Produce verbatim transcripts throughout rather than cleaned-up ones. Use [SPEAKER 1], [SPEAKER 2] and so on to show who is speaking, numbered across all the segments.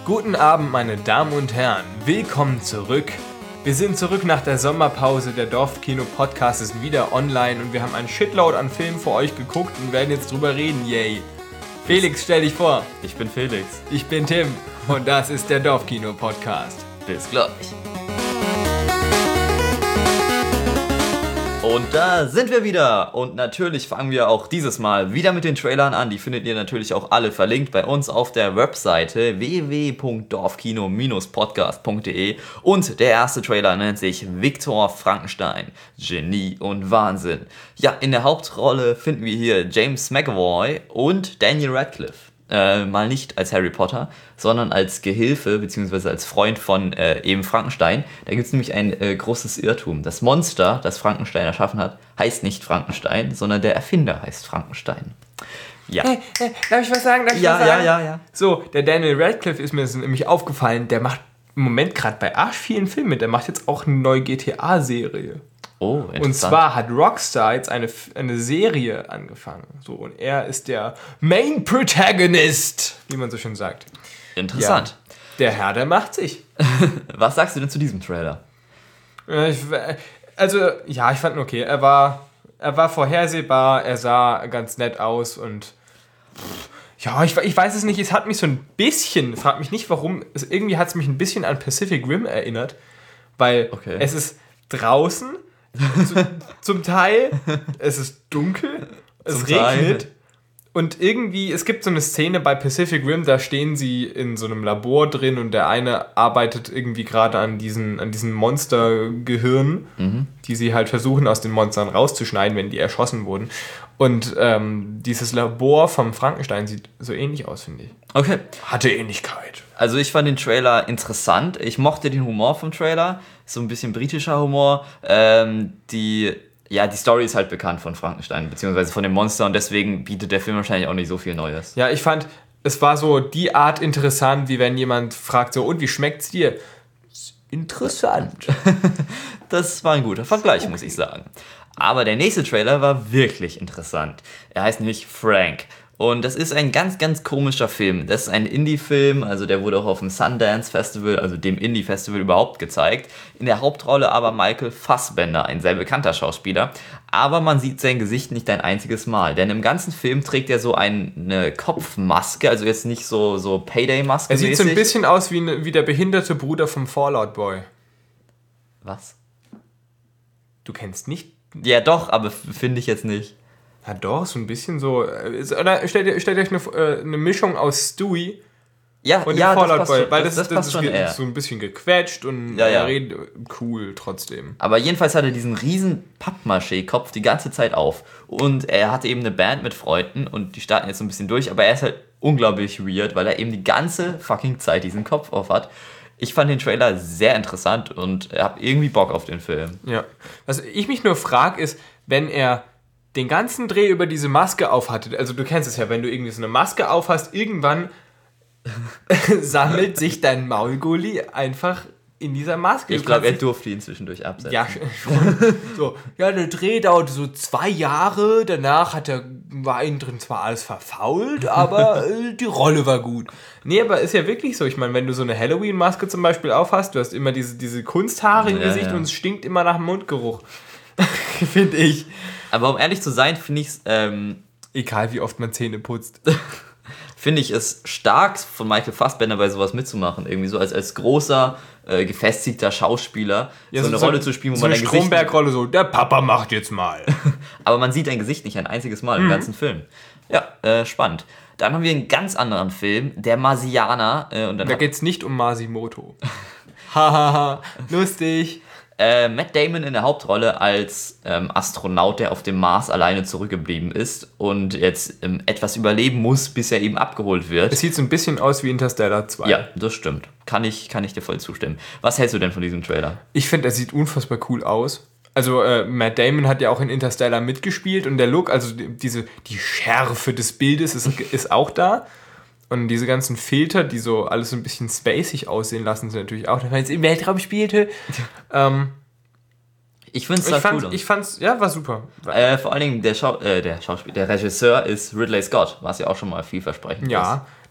[SPEAKER 1] Guten Abend, meine Damen und Herren. Willkommen zurück. Wir sind zurück nach der Sommerpause. Der Dorfkino-Podcast ist wieder online und wir haben einen Shitload an Filmen für euch geguckt und werden jetzt drüber reden. Yay. Felix, stell dich vor.
[SPEAKER 2] Ich bin Felix.
[SPEAKER 1] Ich bin Tim und das ist der Dorfkino-Podcast.
[SPEAKER 2] Bis gleich. Und da sind wir wieder. Und natürlich fangen wir auch dieses Mal wieder mit den Trailern an. Die findet ihr natürlich auch alle verlinkt bei uns auf der Webseite w w w punkt dorfkino Bindestrich podcast punkt d e. Und der erste Trailer nennt sich Victor Frankenstein. Genie und Wahnsinn. Ja, in der Hauptrolle finden wir hier James McAvoy und Daniel Radcliffe. Äh, mal nicht als Harry Potter, sondern als Gehilfe bzw. als Freund von äh, eben Frankenstein. Da gibt es nämlich ein äh, großes Irrtum. Das Monster, das Frankenstein erschaffen hat, heißt nicht Frankenstein, sondern der Erfinder heißt Frankenstein. Ja.
[SPEAKER 1] Hey, hey, darf ich was sagen? Darf ich
[SPEAKER 2] ja,
[SPEAKER 1] was sagen?
[SPEAKER 2] ja, ja, ja.
[SPEAKER 1] So, der Daniel Radcliffe ist mir nämlich aufgefallen, der macht im Moment gerade bei arsch vielen Filmen mit. Der macht jetzt auch eine neue G T A-Serie.
[SPEAKER 2] Oh, interessant.
[SPEAKER 1] Und zwar hat Rockstar jetzt eine, eine Serie angefangen. So, und er ist der Main Protagonist, wie man so schön sagt.
[SPEAKER 2] Interessant.
[SPEAKER 1] Ja, der Herr, der macht sich.
[SPEAKER 2] Was sagst du denn zu diesem Trailer?
[SPEAKER 1] Ich, also, ja, ich fand ihn okay. Er war, er war vorhersehbar, er sah ganz nett aus und ja, ich, ich weiß es nicht, es hat mich so ein bisschen, frag mich nicht warum, es, irgendwie hat es mich ein bisschen an Pacific Rim erinnert, weil
[SPEAKER 2] okay.
[SPEAKER 1] es ist draußen, Zum, zum Teil, es ist dunkel, es
[SPEAKER 2] Zum
[SPEAKER 1] regnet
[SPEAKER 2] Teil.
[SPEAKER 1] Und irgendwie, es gibt so eine Szene bei Pacific Rim, da stehen sie in so einem Labor drin und der eine arbeitet irgendwie gerade an diesen, an diesen Monstergehirnen, mhm. die sie halt versuchen aus den Monstern rauszuschneiden, wenn die erschossen wurden. Und ähm, dieses Labor vom Frankenstein sieht so ähnlich aus, finde ich.
[SPEAKER 2] Okay.
[SPEAKER 1] Hatte Ähnlichkeit.
[SPEAKER 2] Also ich fand den Trailer interessant. Ich mochte den Humor vom Trailer. So ein bisschen britischer Humor. Ähm, die, ja, die Story ist halt bekannt von Frankenstein, beziehungsweise von dem Monster. Und deswegen bietet der Film wahrscheinlich auch nicht so viel Neues.
[SPEAKER 1] Ja, ich fand, es war so die Art interessant, wie wenn jemand fragt so, und wie schmeckt's dir? Interessant.
[SPEAKER 2] Das war ein guter Vergleich, okay. muss ich sagen. Aber der nächste Trailer war wirklich interessant. Er heißt nämlich Frank. Und das ist ein ganz, ganz komischer Film. Das ist ein Indie-Film, also der wurde auch auf dem Sundance Festival, also dem Indie-Festival überhaupt gezeigt. In der Hauptrolle aber Michael Fassbender, ein sehr bekannter Schauspieler. Aber man sieht sein Gesicht nicht ein einziges Mal. Denn im ganzen Film trägt er so eine Kopfmaske, also jetzt nicht so, so Payday-Maske.
[SPEAKER 1] Er sieht so ein bisschen aus wie, eine, wie der behinderte Bruder vom Fallout Boy.
[SPEAKER 2] Was?
[SPEAKER 1] Du kennst nicht?
[SPEAKER 2] Ja doch, aber finde ich jetzt nicht.
[SPEAKER 1] Ja doch, so ein bisschen so. Oder stellt, stellt euch eine, eine Mischung aus Stewie
[SPEAKER 2] ja,
[SPEAKER 1] und
[SPEAKER 2] ja,
[SPEAKER 1] dem Fallout
[SPEAKER 2] das
[SPEAKER 1] Boy.
[SPEAKER 2] schon,
[SPEAKER 1] weil
[SPEAKER 2] das,
[SPEAKER 1] das,
[SPEAKER 2] das,
[SPEAKER 1] das,
[SPEAKER 2] das
[SPEAKER 1] das
[SPEAKER 2] schon
[SPEAKER 1] ist so ein bisschen gequetscht und
[SPEAKER 2] ja, ja.
[SPEAKER 1] er redet cool trotzdem.
[SPEAKER 2] Aber jedenfalls hat er diesen riesen Pappmaché-Kopf die ganze Zeit auf. Und er hatte eben eine Band mit Freunden und die starten jetzt so ein bisschen durch. Aber er ist halt unglaublich weird, weil er eben die ganze fucking Zeit diesen Kopf auf hat. Ich fand den Trailer sehr interessant und habe irgendwie Bock auf den Film.
[SPEAKER 1] Ja. Was ich mich nur frage, ist, wenn er den ganzen Dreh über diese Maske aufhatte, also du kennst es ja, wenn du irgendwie so eine Maske aufhast, irgendwann sammelt sich dein Maulgulli einfach in dieser Maske.
[SPEAKER 2] Ich glaube, er durfte ihn zwischendurch absetzen.
[SPEAKER 1] Ja, so. Ja, der Dreh dauerte so zwei Jahre, danach hat er, war innen drin zwar alles verfault, aber äh, die Rolle war gut. Nee, aber ist ja wirklich so. Ich meine, wenn du so eine Halloween-Maske zum Beispiel aufhast, du hast immer diese, diese Kunsthaare im
[SPEAKER 2] ja,
[SPEAKER 1] Gesicht
[SPEAKER 2] ja.
[SPEAKER 1] und es stinkt immer nach dem Mundgeruch. Finde ich.
[SPEAKER 2] Aber um ehrlich zu sein, finde ich es... Ähm,
[SPEAKER 1] Egal, wie oft man Zähne putzt.
[SPEAKER 2] finde ich es stark von Michael Fassbender bei sowas mitzumachen. Irgendwie so als, als großer, äh, gefestigter Schauspieler
[SPEAKER 1] ja,
[SPEAKER 2] so,
[SPEAKER 1] so
[SPEAKER 2] eine
[SPEAKER 1] so
[SPEAKER 2] Rolle zu spielen, wo
[SPEAKER 1] so
[SPEAKER 2] man
[SPEAKER 1] eine
[SPEAKER 2] ein Gesicht...
[SPEAKER 1] Stromberg-Rolle so, der Papa macht jetzt mal.
[SPEAKER 2] Aber man sieht ein Gesicht nicht ein einziges Mal
[SPEAKER 1] mhm.
[SPEAKER 2] im ganzen Film. Ja, äh, spannend. Dann haben wir einen ganz anderen Film, Der Marsianer. Äh, und dann
[SPEAKER 1] da geht es nicht um Masimoto. Hahaha, lustig.
[SPEAKER 2] Äh, Matt Damon in der Hauptrolle als ähm, Astronaut, der auf dem Mars alleine zurückgeblieben ist und jetzt ähm, etwas überleben muss, bis er eben abgeholt wird.
[SPEAKER 1] Es sieht so ein bisschen aus wie Interstellar zwei.
[SPEAKER 2] Ja, das stimmt. Kann ich, kann ich dir voll zustimmen. Was hältst du denn von diesem Trailer?
[SPEAKER 1] Ich finde, er sieht unfassbar cool aus. Also äh, Matt Damon hat ja auch in Interstellar mitgespielt und der Look, also die, diese, die Schärfe des Bildes ist, ist auch da. Und diese ganzen Filter, die so alles so ein bisschen spacig aussehen lassen, sind natürlich auch, wenn es im Weltraum spielte. ähm,
[SPEAKER 2] ich finde es
[SPEAKER 1] ich
[SPEAKER 2] cool.
[SPEAKER 1] Ich fand's, ja, war super.
[SPEAKER 2] Äh, vor allen Dingen der, Schau- äh, der Schauspieler, der Regisseur ist Ridley Scott, was ja auch schon mal vielversprechend
[SPEAKER 1] ja,
[SPEAKER 2] ist.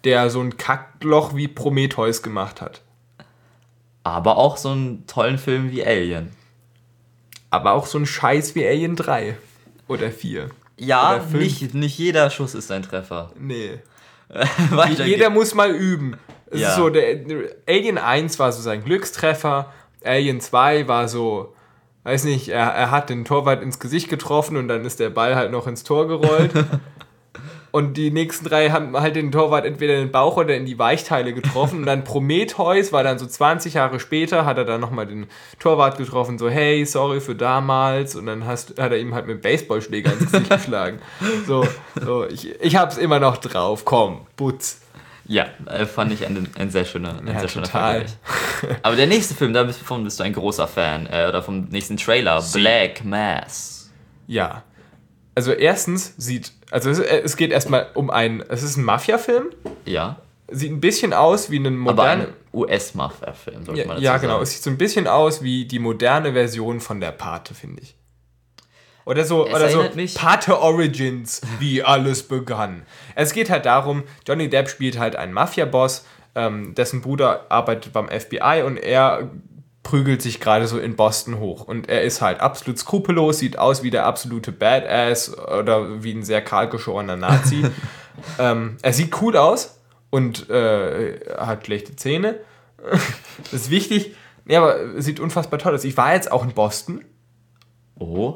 [SPEAKER 1] der so ein Kackloch wie Prometheus gemacht hat.
[SPEAKER 2] Aber auch so einen tollen Film wie Alien.
[SPEAKER 1] Aber auch so ein Scheiß wie Alien drei oder vier.
[SPEAKER 2] Ja,
[SPEAKER 1] oder
[SPEAKER 2] nicht, nicht jeder Schuss ist ein Treffer.
[SPEAKER 1] Nee.
[SPEAKER 2] Weiter
[SPEAKER 1] Jeder
[SPEAKER 2] geht's.
[SPEAKER 1] muss mal üben. Es
[SPEAKER 2] Ja.
[SPEAKER 1] ist so, der, Alien eins war so sein Glückstreffer, Alien zwei war so, weiß nicht, er, er hat den Torwart ins Gesicht getroffen und dann ist der Ball halt noch ins Tor gerollt. Und die nächsten drei haben halt den Torwart entweder in den Bauch oder in die Weichteile getroffen. Und dann Prometheus war dann so zwanzig Jahre später, hat er dann nochmal den Torwart getroffen, so hey, sorry für damals. Und dann hast, hat er ihm halt mit dem Baseballschläger ins Gesicht geschlagen. So, so ich, ich hab's immer noch drauf, komm, putz.
[SPEAKER 2] Ja, äh, fand ich ein, ein sehr schöner, ein
[SPEAKER 1] Ja,
[SPEAKER 2] sehr schöner
[SPEAKER 1] total.
[SPEAKER 2] Vergleich. Aber der nächste Film, davon bist du ein großer Fan. Äh, oder vom nächsten Trailer, Black Mass.
[SPEAKER 1] Ja. Also erstens sieht, also es, es geht erstmal um ein, es ist ein Mafia-Film,
[SPEAKER 2] Ja.
[SPEAKER 1] sieht ein bisschen aus wie ein
[SPEAKER 2] Aber
[SPEAKER 1] moderne...
[SPEAKER 2] ein U S-Mafia-Film, sollte
[SPEAKER 1] Ja,
[SPEAKER 2] man dazu
[SPEAKER 1] ja, genau.
[SPEAKER 2] sagen.
[SPEAKER 1] Es sieht so ein bisschen aus wie die moderne Version von der Pate, finde ich. Oder so,
[SPEAKER 2] Es
[SPEAKER 1] oder so
[SPEAKER 2] erinnert mich-
[SPEAKER 1] Pate Origins, wie alles begann. Es geht halt darum, Johnny Depp spielt halt einen Mafia-Boss, ähm, dessen Bruder arbeitet beim F B I und er prügelt sich gerade so in Boston hoch. Und er ist halt absolut skrupellos, sieht aus wie der absolute Badass oder wie ein sehr kahlgeschorener Nazi. ähm, er sieht cool aus und äh, hat schlechte Zähne. Das ist wichtig. Ja, aber sieht unfassbar toll aus. Ich war jetzt auch in Boston.
[SPEAKER 2] Oh.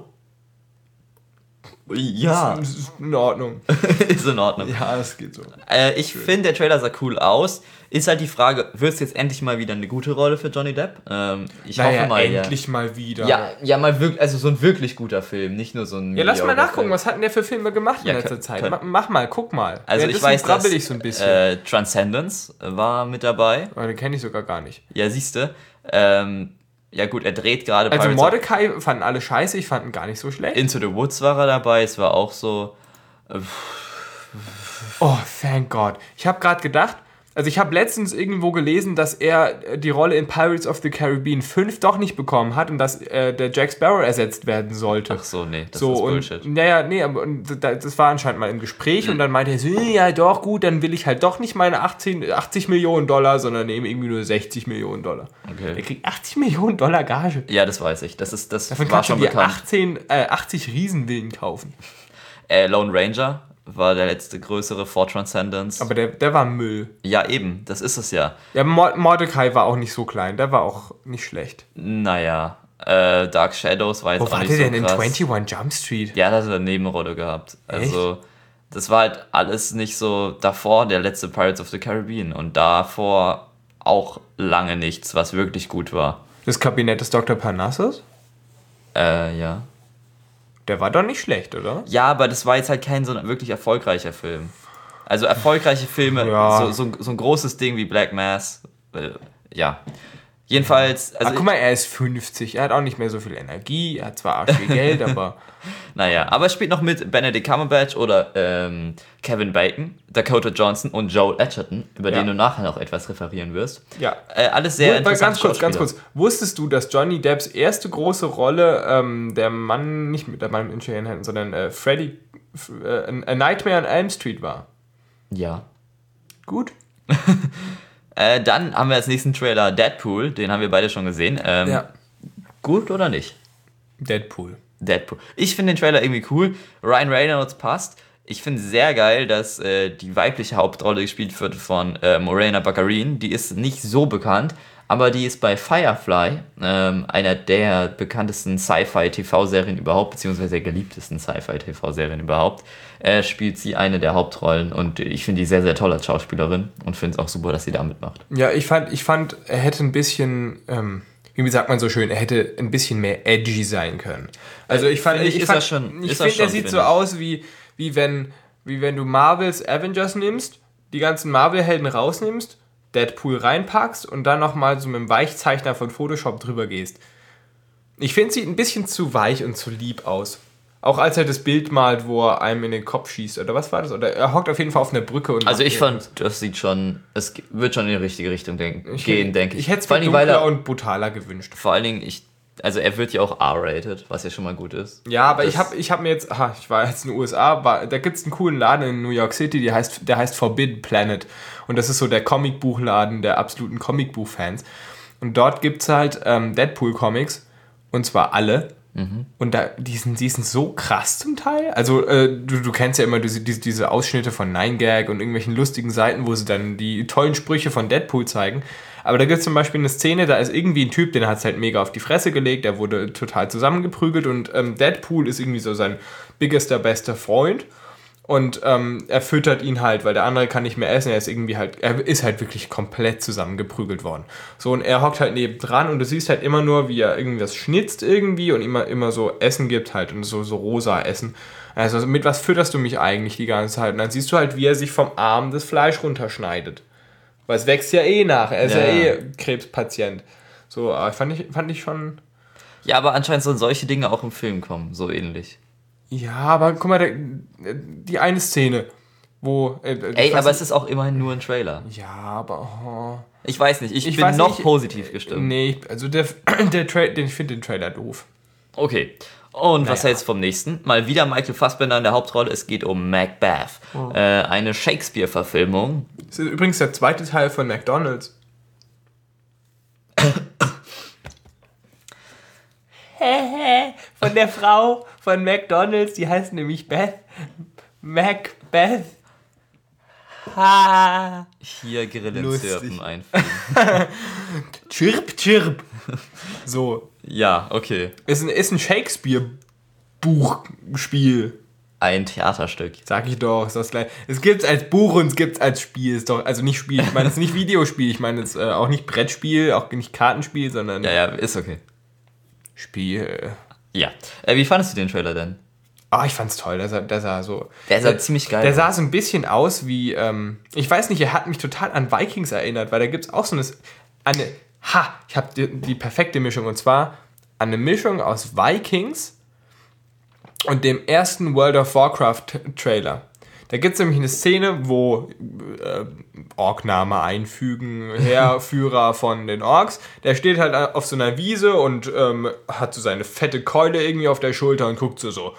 [SPEAKER 2] Ja,
[SPEAKER 1] Das ist in Ordnung.
[SPEAKER 2] ist in Ordnung.
[SPEAKER 1] Ja, es geht so.
[SPEAKER 2] Äh, ich finde, der Trailer sah cool aus. Ist halt die Frage, wird es jetzt endlich mal wieder eine gute Rolle für Johnny Depp? Ähm, ich
[SPEAKER 1] Naja,
[SPEAKER 2] hoffe mal,
[SPEAKER 1] endlich
[SPEAKER 2] ja.
[SPEAKER 1] mal wieder.
[SPEAKER 2] Ja, ja, mal wirklich, also so ein wirklich guter Film, nicht nur so ein.
[SPEAKER 1] Ja, lass mal
[SPEAKER 2] mediocre
[SPEAKER 1] nachgucken,
[SPEAKER 2] Film.
[SPEAKER 1] was hat denn der für Filme gemacht in
[SPEAKER 2] Ja,
[SPEAKER 1] letzter
[SPEAKER 2] können-
[SPEAKER 1] Zeit?
[SPEAKER 2] können-
[SPEAKER 1] Mach, mach mal, guck mal.
[SPEAKER 2] Also
[SPEAKER 1] Ja,
[SPEAKER 2] ich
[SPEAKER 1] das
[SPEAKER 2] weiß, dass
[SPEAKER 1] brabbel ich so ein bisschen.
[SPEAKER 2] Äh, Transcendence war mit dabei.
[SPEAKER 1] Aber den kenne ich sogar gar nicht.
[SPEAKER 2] Ja, siehste. Ähm, ja gut, er dreht gerade
[SPEAKER 1] Also
[SPEAKER 2] Pirates of-
[SPEAKER 1] Mordecai fanden alle scheiße, ich fand ihn gar nicht so schlecht.
[SPEAKER 2] Into the Woods war er dabei, es war auch so.
[SPEAKER 1] Oh, thank God. Ich habe gerade gedacht, also ich habe letztens irgendwo gelesen, dass er die Rolle in Pirates of the Caribbean fünf doch nicht bekommen hat und dass äh, der Jack Sparrow ersetzt werden sollte.
[SPEAKER 2] Ach so, nee, das
[SPEAKER 1] so,
[SPEAKER 2] ist
[SPEAKER 1] und,
[SPEAKER 2] Bullshit.
[SPEAKER 1] Naja, nee, aber und da- das war anscheinend mal im Gespräch und dann meinte er so, ja doch, gut, dann will ich halt doch nicht meine achtzehn, achtzig Millionen Dollar, sondern eben irgendwie nur sechzig Millionen Dollar.
[SPEAKER 2] Okay.
[SPEAKER 1] Er kriegt achtzig Millionen Dollar Gage.
[SPEAKER 2] Ja, das weiß ich. Das ist das
[SPEAKER 1] Davon
[SPEAKER 2] war
[SPEAKER 1] kannst du
[SPEAKER 2] schon
[SPEAKER 1] dir
[SPEAKER 2] bekannt.
[SPEAKER 1] achtzehn, äh, achtzig Riesenvillen kaufen.
[SPEAKER 2] Äh, Lone Ranger war der letzte größere vor Transcendence.
[SPEAKER 1] Aber der, der war Müll.
[SPEAKER 2] Ja, eben, das ist es ja.
[SPEAKER 1] Ja, Mord- Mordecai war auch nicht so klein, der war auch nicht schlecht.
[SPEAKER 2] Naja, äh, Dark Shadows war jetzt
[SPEAKER 1] Wo
[SPEAKER 2] auch
[SPEAKER 1] war
[SPEAKER 2] nicht
[SPEAKER 1] der
[SPEAKER 2] so
[SPEAKER 1] denn in
[SPEAKER 2] krass.
[SPEAKER 1] einundzwanzig Jump Street?
[SPEAKER 2] Ja, da hat er eine Nebenrolle gehabt. Also, das war halt alles nicht so davor, der letzte Pirates of the Caribbean. Und davor auch lange nichts, was wirklich gut war.
[SPEAKER 1] Das Kabinett des Doktor Parnassus?
[SPEAKER 2] Äh, ja.
[SPEAKER 1] Der war doch nicht schlecht, oder?
[SPEAKER 2] Ja, aber das war jetzt halt kein so ein wirklich erfolgreicher Film. Also erfolgreiche Filme,
[SPEAKER 1] Ja.
[SPEAKER 2] so, so, so ein großes Ding wie Black Mass, äh, ja. Jedenfalls, also
[SPEAKER 1] Ah, guck mal, er ist fünfzig, er hat auch nicht mehr so viel Energie, er hat zwar arsch viel Geld, aber...
[SPEAKER 2] naja, aber es spielt noch mit Benedict Cumberbatch oder ähm, Kevin Bacon, Dakota Johnson und Joel Edgerton, über
[SPEAKER 1] Ja.
[SPEAKER 2] den du nachher noch etwas referieren wirst.
[SPEAKER 1] Ja.
[SPEAKER 2] Äh, alles sehr
[SPEAKER 1] Wo-
[SPEAKER 2] interessant.
[SPEAKER 1] ganz kurz, ganz kurz. Wusstest du, dass Johnny Depps erste große Rolle ähm, der Mann, nicht mit der Mann in schweren Händen, sondern äh, Freddy, f- äh, A Nightmare on Elm Street war?
[SPEAKER 2] Ja.
[SPEAKER 1] Gut.
[SPEAKER 2] Äh, dann haben wir als nächsten Trailer Deadpool, den haben wir beide schon gesehen. Ähm,
[SPEAKER 1] Ja.
[SPEAKER 2] Gut oder nicht?
[SPEAKER 1] Deadpool.
[SPEAKER 2] Deadpool. Ich finde den Trailer irgendwie cool. Ryan Reynolds passt. Ich finde sehr geil, dass äh, die weibliche Hauptrolle gespielt wird von äh, Morena Baccarin. Die ist nicht so bekannt, aber die ist bei Firefly, ähm, einer der bekanntesten Sci-Fi-T V-Serien überhaupt, beziehungsweise der geliebtesten Sci-Fi-T V-Serien überhaupt, äh, spielt sie eine der Hauptrollen und ich finde die sehr, sehr toll als Schauspielerin und finde es auch super, dass sie da mitmacht.
[SPEAKER 1] Ja, ich fand, ich fand, er hätte ein bisschen, ähm, wie sagt man so schön, er hätte ein bisschen mehr edgy sein können. Also ich fand,
[SPEAKER 2] Finde ich,
[SPEAKER 1] ich,
[SPEAKER 2] ist
[SPEAKER 1] fand,
[SPEAKER 2] er schon-
[SPEAKER 1] ich
[SPEAKER 2] ist er
[SPEAKER 1] finde, er
[SPEAKER 2] schon,
[SPEAKER 1] sieht
[SPEAKER 2] finde
[SPEAKER 1] so
[SPEAKER 2] ich.
[SPEAKER 1] aus wie, wie wenn, wie wenn du Marvels Avengers nimmst, die ganzen Marvel-Helden rausnimmst, Deadpool reinpackst und dann nochmal so mit dem Weichzeichner von Photoshop drüber gehst. Ich finde, es sieht ein bisschen zu weich und zu lieb aus. Auch als er das Bild malt, wo er einem in den Kopf schießt. Oder was war das? Oder er hockt auf jeden Fall auf einer Brücke. Und
[SPEAKER 2] Also
[SPEAKER 1] macht
[SPEAKER 2] ich
[SPEAKER 1] irgendwas.
[SPEAKER 2] fand, das sieht schon, es wird schon in die richtige Richtung denk-
[SPEAKER 1] Ich-
[SPEAKER 2] gehen, denke ich.
[SPEAKER 1] Ich hätte es
[SPEAKER 2] vor
[SPEAKER 1] mir
[SPEAKER 2] allen Dingen, weil
[SPEAKER 1] dunkler
[SPEAKER 2] er,
[SPEAKER 1] und brutaler gewünscht.
[SPEAKER 2] vor allen Dingen, ich Also er wird ja auch R-rated, was ja schon mal gut ist.
[SPEAKER 1] Ja, aber
[SPEAKER 2] das
[SPEAKER 1] ich habe ich hab mir jetzt, aha, ich war jetzt in den U S A, war, da gibt es einen coolen Laden in New York City, die heißt, der heißt Forbidden Planet. Und das ist so der Comicbuchladen der absoluten Comicbuchfans. Und dort gibt es halt ähm, Deadpool-Comics, und zwar alle. Mhm. Und da, die, sind, die sind so krass zum Teil. Also äh, du, du kennst ja immer diese, diese Ausschnitte von nine gag und irgendwelchen lustigen Seiten, wo sie dann die tollen Sprüche von Deadpool zeigen. Aber da gibt es zum Beispiel eine Szene, da ist irgendwie ein Typ, den hat es halt mega auf die Fresse gelegt, der wurde total zusammengeprügelt und ähm, Deadpool ist irgendwie so sein biggester, bester Freund und ähm, er füttert ihn halt, weil der andere kann nicht mehr essen, er ist irgendwie halt, er ist halt wirklich komplett zusammengeprügelt worden. So, und er hockt halt nebendran und du siehst halt immer nur, wie er irgendwas schnitzt irgendwie und immer, immer so Essen gibt halt und so, so rosa Essen. Also mit was fütterst du mich eigentlich die ganze Zeit? Und dann siehst du halt, wie er sich vom Arm das Fleisch runterschneidet. Weil es wächst ja eh nach. Er ist ja, ja eh Krebspatient. So, aber fand ich, fand ich schon...
[SPEAKER 2] Ja, aber anscheinend sollen solche Dinge auch im Film kommen, so ähnlich.
[SPEAKER 1] Ja, aber guck mal, der, die eine Szene, wo... Äh,
[SPEAKER 2] Ey, aber es ist auch immerhin nur ein Trailer.
[SPEAKER 1] Ja, aber... Oh.
[SPEAKER 2] Ich weiß nicht, ich, ich bin noch nicht, positiv gestimmt.
[SPEAKER 1] Nee, also der, der Tra- den, ich finde den Trailer doof.
[SPEAKER 2] Okay. Und naja. Was hältst du vom nächsten? Mal wieder Michael Fassbender in der Hauptrolle. Es geht um Macbeth. Oh. Äh, eine Shakespeare-Verfilmung.
[SPEAKER 1] Das ist übrigens der zweite Teil von McDonald's. Von der Frau von McDonald's, die heißt nämlich Beth. Macbeth. Ha.
[SPEAKER 2] Hier Grillenzirpen einfügen.
[SPEAKER 1] Chirp, chirp. So.
[SPEAKER 2] Ja, okay.
[SPEAKER 1] Ist ein, ist ein Shakespeare-Buchspiel.
[SPEAKER 2] Ein Theaterstück.
[SPEAKER 1] Sag ich doch, ist das gleich. Es gibt's als Buch und es gibt's als Spiel. Ist doch, also nicht Spiel, ich meine, es ist nicht Videospiel, ich meine, es ist äh, auch nicht Brettspiel, auch nicht Kartenspiel, sondern.
[SPEAKER 2] Ja, ja, ist okay.
[SPEAKER 1] Spiel.
[SPEAKER 2] Ja. Äh, wie fandest du den Trailer denn?
[SPEAKER 1] Ah, oh, ich fand's toll, der sah, der sah so...
[SPEAKER 2] Der sah
[SPEAKER 1] der,
[SPEAKER 2] ziemlich geil
[SPEAKER 1] Der sah so ein bisschen aus wie, ähm, ich weiß nicht, er hat mich total an Vikings erinnert, weil da gibt's auch so eine, eine ha, ich habe die, die perfekte Mischung, und zwar eine Mischung aus Vikings und dem ersten World of Warcraft Trailer. Da gibt's nämlich eine Szene, wo äh, Orkname einfügen, Heerführer von den Orks, der steht halt auf so einer Wiese und ähm, hat so seine fette Keule irgendwie auf der Schulter und guckt so so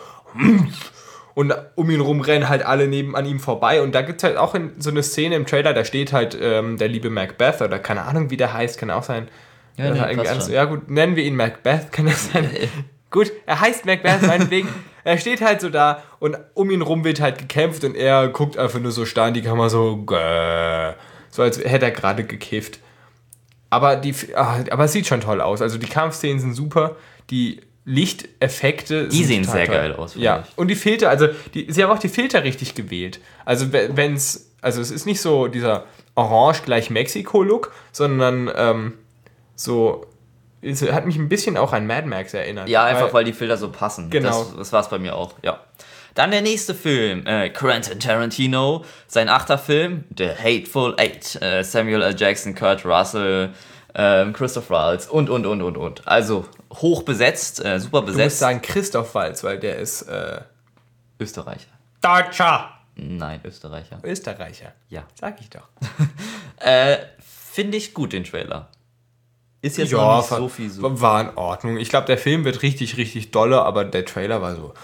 [SPEAKER 1] und um ihn rum rennen halt alle neben an ihm vorbei und da gibt es halt auch in, so eine Szene im Trailer, da steht halt ähm, der liebe Macbeth oder keine Ahnung wie der heißt, kann auch sein.
[SPEAKER 2] Ja, nee,
[SPEAKER 1] irgendwie ans, ja gut, nennen wir ihn Macbeth, kann das sein. Gut, er heißt Macbeth, meinetwegen. Er steht halt so da und um ihn rum wird halt gekämpft und er guckt einfach nur so starr in die Kamera so gäh, so als hätte er gerade gekifft. Aber, die, aber es sieht schon toll aus, also die Kampfszenen sind super, die Lichteffekte
[SPEAKER 2] die sehen sehr
[SPEAKER 1] toll.
[SPEAKER 2] geil aus.
[SPEAKER 1] Ja,
[SPEAKER 2] ich.
[SPEAKER 1] und die Filter, also die, sie haben auch die Filter richtig gewählt. Also wenn es, also es ist nicht so dieser Orange gleich Mexiko-Look, sondern ähm, so, es hat mich ein bisschen auch an Mad Max erinnert.
[SPEAKER 2] Ja, einfach weil, weil die Filter so passen.
[SPEAKER 1] Genau.
[SPEAKER 2] Das, das war es bei mir auch, ja. Dann der nächste Film, äh, Quentin Tarantino, sein achter Film, The Hateful Eight, äh, Samuel L. Jackson, Kurt Russell, äh, Christoph Waltz und, und, und, und, und. Also hoch besetzt, äh, super besetzt. Du musst
[SPEAKER 1] sagen Christoph Waltz, weil der ist äh,
[SPEAKER 2] Österreicher.
[SPEAKER 1] Deutscher!
[SPEAKER 2] Nein, Österreicher.
[SPEAKER 1] Österreicher.
[SPEAKER 2] Ja.
[SPEAKER 1] Sag ich doch.
[SPEAKER 2] äh, Finde ich gut, den Trailer. Ist jetzt ja, noch nicht so viel so.
[SPEAKER 1] War in Ordnung. Ich glaube, der Film wird richtig, richtig dolle, aber der Trailer war so,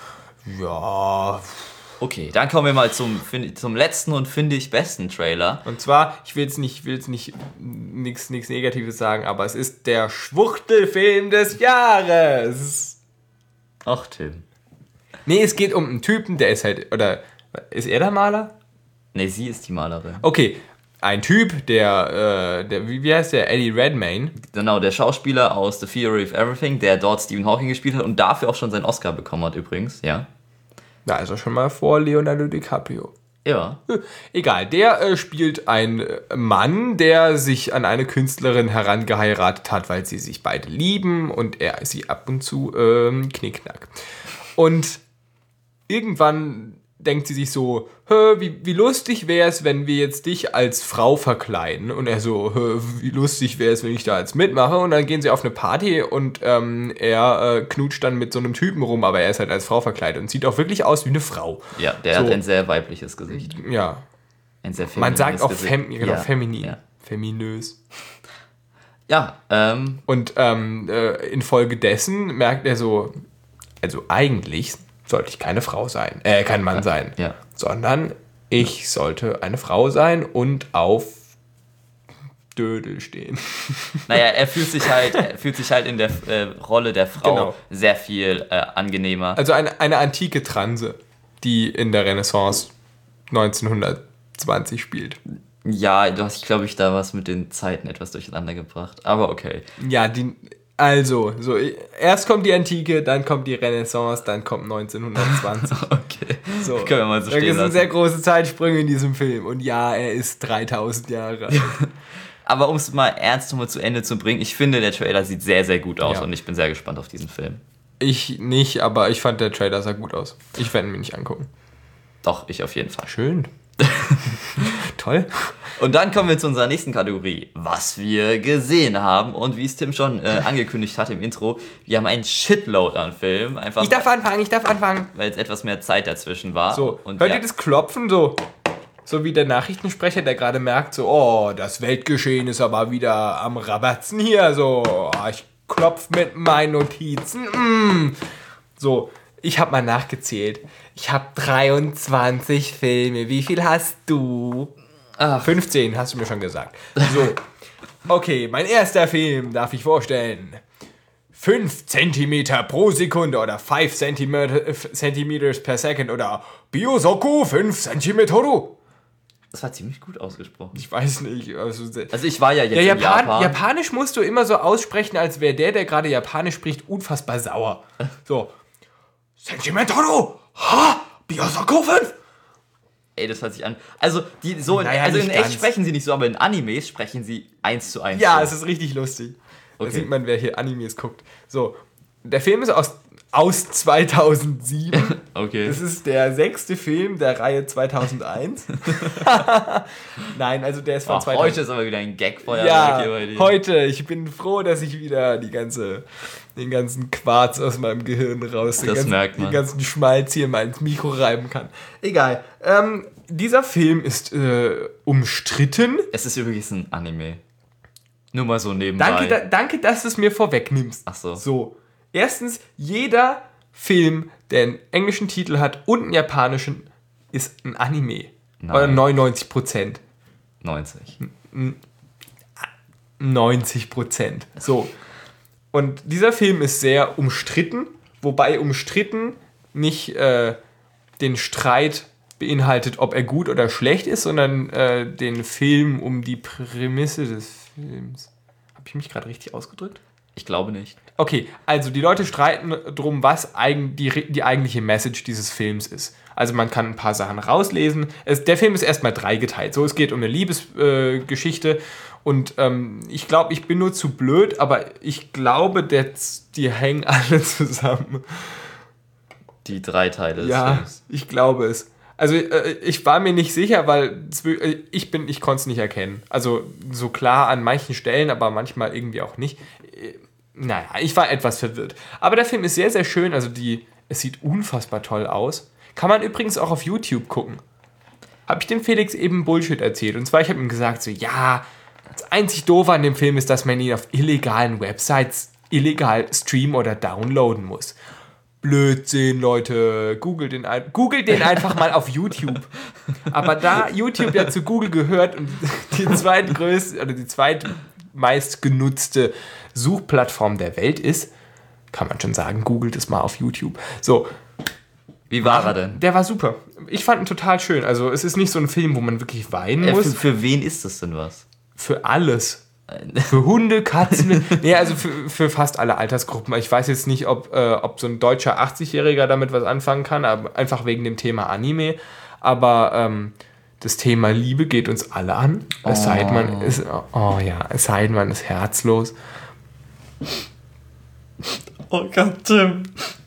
[SPEAKER 1] ja.
[SPEAKER 2] Okay, dann kommen wir mal zum, zum letzten und finde ich besten Trailer.
[SPEAKER 1] Und zwar, ich will jetzt nicht, will jetzt nicht nichts Negatives sagen, aber es ist der Schwuchtelfilm des Jahres.
[SPEAKER 2] Ach, Tim.
[SPEAKER 1] Nee, es geht um einen Typen, der ist halt, oder ist er der Maler?
[SPEAKER 2] Nee, sie ist die Malerin.
[SPEAKER 1] Okay, ein Typ, der, äh, der wie, wie heißt der, Eddie Redmayne.
[SPEAKER 2] Genau, der Schauspieler aus The Theory of Everything, der dort Stephen Hawking gespielt hat und dafür auch schon seinen Oscar bekommen hat übrigens, ja.
[SPEAKER 1] Da ist er schon mal vor Leonardo DiCaprio.
[SPEAKER 2] Ja.
[SPEAKER 1] Egal, der äh, spielt einen Mann, der sich an eine Künstlerin herangeheiratet hat, weil sie sich beide lieben und er sie ab und zu ähm, knickknack. Und irgendwann denkt sie sich so, Hö, wie, wie lustig wäre es, wenn wir jetzt dich als Frau verkleiden. Und er so, Hö, wie lustig wäre es, wenn ich da jetzt mitmache. Und dann gehen sie auf eine Party und ähm, er äh, knutscht dann mit so einem Typen rum, aber er ist halt als Frau verkleidet und sieht auch wirklich aus wie eine Frau.
[SPEAKER 2] Ja, der so. Hat ein sehr weibliches Gesicht.
[SPEAKER 1] Ja.
[SPEAKER 2] Ein sehr feminines
[SPEAKER 1] Man sagt auch
[SPEAKER 2] Gesicht.
[SPEAKER 1] fem- genau,
[SPEAKER 2] ja.
[SPEAKER 1] feminin.
[SPEAKER 2] Ja.
[SPEAKER 1] Feminös.
[SPEAKER 2] Ja, ähm.
[SPEAKER 1] Und ähm, äh, infolgedessen merkt er so, also eigentlich sollte ich keine Frau sein, äh, kein Mann sein,
[SPEAKER 2] Ja.
[SPEAKER 1] sondern ich sollte eine Frau sein und auf Dödel stehen.
[SPEAKER 2] Naja, er fühlt sich halt, er fühlt sich halt in der äh, Rolle der Frau
[SPEAKER 1] Genau.
[SPEAKER 2] sehr viel äh, angenehmer.
[SPEAKER 1] Also eine, eine antike Transe, die in der Renaissance neunzehnhundertzwanzig spielt.
[SPEAKER 2] Ja, du hast, glaube ich, da was mit den Zeiten etwas durcheinander gebracht. Aber okay.
[SPEAKER 1] Ja, die, also, so, erst kommt die Antike, dann kommt die Renaissance, dann kommt neunzehnhundertzwanzig.
[SPEAKER 2] Okay.
[SPEAKER 1] So.
[SPEAKER 2] Können wir mal so
[SPEAKER 1] Da
[SPEAKER 2] stehen
[SPEAKER 1] sind
[SPEAKER 2] lassen.
[SPEAKER 1] sehr große Zeitsprünge in diesem Film. Und ja, er ist dreitausend Jahre alt.
[SPEAKER 2] Aber um es mal ernst nochmal zu Ende zu bringen, ich finde, der Trailer sieht sehr, sehr gut aus
[SPEAKER 1] Ja.
[SPEAKER 2] und ich bin sehr gespannt auf diesen Film.
[SPEAKER 1] Ich nicht, aber ich fand, der Trailer sah gut aus. Ich werde ihn mir nicht angucken.
[SPEAKER 2] Doch, ich auf jeden Fall.
[SPEAKER 1] Schön. Toll.
[SPEAKER 2] Und dann kommen wir zu unserer nächsten Kategorie, was wir gesehen haben. Und wie es Tim schon äh, angekündigt hat im Intro, wir haben einen Shitload an Filmen. Einfach
[SPEAKER 1] Ich darf anfangen, ich darf anfangen.
[SPEAKER 2] weil jetzt etwas mehr Zeit dazwischen war.
[SPEAKER 1] So,
[SPEAKER 2] und
[SPEAKER 1] hört
[SPEAKER 2] ja,
[SPEAKER 1] ihr das Klopfen so? So wie der Nachrichtensprecher, der gerade merkt, so, oh, das Weltgeschehen ist aber wieder am Rabatzen hier, so, oh, ich klopf mit meinen Notizen, mm. So, ich habe mal nachgezählt. Ich habe dreiundzwanzig Filme. Wie viel hast du?
[SPEAKER 2] Ach.
[SPEAKER 1] fünfzehn, hast du mir schon gesagt. So, okay, mein erster Film darf ich vorstellen. fünf Zentimeter pro Sekunde oder fünf Zentimeters per Second oder Biosoku fünf Zentimeter.
[SPEAKER 2] das war ziemlich gut ausgesprochen.
[SPEAKER 1] Ich weiß nicht. Also,
[SPEAKER 2] Also ich war ja jetzt
[SPEAKER 1] ja,
[SPEAKER 2] in
[SPEAKER 1] Japan,
[SPEAKER 2] Japan.
[SPEAKER 1] Japanisch musst du immer so aussprechen, als wäre der, der gerade Japanisch spricht, unfassbar sauer. So. Zentimeter. Ha! Biosoku fünf.
[SPEAKER 2] Ey, das hört sich an. Also, die, so in,
[SPEAKER 1] Naja,
[SPEAKER 2] also in
[SPEAKER 1] nicht
[SPEAKER 2] echt
[SPEAKER 1] ganz.
[SPEAKER 2] sprechen sie nicht so, aber in Animes sprechen sie eins zu eins.
[SPEAKER 1] Ja,
[SPEAKER 2] so.
[SPEAKER 1] es ist richtig lustig. Da
[SPEAKER 2] Okay.
[SPEAKER 1] sieht man, wer hier Animes guckt. So. Der Film ist aus, aus zweitausendsieben.
[SPEAKER 2] Okay.
[SPEAKER 1] Es ist der sechste Film der Reihe zweitausendeins. Nein, also der ist von
[SPEAKER 2] Ach,
[SPEAKER 1] zweitausend.
[SPEAKER 2] heute ist aber wieder ein Gag-Feuerwerk
[SPEAKER 1] Ja,
[SPEAKER 2] hier bei dir.
[SPEAKER 1] heute. Ich bin froh, dass ich wieder die ganze, den ganzen Quarz aus meinem Gehirn raus, den
[SPEAKER 2] Das
[SPEAKER 1] ganzen,
[SPEAKER 2] merkt man.
[SPEAKER 1] den ganzen Schmalz hier mal ins Mikro reiben kann. Egal. Ähm, dieser Film ist äh, umstritten.
[SPEAKER 2] Es ist übrigens ein Anime. Nur mal so nebenbei.
[SPEAKER 1] Danke, da, danke, dass du es mir vorwegnimmst.
[SPEAKER 2] Ach so.
[SPEAKER 1] So. Erstens, jeder Film, der einen englischen Titel hat und einen japanischen, ist ein Anime.
[SPEAKER 2] Nein.
[SPEAKER 1] Oder neunundneunzig Prozent.
[SPEAKER 2] neunzig.
[SPEAKER 1] neunzig Prozent. So. Und dieser Film ist sehr umstritten, wobei umstritten nicht äh, den Streit beinhaltet, ob er gut oder schlecht ist, sondern äh, den Film um die Prämisse des Films. Habe ich mich gerade richtig ausgedrückt?
[SPEAKER 2] Ich glaube nicht.
[SPEAKER 1] Okay, also die Leute streiten drum, was eigen, die, die eigentliche Message dieses Films ist. Also man kann ein paar Sachen rauslesen. Es, der Film ist erstmal dreigeteilt. So, es geht um eine Liebesgeschichte äh, Geschichte. Und ähm, ich glaube, ich bin nur zu blöd, aber ich glaube, der, die hängen alle zusammen.
[SPEAKER 2] Die drei Teile des
[SPEAKER 1] Ja,
[SPEAKER 2] Films.
[SPEAKER 1] ich glaube es. Also äh, ich war mir nicht sicher, weil zw- äh, ich bin, ich konnte es nicht erkennen. Also so klar an manchen Stellen, aber manchmal irgendwie auch nicht. Äh, naja, ich war etwas verwirrt. Aber der Film ist sehr, sehr schön. Also die, es sieht unfassbar toll aus. Kann man übrigens auch auf YouTube gucken. Habe ich dem Felix eben Bullshit erzählt. Und zwar, ich habe ihm gesagt, so ja, das einzig Doofe an dem Film ist, dass man ihn auf illegalen Websites illegal streamen oder downloaden muss. Blödsinn, Leute. Googelt den, ein- Googelt den einfach mal auf YouTube. Aber da YouTube ja zu Google gehört und die zweitgrößte oder die zweitmeistgenutzte Suchplattform der Welt ist, kann man schon sagen, googelt es mal auf YouTube. So,
[SPEAKER 2] Wie war er denn?
[SPEAKER 1] der war super. Ich fand ihn total schön. Also es ist nicht so ein Film, wo man wirklich weinen
[SPEAKER 2] Äh, für,
[SPEAKER 1] muss.
[SPEAKER 2] für wen ist das denn was?
[SPEAKER 1] Für alles. Für Hunde, Katzen, nee, also für, für fast alle Altersgruppen. Ich weiß jetzt nicht, ob, äh, ob so ein deutscher achtzigjähriger damit was anfangen kann, aber einfach wegen dem Thema Anime. Aber ähm, das Thema Liebe geht uns alle an. Es sei denn, man ist, oh ja, es sei denn, man ist herzlos.
[SPEAKER 2] Oh Gott, Tim.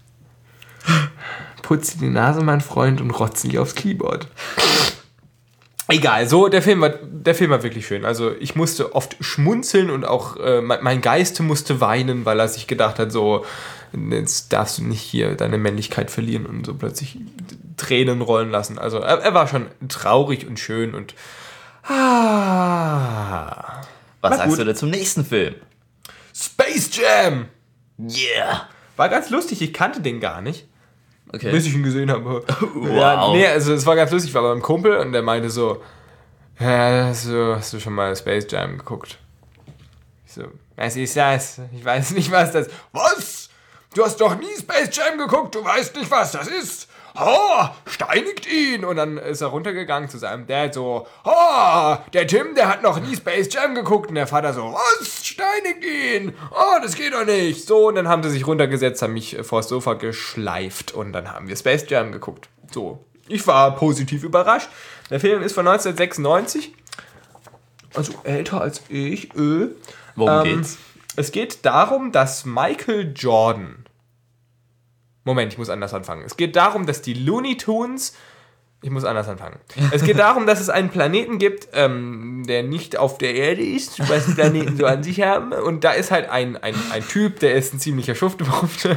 [SPEAKER 1] Putz dir die Nase, mein Freund, und rotz nicht aufs Keyboard. Egal, so, der Film war, der Film war wirklich schön. Also ich musste oft schmunzeln und auch äh, mein, mein Geist musste weinen, weil er sich gedacht hat, so, jetzt darfst du nicht hier deine Männlichkeit verlieren und so plötzlich Tränen rollen lassen. Also er, er war schon traurig und schön und ah.
[SPEAKER 2] Was
[SPEAKER 1] Na
[SPEAKER 2] sagst
[SPEAKER 1] gut.
[SPEAKER 2] du denn zum nächsten Film?
[SPEAKER 1] Space Jam!
[SPEAKER 2] Yeah!
[SPEAKER 1] War ganz lustig, ich kannte den gar nicht.
[SPEAKER 2] Okay.
[SPEAKER 1] Bis ich ihn gesehen habe.
[SPEAKER 2] Wow.
[SPEAKER 1] Ja, nee, also es war ganz lustig, ich war beim Kumpel und der meinte so, ja, hast du, hast du schon mal Space Jam geguckt? Ich so, was ist das? Ich weiß nicht, was das ist. Was? Du hast doch nie Space Jam geguckt, du weißt nicht, was das ist. Oh, steinigt ihn. Und dann ist er runtergegangen zu seinem Dad so, oh, der Tim, der hat noch nie Space Jam geguckt. Und der Vater so, was? Steinigt ihn. Oh, das geht doch nicht. So, und dann haben sie sich runtergesetzt, haben mich vors Sofa geschleift. Und dann haben wir Space Jam geguckt. So, ich war positiv überrascht. Der Film ist von neunzehnhundertsechsundneunzig. Also älter als ich. Äh.
[SPEAKER 2] Worum
[SPEAKER 1] ähm,
[SPEAKER 2] geht's?
[SPEAKER 1] Es geht darum, dass Michael Jordan... Moment, ich muss anders anfangen. Es geht darum, dass die Looney Tunes... Ich muss anders anfangen. Es geht darum, dass es einen Planeten gibt, ähm, der nicht auf der Erde ist, was Planeten so an sich haben. Und da ist halt ein, ein, ein Typ, der ist ein ziemlicher Schuftebruch.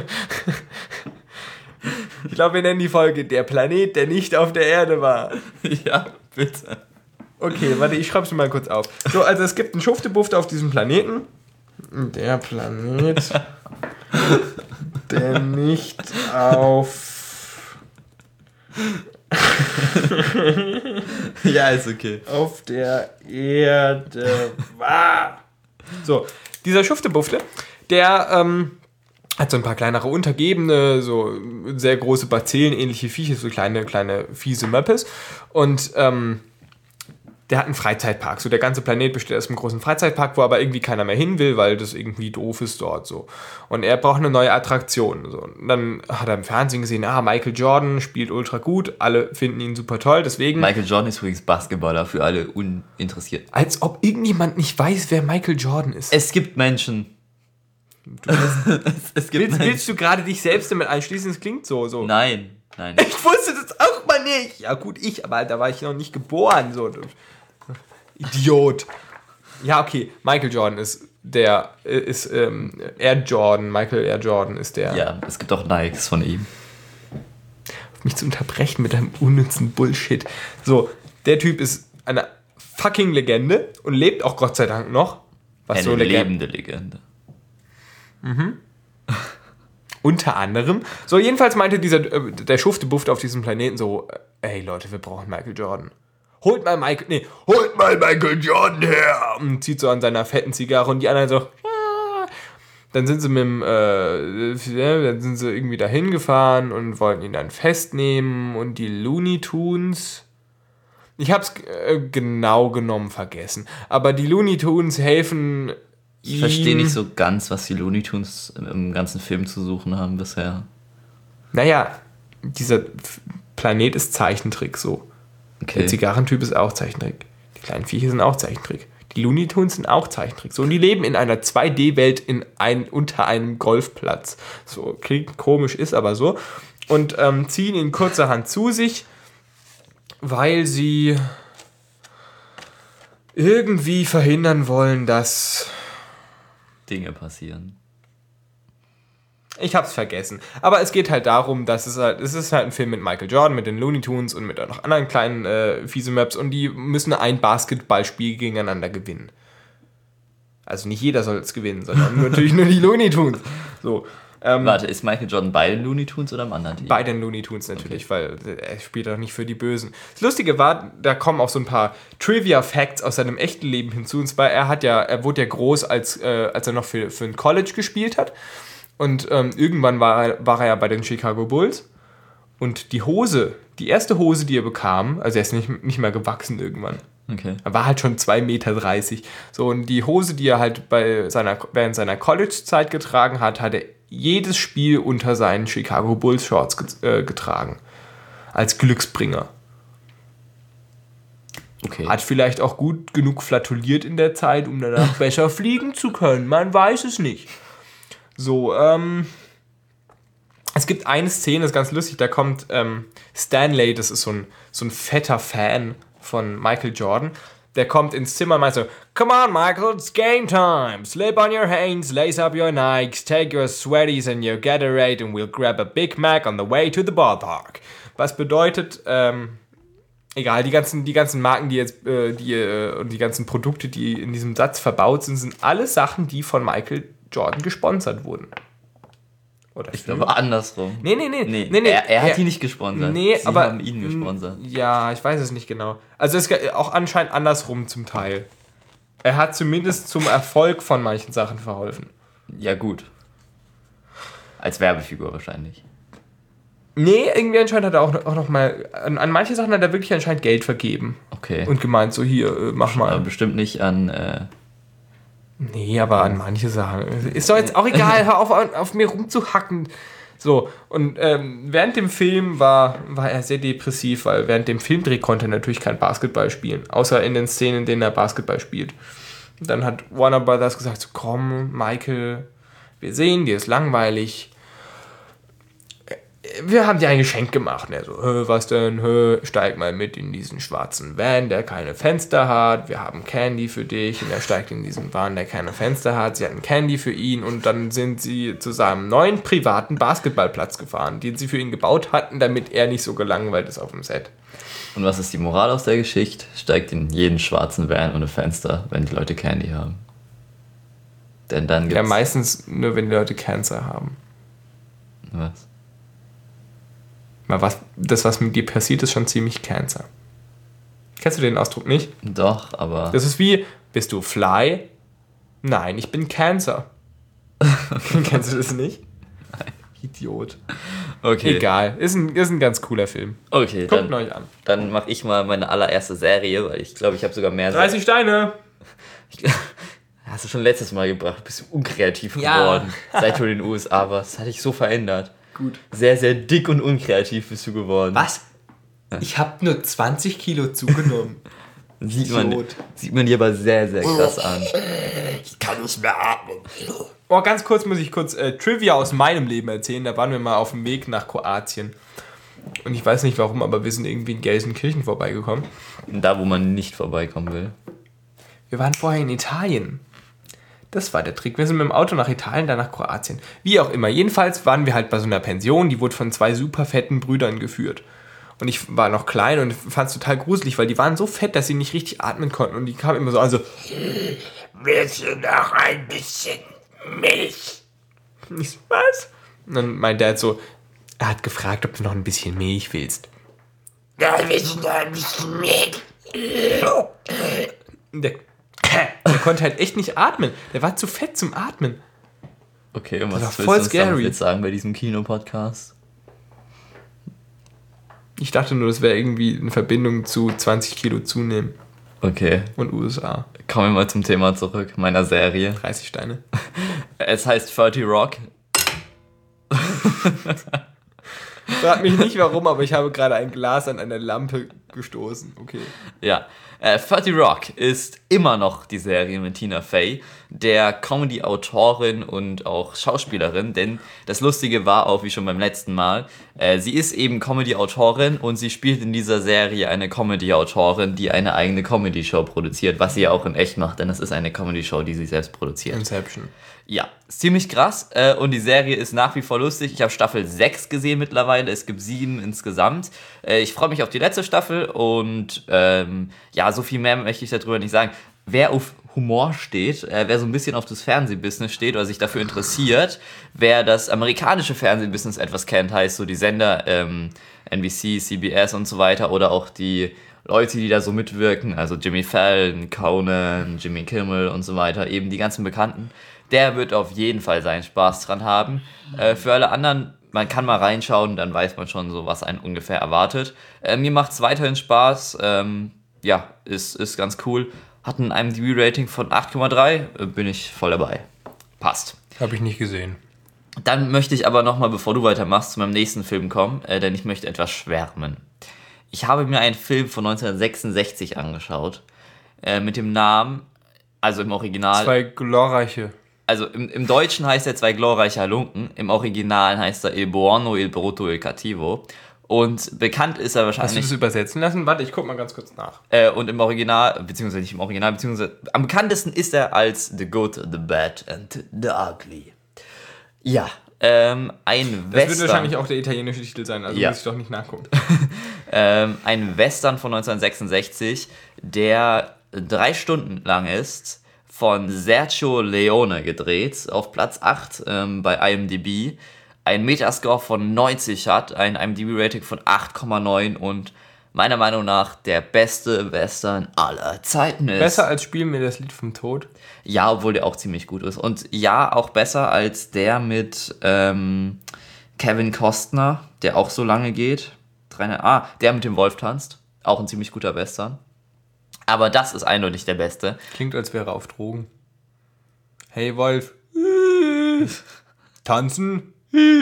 [SPEAKER 1] Ich glaube, wir nennen die Folge Der Planet, der nicht auf der Erde war.
[SPEAKER 2] Ja, bitte.
[SPEAKER 1] Okay, warte, ich schreibe es mal kurz auf. So, also es gibt einen Schuftebufte auf diesem Planeten. Der Planet, der nicht auf...
[SPEAKER 2] Ja, ist okay.
[SPEAKER 1] auf der Erde war. So, dieser Schuftebufte, der ähm, hat so ein paar kleinere Untergebene, so sehr große Bazillen, ähnliche Viecher, so kleine, kleine fiese Möppes. Und ähm, der hat einen Freizeitpark. So, der ganze Planet besteht aus einem großen Freizeitpark, wo aber irgendwie keiner mehr hin will, weil das irgendwie doof ist dort so. Und er braucht eine neue Attraktion. So. Und dann hat er im Fernsehen gesehen, ah, Michael Jordan spielt ultra gut, alle finden ihn super toll, deswegen...
[SPEAKER 2] Michael Jordan ist übrigens Basketballer für alle Uninteressierten.
[SPEAKER 1] Als ob irgendjemand nicht weiß, wer Michael Jordan ist.
[SPEAKER 2] Es gibt Menschen.
[SPEAKER 1] Du weißt,
[SPEAKER 2] es, es gibt
[SPEAKER 1] willst,
[SPEAKER 2] Menschen.
[SPEAKER 1] willst du gerade dich selbst damit einschließen? Es klingt so, so.
[SPEAKER 2] Nein, nein.
[SPEAKER 1] Ich wusste das auch mal nicht. Ja gut, ich, aber da war ich noch nicht geboren. So. Idiot. Ja, okay. Michael Jordan ist der, ist ähm, Air Jordan. Michael Air Jordan ist der.
[SPEAKER 2] Ja, es gibt auch Nikes von ihm.
[SPEAKER 1] Auf mich zu unterbrechen mit einem unnützen Bullshit. So, der Typ ist eine fucking Legende und lebt auch Gott sei Dank noch. Was
[SPEAKER 2] Eine
[SPEAKER 1] so Legende.
[SPEAKER 2] lebende Legende.
[SPEAKER 1] Mhm. Unter anderem. So, jedenfalls meinte dieser, äh, der Schuftebuft auf diesem Planeten so, äh, ey Leute, wir brauchen Michael Jordan. Holt mal Michael, nee, holt mal Michael Jordan her! Und zieht so an seiner fetten Zigarre und die anderen so, ah. Dann sind sie mit dem, äh, dann sind sie irgendwie dahin gefahren und wollten ihn dann festnehmen und die Looney Tunes, ich hab's äh, genau genommen vergessen, aber die Looney Tunes helfen.
[SPEAKER 2] Ich verstehe nicht so ganz, was die Looney Tunes im ganzen Film zu suchen haben bisher.
[SPEAKER 1] Naja, dieser F- Planet ist Zeichentrick so.
[SPEAKER 2] Okay.
[SPEAKER 1] Der Zigarrentyp ist auch Zeichentrick. Die kleinen Viecher sind auch Zeichentrick. Die Looney Tunes sind auch Zeichentrick. So, und die leben in einer zwei D-Welt in ein, unter einem Golfplatz. So, klingt komisch, ist aber so. Und ähm, ziehen ihn kurzerhand zu sich, weil sie irgendwie verhindern wollen, dass...
[SPEAKER 2] Dinge passieren.
[SPEAKER 1] Ich hab's vergessen. Aber es geht halt darum, dass es halt, es ist halt ein Film mit Michael Jordan, mit den Looney Tunes und mit noch anderen kleinen äh, fiese Maps und die müssen ein Basketballspiel gegeneinander gewinnen. Also nicht jeder soll es gewinnen, sondern natürlich nur die Looney Tunes. So, ähm,
[SPEAKER 2] Warte, ist Michael Jordan bei den Looney Tunes oder im anderen Team?
[SPEAKER 1] bei den Looney Tunes natürlich, okay. Weil er spielt auch nicht für die Bösen. Das Lustige war, da kommen auch so ein paar Trivia-Facts aus seinem echten Leben hinzu. Und zwar, er hat ja, er wurde ja groß, als, äh, als er noch für, für ein College gespielt hat. Und ähm, irgendwann war er, war er ja bei den Chicago Bulls. Und die Hose, die erste Hose, die er bekam, also er ist nicht, nicht mehr gewachsen irgendwann.
[SPEAKER 2] Okay.
[SPEAKER 1] Er war halt schon zwei Meter dreißig. So, und die Hose, die er halt bei seiner, während seiner College-Zeit getragen hat, hat er jedes Spiel unter seinen Chicago Bulls Shorts get, äh, getragen. Als Glücksbringer.
[SPEAKER 2] Okay.
[SPEAKER 1] Hat vielleicht auch gut genug flatuliert in der Zeit, um danach besser fliegen zu können. Man weiß es nicht. So, ähm... es gibt eine Szene, das ist ganz lustig, da kommt ähm, Stanley, das ist so ein, so ein fetter Fan von Michael Jordan, der kommt ins Zimmer und meint so, "Come on, Michael, it's game time. Slip on your hands, lace up your Nikes, take your sweaties and your Gatorade and we'll grab a Big Mac on the way to the ballpark." Was bedeutet, ähm, Egal, die ganzen, die ganzen Marken, die jetzt, äh, die, äh, und die ganzen Produkte, die in diesem Satz verbaut sind, sind alles Sachen, die von Michael Jordan gesponsert wurden.
[SPEAKER 2] Oder ich glaube andersrum.
[SPEAKER 1] Nee, nee, nee.
[SPEAKER 2] nee,
[SPEAKER 1] nee, nee.
[SPEAKER 2] Er, er hat er, die nicht gesponsert.
[SPEAKER 1] Nee,
[SPEAKER 2] Sie
[SPEAKER 1] aber,
[SPEAKER 2] haben ihn gesponsert.
[SPEAKER 1] Ja, ich weiß es nicht genau. Also es ist auch anscheinend andersrum zum Teil. Er hat zumindest zum Erfolg von manchen Sachen verholfen.
[SPEAKER 2] Ja, gut. Als Werbefigur wahrscheinlich.
[SPEAKER 1] Nee, irgendwie anscheinend hat er auch, auch noch mal, an, an manche Sachen hat er wirklich anscheinend Geld vergeben.
[SPEAKER 2] Okay.
[SPEAKER 1] Und gemeint, so hier, äh, mach mal.
[SPEAKER 2] Aber bestimmt nicht an... Äh
[SPEAKER 1] Nee, aber an manche Sachen. Ist doch jetzt auch egal, hör auf, auf mir rumzuhacken. So, und ähm, während dem Film war, war er sehr depressiv, weil während dem Filmdreh konnte er natürlich kein Basketball spielen. Außer in den Szenen, in denen er Basketball spielt. Und dann hat Warner Brothers gesagt, so, komm, Michael, wir sehen, dir ist langweilig. Wir haben dir ein Geschenk gemacht. Und er so, was denn? Hö, steig mal mit in diesen schwarzen Van, der keine Fenster hat. Wir haben Candy für dich. Und er steigt in diesen Van, der keine Fenster hat. Sie hatten Candy für ihn. Und dann sind sie zu seinem neuen privaten Basketballplatz gefahren, den sie für ihn gebaut hatten, damit er nicht so gelangweilt ist auf dem Set.
[SPEAKER 2] Und was ist die Moral aus der Geschichte? Steigt in jeden schwarzen Van ohne Fenster, wenn die Leute Candy haben. Denn dann gibt's...
[SPEAKER 1] Ja, meistens nur, wenn die Leute Cancer haben.
[SPEAKER 2] Was?
[SPEAKER 1] Was, das, was mit dir passiert, ist schon ziemlich Cancer. Kennst du den Ausdruck nicht?
[SPEAKER 2] Doch, aber...
[SPEAKER 1] Das ist wie, bist du Fly? Nein, ich bin Cancer. Kennst du das nicht?
[SPEAKER 2] Nein.
[SPEAKER 1] Idiot.
[SPEAKER 2] Okay.
[SPEAKER 1] Egal, ist ein, ist ein ganz cooler Film.
[SPEAKER 2] Okay,
[SPEAKER 1] Guckt
[SPEAKER 2] dann,
[SPEAKER 1] euch an.
[SPEAKER 2] Dann mache ich mal meine allererste Serie, weil ich glaube, ich habe sogar mehr...
[SPEAKER 1] dreißig Steine!
[SPEAKER 2] Ich, hast du schon letztes Mal gebracht, bist du unkreativ
[SPEAKER 1] ja.
[SPEAKER 2] geworden, seit du in den U S A warst. Das hat dich so verändert.
[SPEAKER 1] Gut.
[SPEAKER 2] Sehr, sehr dick und unkreativ bist du geworden.
[SPEAKER 1] Was? Ich habe nur zwanzig Kilo zugenommen.
[SPEAKER 2] sieht, man, sieht man dir aber sehr, sehr krass an.
[SPEAKER 3] Ich kann nicht mehr atmen.
[SPEAKER 1] Oh, ganz kurz muss ich kurz äh, Trivia aus meinem Leben erzählen. Da waren wir mal auf dem Weg nach Kroatien. Und ich weiß nicht warum, aber wir sind irgendwie in Gelsenkirchen vorbeigekommen.
[SPEAKER 2] Da, wo man nicht vorbeikommen will.
[SPEAKER 1] Wir waren vorher in Italien. Das war der Trick. Wir sind mit dem Auto nach Italien, dann nach Kroatien. Wie auch immer. Jedenfalls waren wir halt bei so einer Pension, die wurde von zwei super fetten Brüdern geführt. Und ich war noch klein und fand es total gruselig, weil die waren so fett, dass sie nicht richtig atmen konnten. Und die kamen immer so an, so...
[SPEAKER 3] Willst du noch ein bisschen Milch?
[SPEAKER 1] Ich so, was? Und dann mein Dad so... Er hat gefragt, ob du noch ein bisschen Milch willst.
[SPEAKER 3] Ja, willst du noch ein bisschen Milch?
[SPEAKER 1] Der... Der konnte halt echt nicht atmen. Der war zu fett zum Atmen.
[SPEAKER 2] Okay, und was willst
[SPEAKER 1] voll
[SPEAKER 2] du uns
[SPEAKER 1] scary.
[SPEAKER 2] damit jetzt sagen bei diesem Kinopodcast?
[SPEAKER 1] Ich dachte nur, das wäre irgendwie eine Verbindung zu zwanzig Kilo zunehmen.
[SPEAKER 2] Okay.
[SPEAKER 1] Und U S A.
[SPEAKER 2] Kommen wir mal zum Thema zurück, meiner Serie.
[SPEAKER 1] dreißig Steine.
[SPEAKER 2] Es heißt thirty Rock.
[SPEAKER 1] Frag mich nicht warum, aber ich habe gerade ein Glas an eine Lampe gestoßen. Okay.
[SPEAKER 2] Ja. Äh, thirty Rock ist immer noch die Serie mit Tina Fey, der Comedy-Autorin und auch Schauspielerin, denn das Lustige war auch, wie schon beim letzten Mal, äh, sie ist eben Comedy-Autorin und sie spielt in dieser Serie eine Comedy-Autorin, die eine eigene Comedy-Show produziert, was sie ja auch in echt macht, denn es ist eine Comedy-Show, die sie selbst produziert.
[SPEAKER 1] Inception.
[SPEAKER 2] Ja, ist ziemlich krass äh, und die Serie ist nach wie vor lustig. Ich habe Staffel sechs gesehen mittlerweile, es gibt sieben insgesamt. Äh, ich freue mich auf die letzte Staffel und ähm, ja, so viel mehr möchte ich darüber nicht sagen. Wer auf Humor steht, äh, wer so ein bisschen auf das Fernsehbusiness steht oder sich dafür interessiert, wer das amerikanische Fernsehbusiness etwas kennt, heißt so die Sender ähm, N B C, C B S und so weiter oder auch die Leute, die da so mitwirken, also Jimmy Fallon, Conan, Jimmy Kimmel und so weiter, eben die ganzen Bekannten, der wird auf jeden Fall seinen Spaß dran haben. Äh, für alle anderen, man kann mal reinschauen, dann weiß man schon so, was einen ungefähr erwartet. Äh, mir macht es weiterhin Spaß, ähm, ja, ist, ist ganz cool. Hat ein I M D B-Rating von acht Komma drei, äh, bin ich voll dabei. Passt.
[SPEAKER 1] Habe ich nicht gesehen.
[SPEAKER 2] Dann möchte ich aber nochmal, bevor du weitermachst, zu meinem nächsten Film kommen, äh, denn ich möchte etwas schwärmen. Ich habe mir einen Film von neunzehnhundertsechsundsechzig angeschaut, äh, mit dem Namen, also im Original...
[SPEAKER 1] Zwei glorreiche.
[SPEAKER 2] Also im, im Deutschen heißt er Zwei glorreiche Halunken, im Original heißt er Il Buono, Il Brutto, Il Cattivo. Und bekannt ist er wahrscheinlich...
[SPEAKER 1] Hast du das übersetzen lassen? Warte, ich guck mal ganz kurz nach.
[SPEAKER 2] Äh, und im Original, beziehungsweise nicht im Original, beziehungsweise am bekanntesten ist er als The Good, The Bad and The Ugly. Ja, ähm, ein
[SPEAKER 1] Das
[SPEAKER 2] Western.
[SPEAKER 1] wird wahrscheinlich auch der italienische Titel sein, also
[SPEAKER 2] Ja.
[SPEAKER 1] muss ich doch nicht nachgucken.
[SPEAKER 2] Ähm, ein Western von neunzehnhundertsechsundsechzig, der drei Stunden lang ist, von Sergio Leone gedreht, auf Platz acht ähm, bei I M D B, ein Metascore von neunzig hat, ein I M D B-Rating von acht Komma neun und meiner Meinung nach der beste Western aller Zeiten ist.
[SPEAKER 1] Besser als Spiel mir das Lied vom Tod.
[SPEAKER 2] Ja, obwohl der auch ziemlich gut ist. Und ja, auch besser als der mit ähm, Kevin Costner, der auch so lange geht. Drei, ah, der mit dem Wolf tanzt. Auch ein ziemlich guter Western. Aber das ist eindeutig der beste.
[SPEAKER 1] Klingt, als wäre er auf Drogen. Hey Wolf. Tanzen.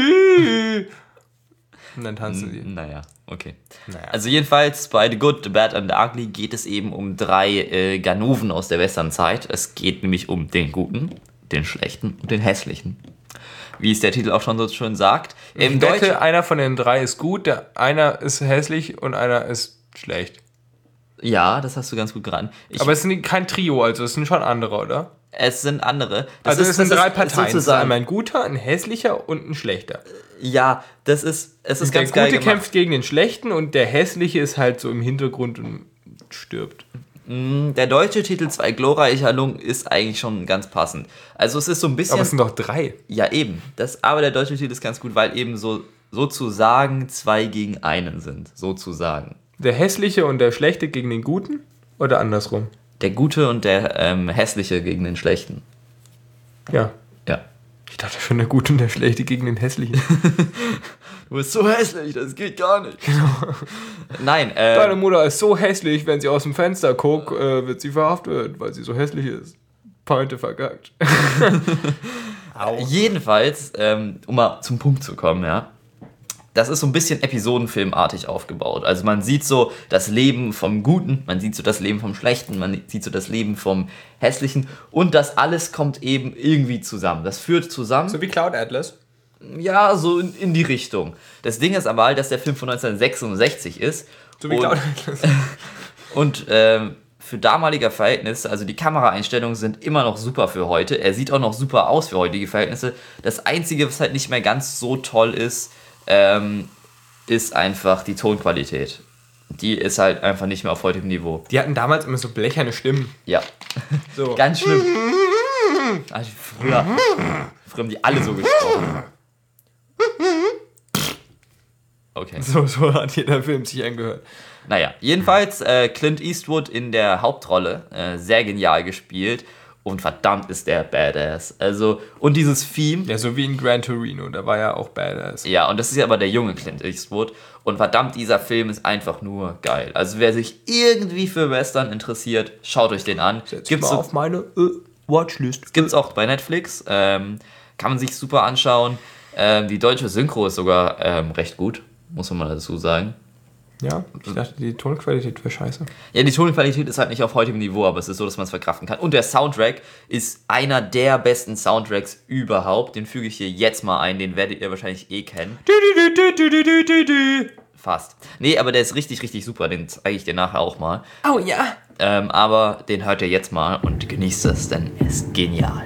[SPEAKER 1] Und dann tanzen sie.
[SPEAKER 2] Naja, okay.
[SPEAKER 1] Naja.
[SPEAKER 2] Also jedenfalls bei The Good, The Bad and The Ugly geht es eben um drei äh, Ganoven aus der Westernzeit. Es geht nämlich um den Guten, den Schlechten und den Hässlichen. Wie es der Titel auch schon so schön sagt. Im
[SPEAKER 1] Ich wette,
[SPEAKER 2] Deutschen,
[SPEAKER 1] einer von den drei ist gut, der einer ist hässlich und einer ist schlecht.
[SPEAKER 2] ja, das hast du ganz gut geraten. Ich,
[SPEAKER 1] Aber es sind kein Trio, also es sind schon andere, oder?
[SPEAKER 2] es sind andere. Das
[SPEAKER 1] Also
[SPEAKER 2] ist,
[SPEAKER 1] es sind
[SPEAKER 2] das
[SPEAKER 1] drei
[SPEAKER 2] ist
[SPEAKER 1] Parteien. Es ist
[SPEAKER 2] sozusagen,
[SPEAKER 1] einmal ein guter, ein hässlicher und ein schlechter.
[SPEAKER 2] ja, das ist, es ist
[SPEAKER 1] Der
[SPEAKER 2] ganz geil
[SPEAKER 1] Gute
[SPEAKER 2] gemacht.
[SPEAKER 1] kämpft gegen den Schlechten und der Hässliche ist halt so im Hintergrund und stirbt.
[SPEAKER 2] Der deutsche Titel Zwei glorreiche Lungen ist eigentlich schon ganz passend. Also es ist so ein bisschen...
[SPEAKER 1] Aber es sind doch drei.
[SPEAKER 2] Ja, eben. Das, aber der deutsche Titel ist ganz gut, weil eben so sozusagen zwei gegen einen sind. Sozusagen.
[SPEAKER 1] Der Hässliche und der Schlechte gegen den Guten? Oder andersrum?
[SPEAKER 2] Der Gute und der ähm, Hässliche gegen den Schlechten.
[SPEAKER 1] Ja.
[SPEAKER 2] Ja.
[SPEAKER 1] Ich dachte schon, der Gute und der Schlechte gegen den Hässlichen.
[SPEAKER 2] Du bist so hässlich, das geht gar nicht. Nein,
[SPEAKER 1] Deine
[SPEAKER 2] äh,
[SPEAKER 1] Mutter ist so hässlich, wenn sie aus dem Fenster guckt, äh, wird sie verhaftet, weil sie so hässlich ist. Pointe vergackt.
[SPEAKER 2] jedenfalls, ähm, um mal zum Punkt zu kommen, ja. Das ist so ein bisschen episodenfilmartig aufgebaut. Also man sieht so das Leben vom Guten, man sieht so das Leben vom Schlechten, man sieht so das Leben vom Hässlichen und das alles kommt eben irgendwie zusammen. Das führt zusammen.
[SPEAKER 1] So wie Cloud Atlas.
[SPEAKER 2] Ja, so in, in die Richtung. Das Ding ist aber halt, dass der Film von neunzehnhundertsechsundsechzig ist.
[SPEAKER 1] So wie
[SPEAKER 2] und,
[SPEAKER 1] Cloud Atlas.
[SPEAKER 2] und ähm, für damalige Verhältnisse, also die Kameraeinstellungen sind immer noch super für heute. Er sieht auch noch super aus für heutige Verhältnisse. Das Einzige, was halt nicht mehr ganz so toll ist, ähm, ist einfach die Tonqualität. Die ist halt einfach nicht mehr auf heutigem Niveau.
[SPEAKER 1] Die hatten damals immer so blecherne Stimmen.
[SPEAKER 2] Ja,
[SPEAKER 1] So.
[SPEAKER 2] ganz schlimm. Also früher, früher haben die alle so gesprochen. Okay.
[SPEAKER 1] So, so hat jeder Film sich angehört.
[SPEAKER 2] Naja, jedenfalls äh, Clint Eastwood in der Hauptrolle, äh, sehr genial gespielt und verdammt ist der Badass. Also, und dieses Theme,
[SPEAKER 1] Ja, so wie in Gran Torino, da war ja auch Badass.
[SPEAKER 2] ja, und das ist ja aber der junge Clint Eastwood und verdammt, dieser Film ist einfach nur geil. Also, wer sich irgendwie für Western interessiert, schaut euch den an.
[SPEAKER 1] Setz
[SPEAKER 2] Gibt's
[SPEAKER 1] mal
[SPEAKER 2] so,
[SPEAKER 1] auf meine äh, Watchlist.
[SPEAKER 2] gibt's auch bei Netflix, ähm, kann man sich super anschauen. Ähm, die deutsche Synchro ist sogar ähm, recht gut, muss man mal dazu sagen.
[SPEAKER 1] Ja, ich dachte, die Tonqualität wäre scheiße.
[SPEAKER 2] Ja, die Tonqualität ist halt nicht auf heutigem Niveau, aber es ist so, dass man es verkraften kann. Und der Soundtrack ist einer der besten Soundtracks überhaupt. Den füge ich hier jetzt mal ein, den werdet ihr wahrscheinlich eh kennen. Fast. Nee, aber der ist richtig, richtig super, den zeige ich dir nachher auch mal.
[SPEAKER 1] Oh ja.
[SPEAKER 2] Ähm, aber den hört ihr jetzt mal und genießt es, denn er ist genial.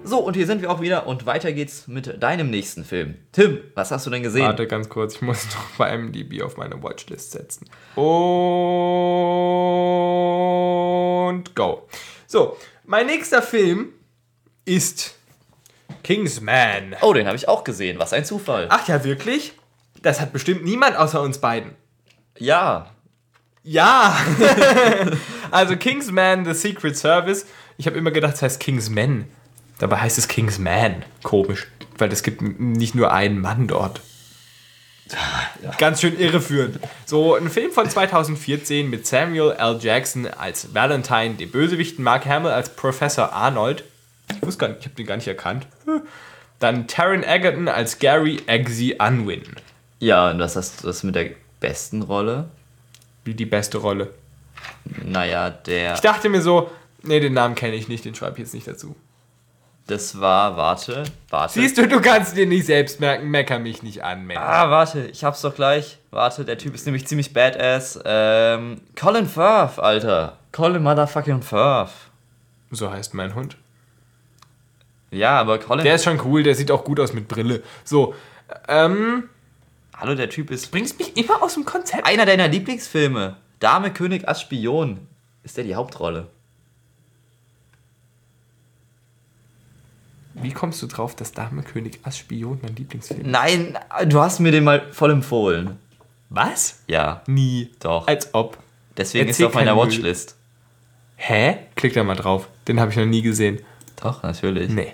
[SPEAKER 2] So, und hier sind wir auch wieder und weiter geht's mit deinem nächsten Film. Tim, was hast du denn gesehen?
[SPEAKER 1] Warte ganz kurz, ich muss noch bei IMDb auf meine Watchlist setzen. Und go. So, mein nächster Film ist Kingsman.
[SPEAKER 2] Oh, den habe ich auch gesehen. Was ein Zufall.
[SPEAKER 1] Ach ja, wirklich? Das hat bestimmt niemand außer uns beiden.
[SPEAKER 2] Ja.
[SPEAKER 1] Ja! Also Kingsman, The Secret Service. Ich habe immer gedacht, es heißt Kingsman. Dabei heißt es Kingsman. Komisch. Weil es gibt nicht nur einen Mann dort. Ja. Ganz schön irreführend. So, ein Film von zwanzig vierzehn mit Samuel L. Jackson als Valentine, dem Bösewichten, Mark Hamill als Professor Arnold. Ich wusste gar nicht, ich habe den gar nicht erkannt. Dann Taron Egerton als Gary Eggsy Unwin.
[SPEAKER 2] Ja, und was hast du das mit der besten Rolle?
[SPEAKER 1] Wie die beste Rolle.
[SPEAKER 2] Naja, der...
[SPEAKER 1] Ich dachte mir so, nee, den Namen kenne ich nicht, den schreibe ich jetzt nicht dazu.
[SPEAKER 2] Das war, warte, warte.
[SPEAKER 1] Siehst du, du kannst dir nicht selbst merken, mecker mich nicht an, Mensch.
[SPEAKER 2] Ah, warte, ich hab's doch gleich. Warte, der Typ ist nämlich ziemlich badass. Ähm, Colin Firth, Alter. Colin Motherfucking Firth.
[SPEAKER 1] So heißt mein Hund.
[SPEAKER 2] Ja, aber Colin...
[SPEAKER 1] Der ist schon cool, der sieht auch gut aus mit Brille. So, ähm...
[SPEAKER 2] Hallo, der Typ ist...
[SPEAKER 1] Bringst mich immer aus dem Konzept.
[SPEAKER 2] Einer deiner Lieblingsfilme. Dame, König, Ass, Spion. Ist der die Hauptrolle?
[SPEAKER 1] Wie kommst du drauf, dass Dame, König, Ass, Spion mein Lieblingsfilm ist?
[SPEAKER 2] Nein, du hast mir den mal voll empfohlen.
[SPEAKER 1] Was?
[SPEAKER 2] Ja,
[SPEAKER 1] Nie.
[SPEAKER 2] doch.
[SPEAKER 1] Als ob.
[SPEAKER 2] Deswegen
[SPEAKER 1] Erzähl
[SPEAKER 2] ist er auf meiner
[SPEAKER 1] keinen Müll.
[SPEAKER 2] Watchlist.
[SPEAKER 1] Hä? Klick da mal drauf. Den habe ich noch nie gesehen.
[SPEAKER 2] Doch, natürlich.
[SPEAKER 1] Nee.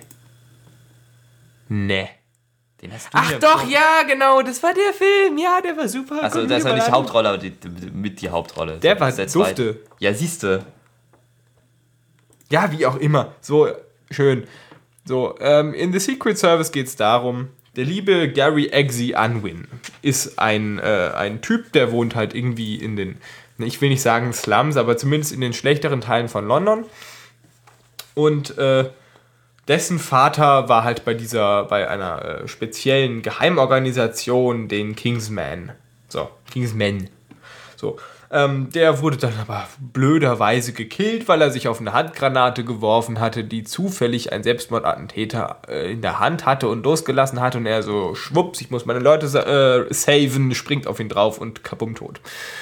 [SPEAKER 1] Nee.
[SPEAKER 2] Den hast du
[SPEAKER 1] Ach
[SPEAKER 2] mir
[SPEAKER 1] doch,
[SPEAKER 2] empfohlen.
[SPEAKER 1] ja, genau, das war der Film. Ja, der war super.
[SPEAKER 2] Also,
[SPEAKER 1] Guck
[SPEAKER 2] das ist
[SPEAKER 1] mir
[SPEAKER 2] ja nicht die
[SPEAKER 1] mal an.
[SPEAKER 2] Hauptrolle, aber die, die, mit die Hauptrolle.
[SPEAKER 1] Der war
[SPEAKER 2] Das ist zweite.
[SPEAKER 1] dufte.
[SPEAKER 2] Ja, siehste.
[SPEAKER 1] Ja, wie auch immer. So, schön. So, ähm, in The Secret Service geht es darum, der liebe Gary Eggsy Unwin ist ein, äh, ein Typ, der wohnt halt irgendwie in den, ich will nicht sagen Slums, aber zumindest in den schlechteren Teilen von London. Und äh, dessen Vater war halt bei dieser, bei einer äh, speziellen Geheimorganisation, den Kingsman. So, Kingsmen. So. Ähm, der wurde dann aber blöderweise gekillt, weil er sich auf eine Handgranate geworfen hatte, die zufällig ein Selbstmordattentäter äh, in der Hand hatte und losgelassen hatte. Und er so, schwupps, ich muss meine Leute äh, saven, springt auf ihn drauf und kapumm tot.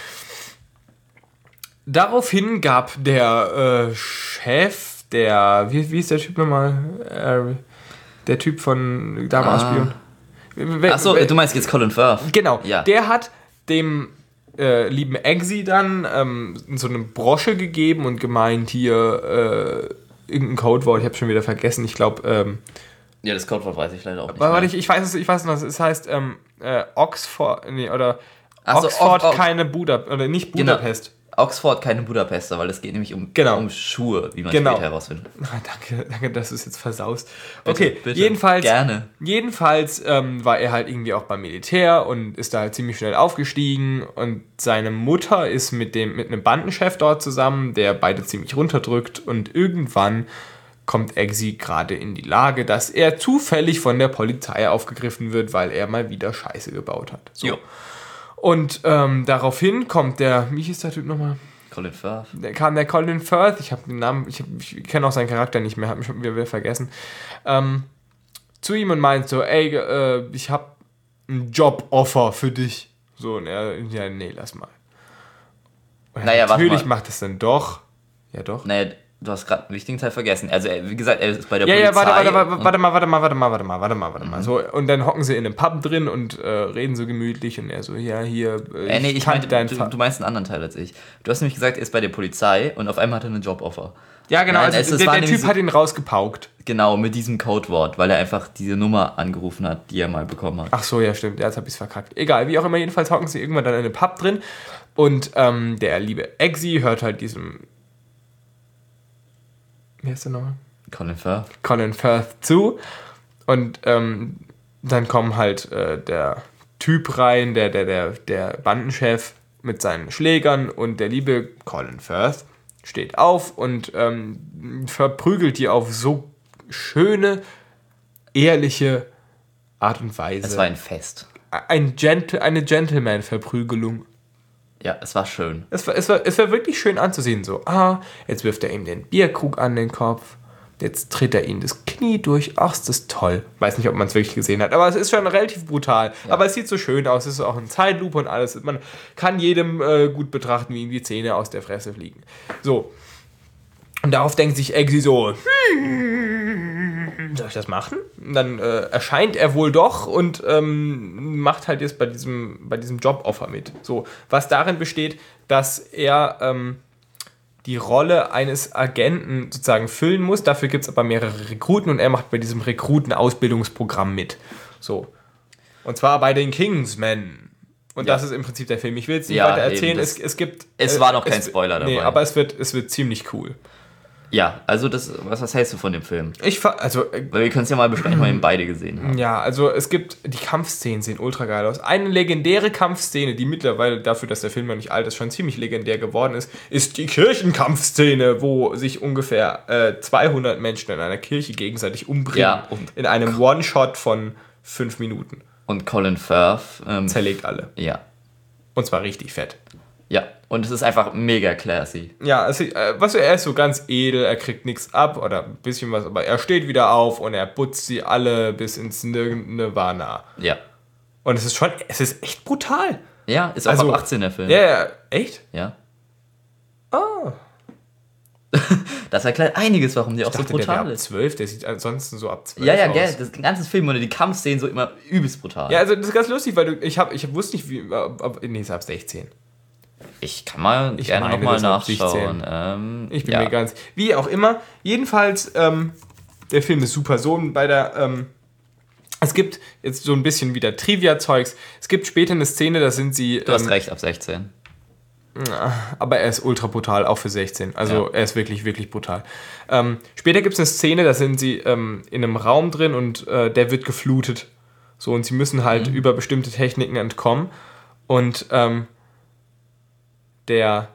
[SPEAKER 1] Daraufhin gab der äh, Chef, der, wie, wie ist der Typ nochmal? Äh, der Typ von Dame
[SPEAKER 2] Ah.
[SPEAKER 1] Spion.
[SPEAKER 2] Achso, du meinst jetzt Colin Firth.
[SPEAKER 1] Genau,
[SPEAKER 2] Ja.
[SPEAKER 1] der hat dem äh, lieben Eggsy dann ähm, so eine Brosche gegeben und gemeint, hier äh, irgendein Codewort, ich habe schon wieder vergessen, ich glaube, ähm,
[SPEAKER 2] Ja, das Codewort weiß ich leider auch nicht.
[SPEAKER 1] warte,
[SPEAKER 2] mehr.
[SPEAKER 1] ich, ich weiß es, ich weiß noch, es heißt ähm, äh, Oxford, nee, oder
[SPEAKER 2] Ach so,
[SPEAKER 1] Oxford,
[SPEAKER 2] Ox- Ox-
[SPEAKER 1] keine Budapest, oder nicht
[SPEAKER 2] Genau.
[SPEAKER 1] Budapest.
[SPEAKER 2] Oxford, keine Budapester, weil es geht nämlich um,
[SPEAKER 1] Genau.
[SPEAKER 2] um Schuhe, wie man
[SPEAKER 1] Genau.
[SPEAKER 2] später herausfindet.
[SPEAKER 1] Ah, danke, danke, dass du es jetzt versaust.
[SPEAKER 2] Bitte,
[SPEAKER 1] Okay,
[SPEAKER 2] bitte.
[SPEAKER 1] jedenfalls,
[SPEAKER 2] Gerne.
[SPEAKER 1] jedenfalls ähm, war er halt irgendwie auch beim Militär und ist da halt ziemlich schnell aufgestiegen und seine Mutter ist mit dem mit einem Bandenchef dort zusammen, der beide ziemlich runterdrückt und irgendwann kommt Eggsy gerade in die Lage, dass er zufällig von der Polizei aufgegriffen wird, weil er mal wieder Scheiße gebaut hat. So.
[SPEAKER 2] Jo.
[SPEAKER 1] Und ähm, daraufhin kommt der, wie hieß der Typ nochmal?
[SPEAKER 2] Colin Firth.
[SPEAKER 1] Da kam der Colin Firth, ich habe den Namen, ich, hab, ich kenne auch seinen Charakter nicht mehr, habe mich schon wieder vergessen, ähm, zu ihm und meint so, ey, äh, ich habe ein Job-Offer für dich. So, und er, ja, nee, lass mal. Und
[SPEAKER 2] Naja, warte
[SPEAKER 1] natürlich
[SPEAKER 2] mal.
[SPEAKER 1] macht es dann doch. Ja, doch.
[SPEAKER 2] Naja, du hast gerade einen wichtigen Teil vergessen. Also, er- wie gesagt, er ist bei der
[SPEAKER 1] Ja, ja,
[SPEAKER 2] Polizei.
[SPEAKER 1] warte, warte, warte,
[SPEAKER 2] und-
[SPEAKER 1] warte mal, warte mal, warte mal, warte mal, warte mal, warte mal. So, und dann hocken sie in einem Pub drin und äh, reden so gemütlich und er so, ja, hier, äh,
[SPEAKER 2] Äh, nee, ich
[SPEAKER 1] kannte
[SPEAKER 2] meinte,
[SPEAKER 1] deinen
[SPEAKER 2] du,
[SPEAKER 1] Fa-
[SPEAKER 2] du meinst einen anderen Teil als ich. Du hast nämlich gesagt, er ist bei der Polizei und auf einmal hat er einen Joboffer.
[SPEAKER 1] Ja, genau,
[SPEAKER 2] Nein,
[SPEAKER 1] also
[SPEAKER 2] es- es
[SPEAKER 1] der,
[SPEAKER 2] war
[SPEAKER 1] der
[SPEAKER 2] nämlich
[SPEAKER 1] Typ
[SPEAKER 2] so-
[SPEAKER 1] hat ihn rausgepaukt.
[SPEAKER 2] Genau, mit diesem Codewort, weil er einfach diese Nummer angerufen hat, die er mal bekommen hat.
[SPEAKER 1] Ach so, ja, stimmt. Ja, jetzt hab ich's verkackt. Egal, wie auch immer, jedenfalls hocken sie irgendwann dann in einem Pub drin und ähm, der liebe Eggsy hört halt diesem. Wie heißt der nochmal?
[SPEAKER 2] Colin Firth.
[SPEAKER 1] Colin Firth zu und ähm, dann kommen halt äh, der Typ rein, der, der, der, der Bandenchef mit seinen Schlägern und der liebe Colin Firth steht auf und ähm, verprügelt die auf so schöne, ehrliche Art und Weise.
[SPEAKER 2] Es war ein Fest.
[SPEAKER 1] ein Gentle, eine Gentleman-Verprügelung.
[SPEAKER 2] Ja, es war schön.
[SPEAKER 1] Es war, es, war, es war wirklich schön anzusehen. So, ah, jetzt wirft er ihm den Bierkrug an den Kopf. Jetzt tritt er ihnen das Knie durch. Ach, ist das toll. Weiß nicht, ob man es wirklich gesehen hat, aber es ist schon relativ brutal. Ja. Aber es sieht so schön aus. Es ist auch ein Zeitlupe und alles. Man kann jedem äh, gut betrachten, wie ihm die Zähne aus der Fresse fliegen. So. Und darauf denkt sich Eggsy so, hm, soll ich das machen? Und dann äh, erscheint er wohl doch und ähm, macht halt jetzt bei diesem, bei diesem Joboffer mit. So, was darin besteht, dass er ähm, die Rolle eines Agenten sozusagen füllen muss. Dafür gibt es aber mehrere Rekruten und er macht bei diesem Rekruten-Ausbildungsprogramm mit. So. Und zwar bei den Kingsmen. Und ja. das ist im Prinzip der Film. Ich will jetzt nicht ja, weiter erzählen. Es, es gibt.
[SPEAKER 2] Es äh, war noch kein es, Spoiler dabei.
[SPEAKER 1] Nee, aber es wird, es wird ziemlich cool.
[SPEAKER 2] Ja, also das, was, was hältst du von dem Film?
[SPEAKER 1] Ich also äh,
[SPEAKER 2] Weil wir können es ja mal besprechen, weil wir ihn beide gesehen haben.
[SPEAKER 1] Ja, also es gibt, die Kampfszenen sehen ultra geil aus. Eine legendäre Kampfszene, die mittlerweile dafür, dass der Film noch nicht alt ist, schon ziemlich legendär geworden ist, ist die Kirchenkampfszene, wo sich ungefähr äh, zweihundert Menschen in einer Kirche gegenseitig umbringen.
[SPEAKER 2] Ja, und
[SPEAKER 1] in einem One-Shot von fünf Minuten.
[SPEAKER 2] Und Colin Firth
[SPEAKER 1] ähm, zerlegt alle.
[SPEAKER 2] Ja.
[SPEAKER 1] Und zwar richtig fett.
[SPEAKER 2] Ja, und es ist einfach mega classy.
[SPEAKER 1] Ja, also, äh, was, er ist so ganz edel, er kriegt nichts ab oder ein bisschen was, aber er steht wieder auf und er putzt sie alle bis ins Nirvana.
[SPEAKER 2] Ja.
[SPEAKER 1] Und es ist schon, es ist echt brutal.
[SPEAKER 2] Ja, ist auch also, ab achtzehn der Film.
[SPEAKER 1] Ja, ja, echt?
[SPEAKER 2] Ja.
[SPEAKER 1] Oh.
[SPEAKER 2] Das erklärt einiges, warum die auch
[SPEAKER 1] dachte,
[SPEAKER 2] so brutal
[SPEAKER 1] der
[SPEAKER 2] ist.
[SPEAKER 1] ab zwölf, der sieht ansonsten so ab zwölf
[SPEAKER 2] Ja, ja,
[SPEAKER 1] aus.
[SPEAKER 2] gell, das ganze Film oder die Kampfszenen so immer übelst brutal.
[SPEAKER 1] Ja, also das ist ganz lustig, weil du, ich hab, ich wusste nicht, wie, ob, nee, es ist ab sechzehn.
[SPEAKER 2] Ich kann mal
[SPEAKER 1] ich
[SPEAKER 2] gerne nochmal nachschauen. Ähm,
[SPEAKER 1] ich bin
[SPEAKER 2] ja.
[SPEAKER 1] mir ganz... Wie auch immer. Jedenfalls, ähm, der Film ist super. So bei der... Ähm, es gibt jetzt so ein bisschen wieder Trivia-Zeugs. Es gibt später eine Szene, da sind sie...
[SPEAKER 2] Du hast
[SPEAKER 1] ähm,
[SPEAKER 2] recht, ab sechzehn.
[SPEAKER 1] Aber er ist ultra brutal, auch für sechzehn. Also
[SPEAKER 2] Ja.
[SPEAKER 1] er ist wirklich, wirklich brutal. Ähm, später gibt es eine Szene, da sind sie ähm, in einem Raum drin und äh, der wird geflutet. So, und sie müssen halt
[SPEAKER 2] Mhm.
[SPEAKER 1] über bestimmte Techniken entkommen. Und ähm, der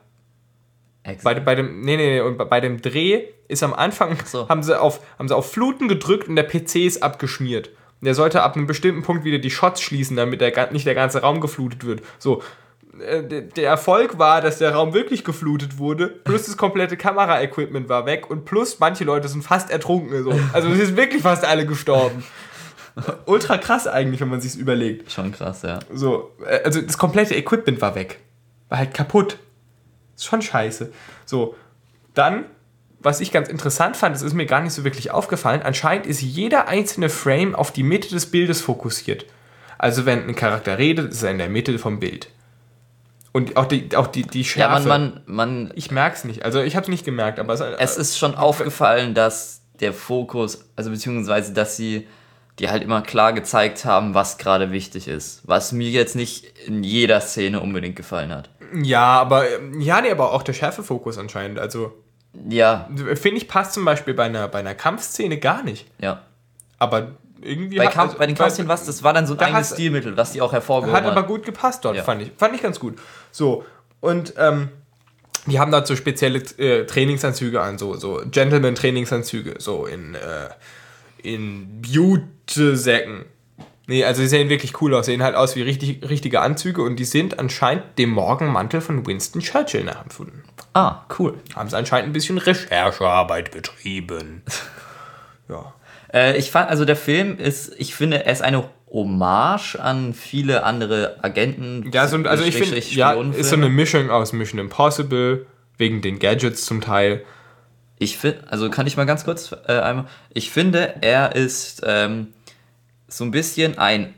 [SPEAKER 1] bei, bei dem nee, nee, nee, und bei dem Dreh ist am Anfang
[SPEAKER 2] so.
[SPEAKER 1] haben sie auf haben sie auf Fluten gedrückt und der P C ist abgeschmiert. Und der sollte ab einem bestimmten Punkt wieder die Shots schließen, damit der, nicht der ganze Raum geflutet wird. So, äh, der Erfolg war, dass der Raum wirklich geflutet wurde, plus das komplette Kameraequipment war weg und plus manche Leute sind fast ertrunken. So. Also es sind wirklich fast alle gestorben. Ultra krass eigentlich, wenn man sich's überlegt.
[SPEAKER 2] Schon krass, ja.
[SPEAKER 1] So, äh, also das komplette Equipment war weg. War halt kaputt. Ist schon scheiße. So, dann, was ich ganz interessant fand, das ist mir gar nicht so wirklich aufgefallen, anscheinend ist jeder einzelne Frame auf die Mitte des Bildes fokussiert. Also wenn ein Charakter redet, ist er in der Mitte vom Bild. Und auch die, auch die, die Schärfe.
[SPEAKER 2] Ja, man, man, man
[SPEAKER 1] ich merk's nicht. Also ich hab's nicht gemerkt, aber es,
[SPEAKER 2] es ist schon aufgefallen, dass der Fokus, also beziehungsweise, dass sie die halt immer klar gezeigt haben, was gerade wichtig ist. Was mir jetzt nicht in jeder Szene unbedingt gefallen hat.
[SPEAKER 1] Ja, aber ja, nee, aber auch der Schärfefokus anscheinend. Also
[SPEAKER 2] ja,
[SPEAKER 1] finde ich, passt zum Beispiel bei einer, bei einer Kampfszene gar nicht.
[SPEAKER 2] ja.
[SPEAKER 1] Aber irgendwie
[SPEAKER 2] Bei,
[SPEAKER 1] hat,
[SPEAKER 2] Kampf,
[SPEAKER 1] also,
[SPEAKER 2] bei den Kampfszenen was, das war dann so ein
[SPEAKER 1] da
[SPEAKER 2] eigenes
[SPEAKER 1] hat-
[SPEAKER 2] Stilmittel, was die auch hervorgehoben
[SPEAKER 1] hat
[SPEAKER 2] hat.
[SPEAKER 1] aber gut gepasst dort,
[SPEAKER 2] Ja.
[SPEAKER 1] fand ich. Fand ich ganz gut. So, und ähm, die haben dazu spezielle äh, Trainingsanzüge an, so, so Gentleman-Trainingsanzüge, so in, äh, in Jutesäcken. Nee, also sie sehen wirklich cool aus, sehen halt aus wie richtig, richtige Anzüge und die sind anscheinend dem Morgenmantel von Winston Churchill nachempfunden.
[SPEAKER 2] Ah, cool.
[SPEAKER 1] Haben sie anscheinend ein bisschen Recherchearbeit betrieben. Ja.
[SPEAKER 2] Äh, ich fand, also der Film ist, ich finde, er ist eine Hommage an viele andere Agenten.
[SPEAKER 1] Ja, so, also ich finde,
[SPEAKER 2] Schrägstrich
[SPEAKER 1] ja,
[SPEAKER 2] Spionenfilme.
[SPEAKER 1] ist so eine Mischung aus Mission Impossible, wegen den Gadgets zum Teil.
[SPEAKER 2] Ich finde, also kann ich mal ganz kurz äh, einmal. Ich finde, er ist ähm, so ein bisschen ein.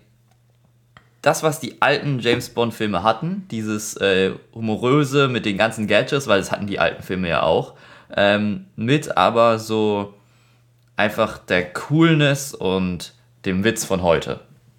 [SPEAKER 2] Das, was die alten James Bond-Filme hatten, dieses äh, humoröse mit den ganzen Gadgets, weil das hatten die alten Filme ja auch, ähm, mit aber so einfach der Coolness und dem Witz von heute.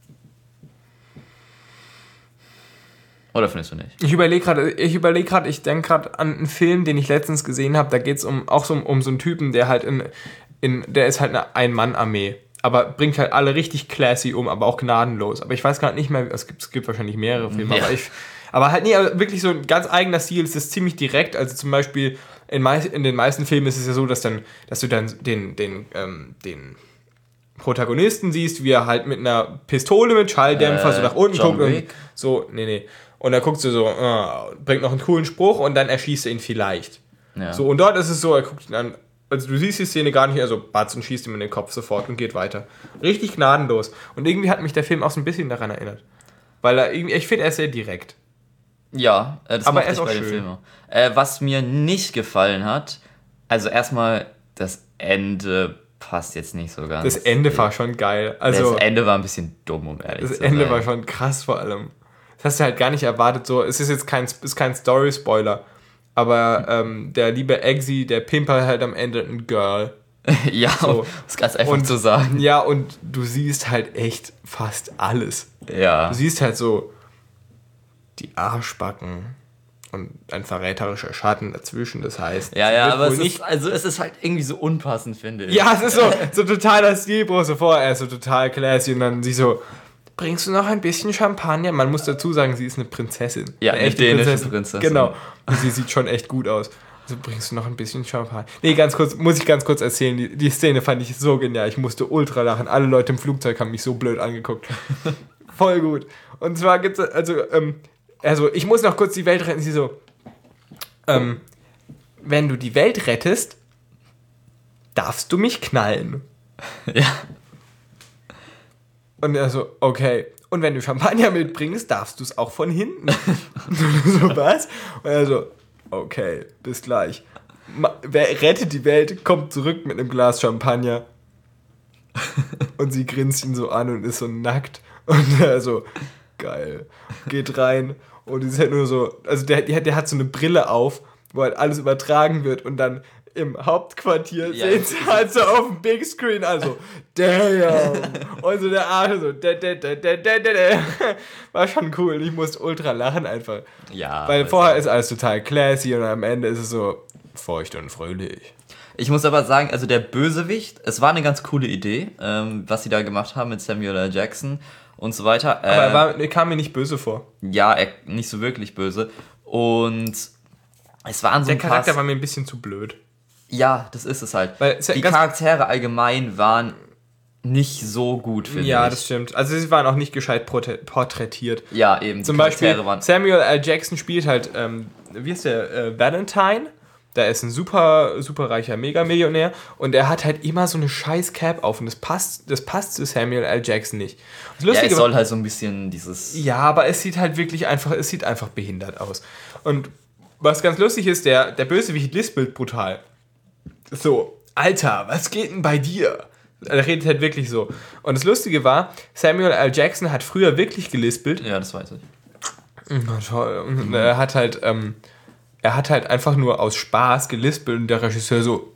[SPEAKER 2] Oder findest du nicht?
[SPEAKER 1] Ich überlege gerade, ich überlege gerade, ich denke gerade an einen Film, den ich letztens gesehen habe. Da geht es um, auch so um, um so einen Typen, der halt in, in der ist halt eine Ein-Mann-Armee. Aber bringt halt alle richtig classy um, aber auch gnadenlos. Aber ich weiß gerade nicht mehr, es gibt, es gibt wahrscheinlich mehrere Filme,
[SPEAKER 2] Ja.
[SPEAKER 1] aber ich. Aber halt, nee, aber wirklich so ein ganz eigener Stil, es ist ziemlich direkt. Also zum Beispiel in, mei- in den meisten Filmen ist es ja so, dass dann, dass du dann den, den, ähm, den Protagonisten siehst, wie er halt mit einer Pistole mit Schalldämpfer
[SPEAKER 2] Äh,
[SPEAKER 1] so nach unten
[SPEAKER 2] John
[SPEAKER 1] guckt und
[SPEAKER 2] Wick?
[SPEAKER 1] so, nee, nee. Und dann guckst du so, äh, bringt noch einen coolen Spruch und dann erschießt er ihn vielleicht.
[SPEAKER 2] Ja.
[SPEAKER 1] So, und dort ist es so, er guckt ihn an, also du siehst die Szene gar nicht, also batz und schießt ihm in den Kopf sofort und geht weiter. Richtig gnadenlos. Und irgendwie hat mich der Film auch so ein bisschen daran erinnert. Weil er irgendwie, ich finde, er ist sehr direkt.
[SPEAKER 2] Ja, äh, das
[SPEAKER 1] Aber
[SPEAKER 2] macht
[SPEAKER 1] er ist
[SPEAKER 2] ich
[SPEAKER 1] auch
[SPEAKER 2] bei den
[SPEAKER 1] schön.
[SPEAKER 2] Filmen. Äh, was mir nicht gefallen hat, also erstmal das Ende passt jetzt nicht so ganz.
[SPEAKER 1] Das Ende war schon geil. Also,
[SPEAKER 2] das Ende war ein bisschen dumm, um ehrlich
[SPEAKER 1] das
[SPEAKER 2] zu
[SPEAKER 1] Ende
[SPEAKER 2] sein.
[SPEAKER 1] war schon krass vor allem. Das hast du halt gar nicht erwartet. So, es ist jetzt kein, ist kein Story-Spoiler. Aber ähm, der liebe Eggsy, der pimpert halt am Ende ein Girl.
[SPEAKER 2] Ja,
[SPEAKER 1] So.
[SPEAKER 2] um es ganz einfach
[SPEAKER 1] Und-
[SPEAKER 2] zu sagen.
[SPEAKER 1] Ja, und du siehst halt echt fast alles.
[SPEAKER 2] Ja.
[SPEAKER 1] Du siehst halt so die Arschbacken und ein verräterischer Schatten dazwischen. Das heißt,
[SPEAKER 2] Ja,
[SPEAKER 1] sie
[SPEAKER 2] ja,
[SPEAKER 1] wird
[SPEAKER 2] aber
[SPEAKER 1] wohl
[SPEAKER 2] es ist, also es ist halt irgendwie so unpassend, finde ich.
[SPEAKER 1] Ja, es ist so, so totaler Stilbruch. So vorher, er ist so total classy und dann sie so, bringst du noch ein bisschen Champagner? Man muss dazu sagen, sie ist eine Prinzessin.
[SPEAKER 2] Ja,
[SPEAKER 1] eine
[SPEAKER 2] eine
[SPEAKER 1] echte
[SPEAKER 2] dänische Prinzessin.
[SPEAKER 1] Genau. Und sie sieht schon echt gut aus. Also bringst du noch ein bisschen Champagner? Nee, ganz kurz, muss ich ganz kurz erzählen. Die, die Szene fand ich so genial. Ich musste ultra lachen. Alle Leute im Flugzeug haben mich so blöd angeguckt. Voll gut. Und zwar gibt's, also, ähm, also, ich muss noch kurz die Welt retten. Sie so, ähm, wenn du die Welt rettest, darfst du mich knallen.
[SPEAKER 2] Ja.
[SPEAKER 1] Und er so, okay. Und wenn du Champagner mitbringst, darfst du es auch von hinten. So, was? Und er so, okay, bis gleich. Ma- Wer rettet die Welt, kommt zurück mit einem Glas Champagner. Und sie grinst ihn so an und ist so nackt. Und er so, geil. Geht rein. Und es ist halt nur so, also der, der, der hat so eine Brille auf, wo halt alles übertragen wird. Und dann im Hauptquartier
[SPEAKER 2] Ja,
[SPEAKER 1] sehen sie halt so auf dem Big Screen, also damn. Und so der Arsch so, da, da, da, da, da, da, da. War schon cool. Ich musste ultra lachen einfach.
[SPEAKER 2] Ja.
[SPEAKER 1] Weil
[SPEAKER 2] aber
[SPEAKER 1] vorher ist alles total classy und am Ende ist es so feucht und fröhlich.
[SPEAKER 2] Ich muss aber sagen, also der Bösewicht, es war eine ganz coole Idee, ähm, was sie da gemacht haben mit Samuel L. Jackson und so weiter. Äh,
[SPEAKER 1] Aber er, war, er kam mir nicht böse vor.
[SPEAKER 2] ja, er, nicht so wirklich böse. Und es waren so
[SPEAKER 1] Der
[SPEAKER 2] ein paar...
[SPEAKER 1] Charakter war mir ein bisschen zu blöd.
[SPEAKER 2] Ja, das ist es halt.
[SPEAKER 1] Weil es ja
[SPEAKER 2] die
[SPEAKER 1] ganz-
[SPEAKER 2] Charaktere allgemein waren nicht so gut, finde
[SPEAKER 1] Ja,
[SPEAKER 2] ich.
[SPEAKER 1] das stimmt. Also sie waren auch nicht gescheit porträ- porträtiert.
[SPEAKER 2] Ja, eben.
[SPEAKER 1] Zum
[SPEAKER 2] die Charaktere
[SPEAKER 1] Beispiel
[SPEAKER 2] waren...
[SPEAKER 1] Samuel L. Jackson spielt halt, ähm, wie ist der, äh, Valentine. Der ist ein super, super reicher Megamillionär und er hat halt immer so eine scheiß Cap auf und das passt, das passt zu Samuel L. Jackson nicht. Das
[SPEAKER 2] Ja,
[SPEAKER 1] Lustige
[SPEAKER 2] es soll halt so ein bisschen dieses...
[SPEAKER 1] Ja, aber es sieht halt wirklich einfach, es sieht einfach behindert aus. Und was ganz lustig ist, der, der Bösewicht lispelt brutal. So, Alter, was geht denn bei dir? Er redet halt wirklich so. Und das Lustige war, Samuel L. Jackson hat früher wirklich gelispelt.
[SPEAKER 2] Ja, das weiß ich.
[SPEAKER 1] Na toll. Und er hat halt, ähm, er hat halt einfach nur aus Spaß gelispelt und der Regisseur so,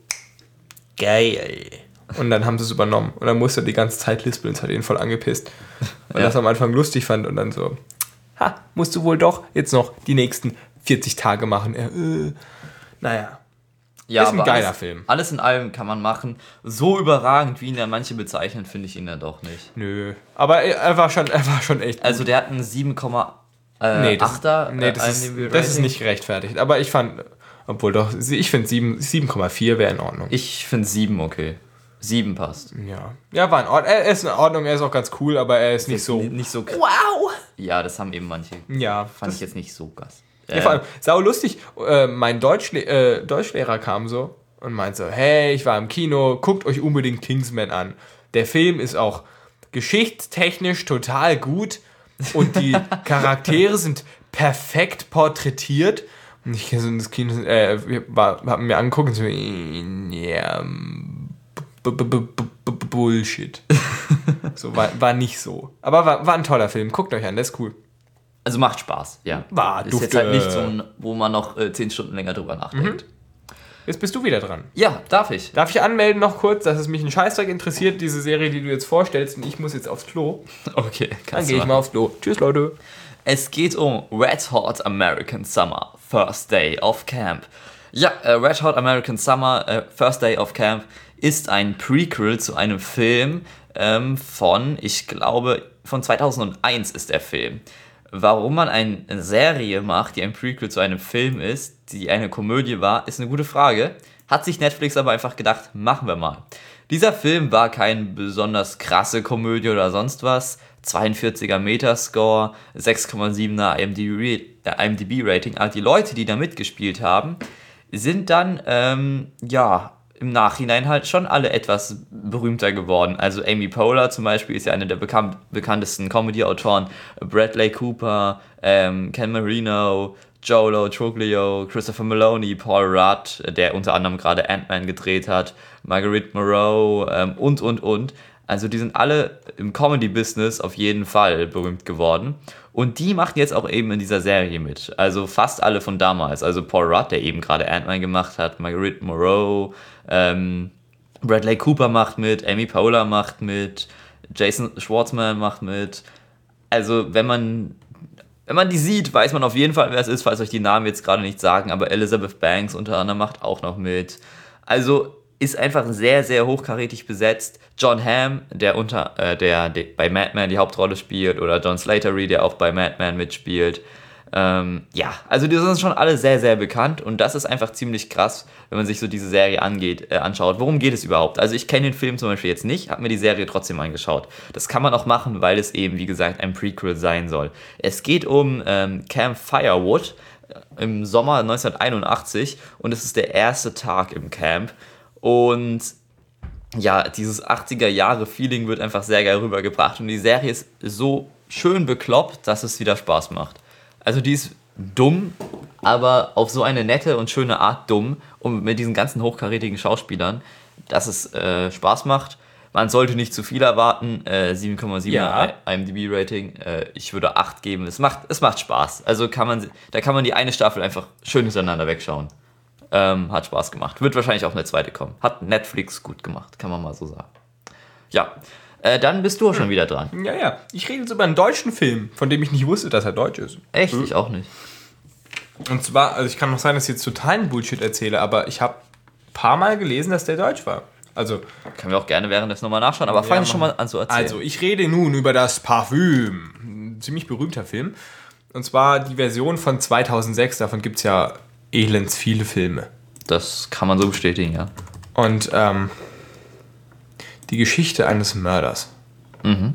[SPEAKER 1] geil. Und dann haben sie es übernommen. Und dann musste er die ganze Zeit lispeln. Das hat ihn voll angepisst. Weil er
[SPEAKER 2] Ja.
[SPEAKER 1] das am Anfang lustig fand und dann so, ha, musst du wohl doch jetzt noch die nächsten vierzig Tage machen. Er, äh, naja.
[SPEAKER 2] Ja,
[SPEAKER 1] Ist ein
[SPEAKER 2] aber
[SPEAKER 1] geiler
[SPEAKER 2] alles,
[SPEAKER 1] Film.
[SPEAKER 2] Alles in allem kann man machen. So überragend, wie ihn ja manche bezeichnen, finde ich ihn ja doch nicht.
[SPEAKER 1] Nö. Aber er, er war schon, er war schon echt gut.
[SPEAKER 2] Also der hat einen sieben Komma achter
[SPEAKER 1] nee, das,
[SPEAKER 2] äh,
[SPEAKER 1] nee, das, ist,
[SPEAKER 2] IMDb
[SPEAKER 1] das ist
[SPEAKER 2] Rating.
[SPEAKER 1] nicht gerechtfertigt. Aber ich fand, obwohl doch, ich finde sieben Komma vier wäre in Ordnung.
[SPEAKER 2] Ich finde sieben okay. sieben passt.
[SPEAKER 1] Ja, ja, war in Ordnung. Er ist in Ordnung, er ist auch ganz cool, aber er ist nicht so.
[SPEAKER 2] Nicht so
[SPEAKER 1] Wow!
[SPEAKER 2] Ja, das haben eben manche.
[SPEAKER 1] Ja,
[SPEAKER 2] Fand
[SPEAKER 1] das,
[SPEAKER 2] ich jetzt nicht so krass.
[SPEAKER 1] ja, vor allem, sau lustig. Äh, mein Deutschle äh, Deutschlehrer kam so und meinte so: Hey, ich war im Kino, guckt euch unbedingt Kingsman an. Der Film ist auch geschichtstechnisch total gut und die Charaktere sind perfekt porträtiert. Und ich so in das Kino, äh, wir war, haben mir angeguckt und so, ja, b- b- b- b- Bullshit. So, war, war nicht so. Aber war, war ein toller Film. Guckt euch an, der ist cool.
[SPEAKER 2] Also macht Spaß, ja.
[SPEAKER 1] War
[SPEAKER 2] ist
[SPEAKER 1] dufte.
[SPEAKER 2] jetzt halt nicht so ein, wo man noch äh, zehn Stunden länger drüber nachdenkt.
[SPEAKER 1] Jetzt bist du wieder dran.
[SPEAKER 2] Ja, darf ich.
[SPEAKER 1] Darf ich anmelden noch kurz, dass es mich ein Scheißdreck interessiert, diese Serie, die du jetzt vorstellst, und ich muss jetzt aufs Klo?
[SPEAKER 2] Okay,
[SPEAKER 1] Dann
[SPEAKER 2] kannst
[SPEAKER 1] gehe
[SPEAKER 2] du
[SPEAKER 1] ich mal aufs Klo. Tschüss, Leute.
[SPEAKER 2] Es geht um Red Hot American Summer, First Day of Camp. Ja, äh, Red Hot American Summer, äh, First Day of Camp ist ein Prequel zu einem Film ähm, von, ich glaube, von zweitausendeins ist der Film. Warum man eine Serie macht, die ein Prequel zu einem Film ist, die eine Komödie war, ist eine gute Frage. Hat sich Netflix aber einfach gedacht, machen wir mal. Dieser Film war keine besonders krasse Komödie oder sonst was. zweiundvierziger Metascore, sechs Komma siebener IMDb-Rating. Aber die Leute, die da mitgespielt haben, sind dann, ähm, ja, im Nachhinein halt schon alle etwas berühmter geworden. Also Amy Poehler zum Beispiel ist ja einer der bekan- bekanntesten Comedy-Autoren. Bradley Cooper, ähm, Ken Marino, Joe Truglio, Christopher Meloni, Paul Rudd, der unter anderem gerade Ant-Man gedreht hat, Marguerite Moreau ähm, und, und, und. Also die sind alle im Comedy-Business auf jeden Fall berühmt geworden. Und die machen jetzt auch eben in dieser Serie mit. Also fast alle von damals. Also Paul Rudd, der eben gerade Ant-Man gemacht hat, Marguerite Moreau, ähm, Bradley Cooper macht mit, Amy Poehler macht mit, Jason Schwartzman macht mit. Also wenn man, wenn man die sieht, weiß man auf jeden Fall, wer es ist, falls euch die Namen jetzt gerade nicht sagen. Aber Elizabeth Banks unter anderem macht auch noch mit. Also ist einfach sehr, sehr hochkarätig besetzt. John Hamm, der unter äh, der, der bei Mad Men die Hauptrolle spielt, oder John Slattery, der auch bei Mad Men mitspielt. Ähm, ja, also die sind schon alle sehr, sehr bekannt und das ist einfach ziemlich krass, wenn man sich so diese Serie angeht, äh, anschaut. Worum geht es überhaupt? Also ich kenne den Film zum Beispiel jetzt nicht, habe mir die Serie trotzdem angeschaut. Das kann man auch machen, weil es eben, wie gesagt, ein Prequel sein soll. Es geht um ähm, Camp Firewood äh, im Sommer neunzehnhunderteinundachtzig und es ist der erste Tag im Camp. Und ja, dieses achtziger-Jahre-Feeling wird einfach sehr geil rübergebracht. Und die Serie ist so schön bekloppt, dass es wieder Spaß macht. Also die ist dumm, aber auf so eine nette und schöne Art dumm. Und mit diesen ganzen hochkarätigen Schauspielern, dass es äh, Spaß macht. Man sollte nicht zu viel erwarten. Äh, sieben Komma sieben
[SPEAKER 1] Ja.
[SPEAKER 2] I M D B-Rating. Äh, ich würde acht geben. Es macht, es macht Spaß. Also kann man, da kann man die eine Staffel einfach schön hintereinander wegschauen. Ähm, hat Spaß gemacht. Wird wahrscheinlich auch eine zweite kommen. Hat Netflix gut gemacht, kann man mal so sagen. Ja, äh, dann bist du auch schon wieder dran.
[SPEAKER 1] Ja, ja. Ich rede jetzt über einen deutschen Film, von dem ich nicht wusste, dass er deutsch ist.
[SPEAKER 2] Echt? Ich auch nicht.
[SPEAKER 1] Und zwar, also ich kann noch sein, dass ich jetzt totalen Bullshit erzähle, aber ich habe ein paar Mal gelesen, dass der deutsch war. Also,
[SPEAKER 2] Können wir auch gerne währenddessen nochmal nachschauen, aber fang
[SPEAKER 1] Ja,
[SPEAKER 2] schon mal an zu erzählen.
[SPEAKER 1] also, ich rede nun über das Parfüm. Ein ziemlich berühmter Film. Und zwar die Version von zweitausendsechs. Davon gibt es ja elends viele Filme.
[SPEAKER 2] Das kann man so bestätigen, ja.
[SPEAKER 1] Und ähm, die Geschichte eines Mörders.
[SPEAKER 2] Mhm.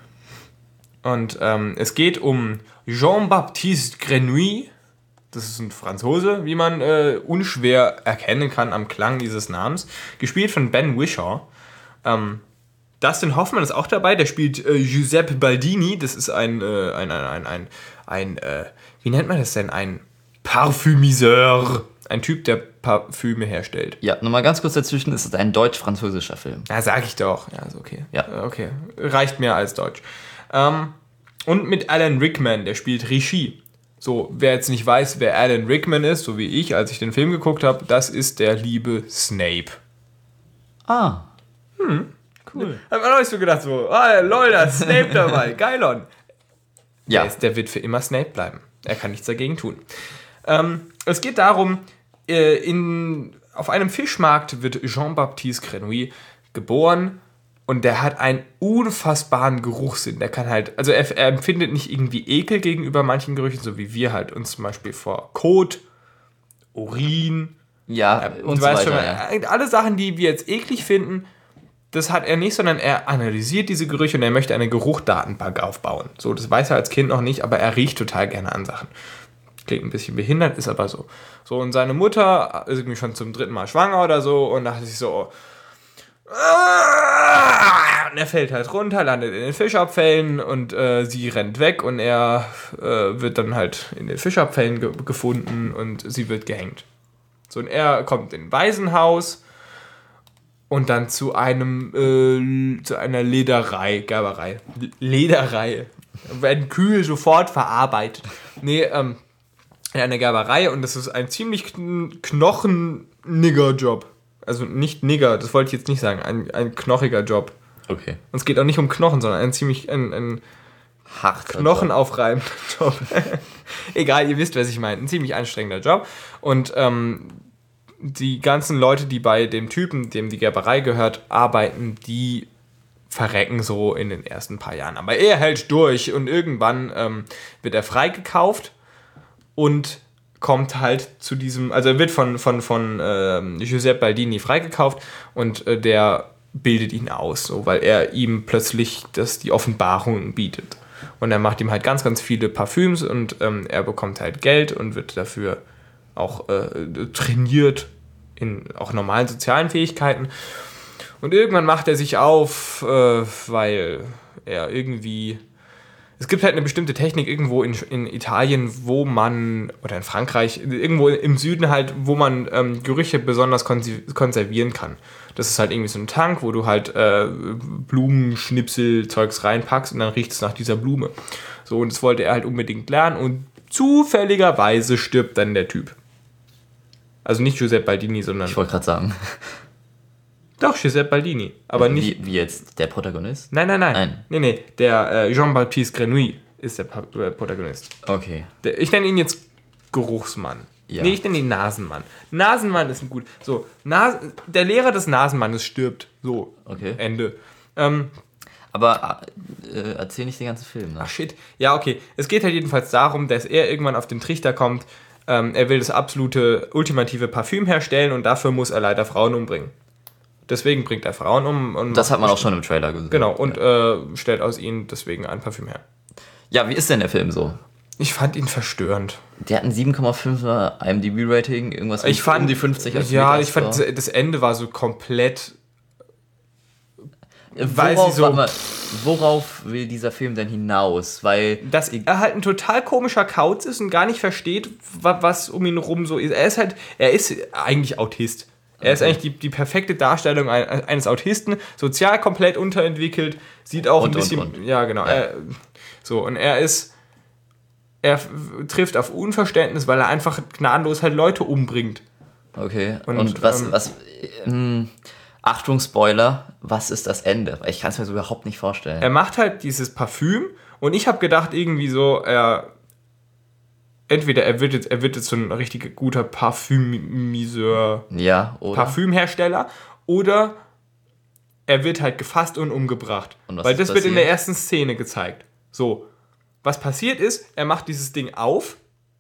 [SPEAKER 1] Und ähm, es geht um Jean-Baptiste Grenouille. Das ist ein Franzose, wie man äh, unschwer erkennen kann am Klang dieses Namens. Gespielt von Ben Whishaw. Ähm, Dustin Hoffman ist auch dabei, der spielt äh, Giuseppe Baldini. Das ist ein, äh, ein, ein, ein, ein, ein äh, wie nennt man das denn? Ein Parfümiseur. Ein Typ, der Parfüme herstellt.
[SPEAKER 2] Ja, nochmal ganz kurz dazwischen, es ist ein deutsch-französischer Film.
[SPEAKER 1] Ja, sag ich doch. Ja, ist okay.
[SPEAKER 2] Ja.
[SPEAKER 1] Äh, Okay, reicht mehr als Deutsch. Ähm, und mit Alan Rickman, der spielt Regie. So, wer jetzt nicht weiß, wer Alan Rickman ist, so wie ich, als ich den Film geguckt habe, das ist der liebe Snape.
[SPEAKER 2] Ah. Cool.
[SPEAKER 1] Hab mir auch nicht so gedacht, so, ah, lol, da ist Snape dabei, geilon.
[SPEAKER 2] Ja.
[SPEAKER 1] Der, ist, der wird für immer Snape bleiben. Er kann nichts dagegen tun. Ähm, es geht darum, äh, in, auf einem Fischmarkt wird Jean-Baptiste Grenouille geboren und der hat einen unfassbaren Geruchssinn. Der kann halt, also er, er empfindet nicht irgendwie Ekel gegenüber manchen Gerüchen, so wie wir halt uns zum Beispiel vor Kot, Urin,
[SPEAKER 2] Ja,
[SPEAKER 1] und
[SPEAKER 2] und
[SPEAKER 1] du
[SPEAKER 2] so
[SPEAKER 1] weißt
[SPEAKER 2] weiter,
[SPEAKER 1] schon,
[SPEAKER 2] ja.
[SPEAKER 1] alle Sachen, die wir jetzt eklig finden, das hat er nicht, sondern er analysiert diese Gerüche und er möchte eine Geruchdatenbank aufbauen. So, das weiß er als Kind noch nicht, aber er riecht total gerne an Sachen. Klingt ein bisschen behindert, ist aber so. So, und seine Mutter ist irgendwie schon zum dritten Mal schwanger oder so und dachte sich so, und er fällt halt runter, landet in den Fischabfällen und äh, sie rennt weg und er äh, wird dann halt in den Fischabfällen ge- gefunden und sie wird gehängt. So, und er kommt in ein Waisenhaus und dann zu einem, äh, zu einer Lederei, Gerberei, L- Lederei, werden Kühe sofort verarbeitet. Nee, ähm, in einer Gerberei und das ist ein ziemlich kn- knochen-Nigger-Job. Also nicht Nigger, das wollte ich jetzt nicht sagen, ein, ein knochiger Job.
[SPEAKER 2] Okay.
[SPEAKER 1] Und es geht auch nicht um Knochen, sondern ein ziemlich, ein, ein
[SPEAKER 2] Harter
[SPEAKER 1] knochenaufreibender Job. Egal, ihr wisst, was ich meine. Ein ziemlich anstrengender Job. Und ähm, die ganzen Leute, die bei dem Typen, dem die Gerberei gehört, arbeiten, die verrecken so in den ersten paar Jahren. Aber er hält durch und irgendwann ähm, wird er freigekauft und kommt halt zu diesem, also er wird von, von, von ähm, Giuseppe Baldini freigekauft und äh, der bildet ihn aus, so, weil er ihm plötzlich das, die Offenbarung bietet. Und er macht ihm halt ganz, ganz viele Parfüms und ähm, er bekommt halt Geld und wird dafür auch äh, trainiert in auch normalen sozialen Fähigkeiten. Und irgendwann macht er sich auf, äh, weil er irgendwie... Es gibt halt eine bestimmte Technik irgendwo in, in Italien, wo man, oder in Frankreich, irgendwo im Süden halt, wo man ähm, Gerüche besonders konservieren kann. Das ist halt irgendwie so ein Tank, wo du halt äh, Blumenschnipsel, Zeugs reinpackst und dann riecht es nach dieser Blume. So, und das wollte er halt unbedingt lernen und zufälligerweise stirbt dann der Typ. Also nicht Giuseppe Baldini, sondern...
[SPEAKER 2] Ich wollte gerade sagen.
[SPEAKER 1] Doch, Giuseppe Baldini, aber
[SPEAKER 2] wie,
[SPEAKER 1] nicht...
[SPEAKER 2] Wie jetzt, der Protagonist?
[SPEAKER 1] Nein, nein, nein.
[SPEAKER 2] Nein.
[SPEAKER 1] Nee, nee, der äh, Jean-Baptiste Grenouille ist der pa- äh, Protagonist.
[SPEAKER 2] Okay.
[SPEAKER 1] Der, ich nenne ihn jetzt Geruchsmann.
[SPEAKER 2] Ja.
[SPEAKER 1] Nee, ich nenne ihn Nasenmann. Nasenmann ist ein gut... So, Nas- der Lehrer des Nasenmannes stirbt. So,
[SPEAKER 2] Okay.
[SPEAKER 1] Ende. Ähm,
[SPEAKER 2] Aber äh, erzähl nicht den ganzen Film, ne?
[SPEAKER 1] ach shit. Ja, okay. Es geht halt jedenfalls darum, dass er irgendwann auf den Trichter kommt, ähm, er will das absolute, ultimative Parfüm herstellen und dafür muss er leider Frauen umbringen. Deswegen bringt er Frauen um. Und
[SPEAKER 2] Das hat man auch schon im Trailer gesehen.
[SPEAKER 1] Genau, und äh, stellt aus ihnen deswegen ein Parfüm her.
[SPEAKER 2] Ja, wie ist denn der Film so?
[SPEAKER 1] Ich fand ihn verstörend.
[SPEAKER 2] Der hat ein sieben Komma fünfer I M D B-Rating, irgendwas
[SPEAKER 1] Ich fand,
[SPEAKER 2] um die fünfzig. als
[SPEAKER 1] Ja,
[SPEAKER 2] Metascore.
[SPEAKER 1] ich fand, das- das Ende war so komplett... weil
[SPEAKER 2] Worauf,
[SPEAKER 1] sie so-
[SPEAKER 2] warte mal, worauf will dieser Film denn hinaus? Weil
[SPEAKER 1] Dass er halt ein total komischer Kauz ist und gar nicht versteht, wa- was um ihn rum so ist. Er ist halt, er ist eigentlich Autist. Er ist eigentlich die, die perfekte Darstellung ein- eines Autisten, sozial komplett unterentwickelt, sieht auch
[SPEAKER 2] Und,
[SPEAKER 1] ein bisschen...
[SPEAKER 2] und, und.
[SPEAKER 1] Ja, genau.
[SPEAKER 2] Ja.
[SPEAKER 1] Er, so, und er ist... Er f- trifft auf Unverständnis, weil er einfach gnadenlos halt Leute umbringt.
[SPEAKER 2] Okay,
[SPEAKER 1] Und,
[SPEAKER 2] und, was,
[SPEAKER 1] ähm,
[SPEAKER 2] was, ähm, Achtung, Spoiler, was ist das Ende? Weil ich kann es mir so überhaupt nicht vorstellen.
[SPEAKER 1] Er macht halt dieses Parfüm und ich habe gedacht irgendwie so, er... Entweder er wird jetzt, er wird jetzt so ein richtig guter Parfümiseur...
[SPEAKER 2] Ja, oder?
[SPEAKER 1] Parfümhersteller oder er wird halt gefasst und umgebracht.
[SPEAKER 2] Und was
[SPEAKER 1] Weil
[SPEAKER 2] ist
[SPEAKER 1] das wird in der
[SPEAKER 2] passiert?
[SPEAKER 1] ersten Szene gezeigt. So, was passiert ist, er macht dieses Ding auf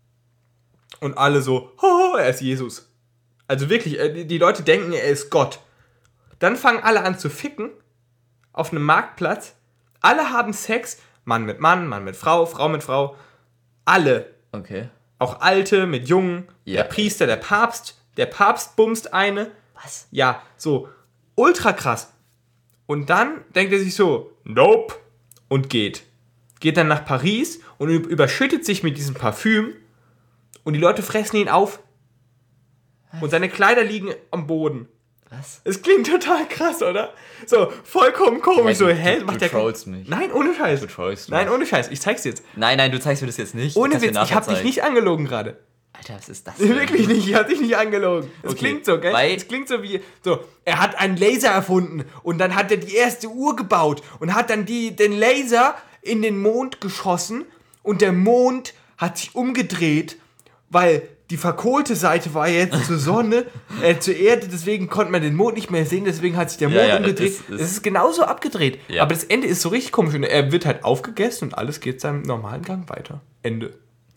[SPEAKER 1] und alle so, oh, er ist Jesus. Also wirklich, äh, die die Leute denken, er ist Gott. Dann fangen alle an zu ficken auf einem Marktplatz. Alle haben Sex, Mann mit Mann, Mann mit Frau, Frau mit Frau. Alle.
[SPEAKER 2] Okay.
[SPEAKER 1] Auch Alte mit Jungen,
[SPEAKER 2] Ja.
[SPEAKER 1] der Priester, der Papst, der Papst bumst eine.
[SPEAKER 2] Was?
[SPEAKER 1] Ja, so, ultra krass. Und dann denkt er sich so, nope, und geht. Geht dann nach Paris und üb- überschüttet sich mit diesem Parfüm und die Leute fressen ihn auf. Und seine Kleider liegen am Boden.
[SPEAKER 2] Was?
[SPEAKER 1] Es klingt total krass, oder? So, vollkommen komisch.
[SPEAKER 2] Ja,
[SPEAKER 1] so,
[SPEAKER 2] du-
[SPEAKER 1] hä?
[SPEAKER 2] du-
[SPEAKER 1] macht
[SPEAKER 2] du
[SPEAKER 1] der
[SPEAKER 2] trollst mich.
[SPEAKER 1] Nein, ohne Scheiß.
[SPEAKER 2] Du trollst mich.
[SPEAKER 1] Nein, ohne Scheiß. Ich zeig's dir jetzt.
[SPEAKER 2] Nein, nein, du zeigst mir das jetzt nicht.
[SPEAKER 1] Ohne
[SPEAKER 2] Du kannst mir
[SPEAKER 1] Witz, ich
[SPEAKER 2] nachher
[SPEAKER 1] hab dich
[SPEAKER 2] zeigen.
[SPEAKER 1] nicht angelogen gerade.
[SPEAKER 2] Alter, was ist das denn?
[SPEAKER 1] Wirklich nicht, ich hab dich nicht angelogen. Es
[SPEAKER 2] Okay,
[SPEAKER 1] klingt so, gell?
[SPEAKER 2] weil-
[SPEAKER 1] Es klingt so wie, so, er hat einen Laser erfunden und dann hat er die erste Uhr gebaut und hat dann die, den Laser in den Mond geschossen und der Mond hat sich umgedreht, weil die verkohlte Seite war jetzt zur Sonne, äh, zur Erde, deswegen konnte man den Mond nicht mehr sehen, deswegen hat sich der Mond
[SPEAKER 2] Ja, ja,
[SPEAKER 1] umgedreht.
[SPEAKER 2] es-
[SPEAKER 1] Es
[SPEAKER 2] es-
[SPEAKER 1] ist genauso abgedreht.
[SPEAKER 2] Ja.
[SPEAKER 1] Aber das Ende ist so richtig komisch und er wird halt aufgegessen und alles geht seinem normalen Gang weiter. Ende.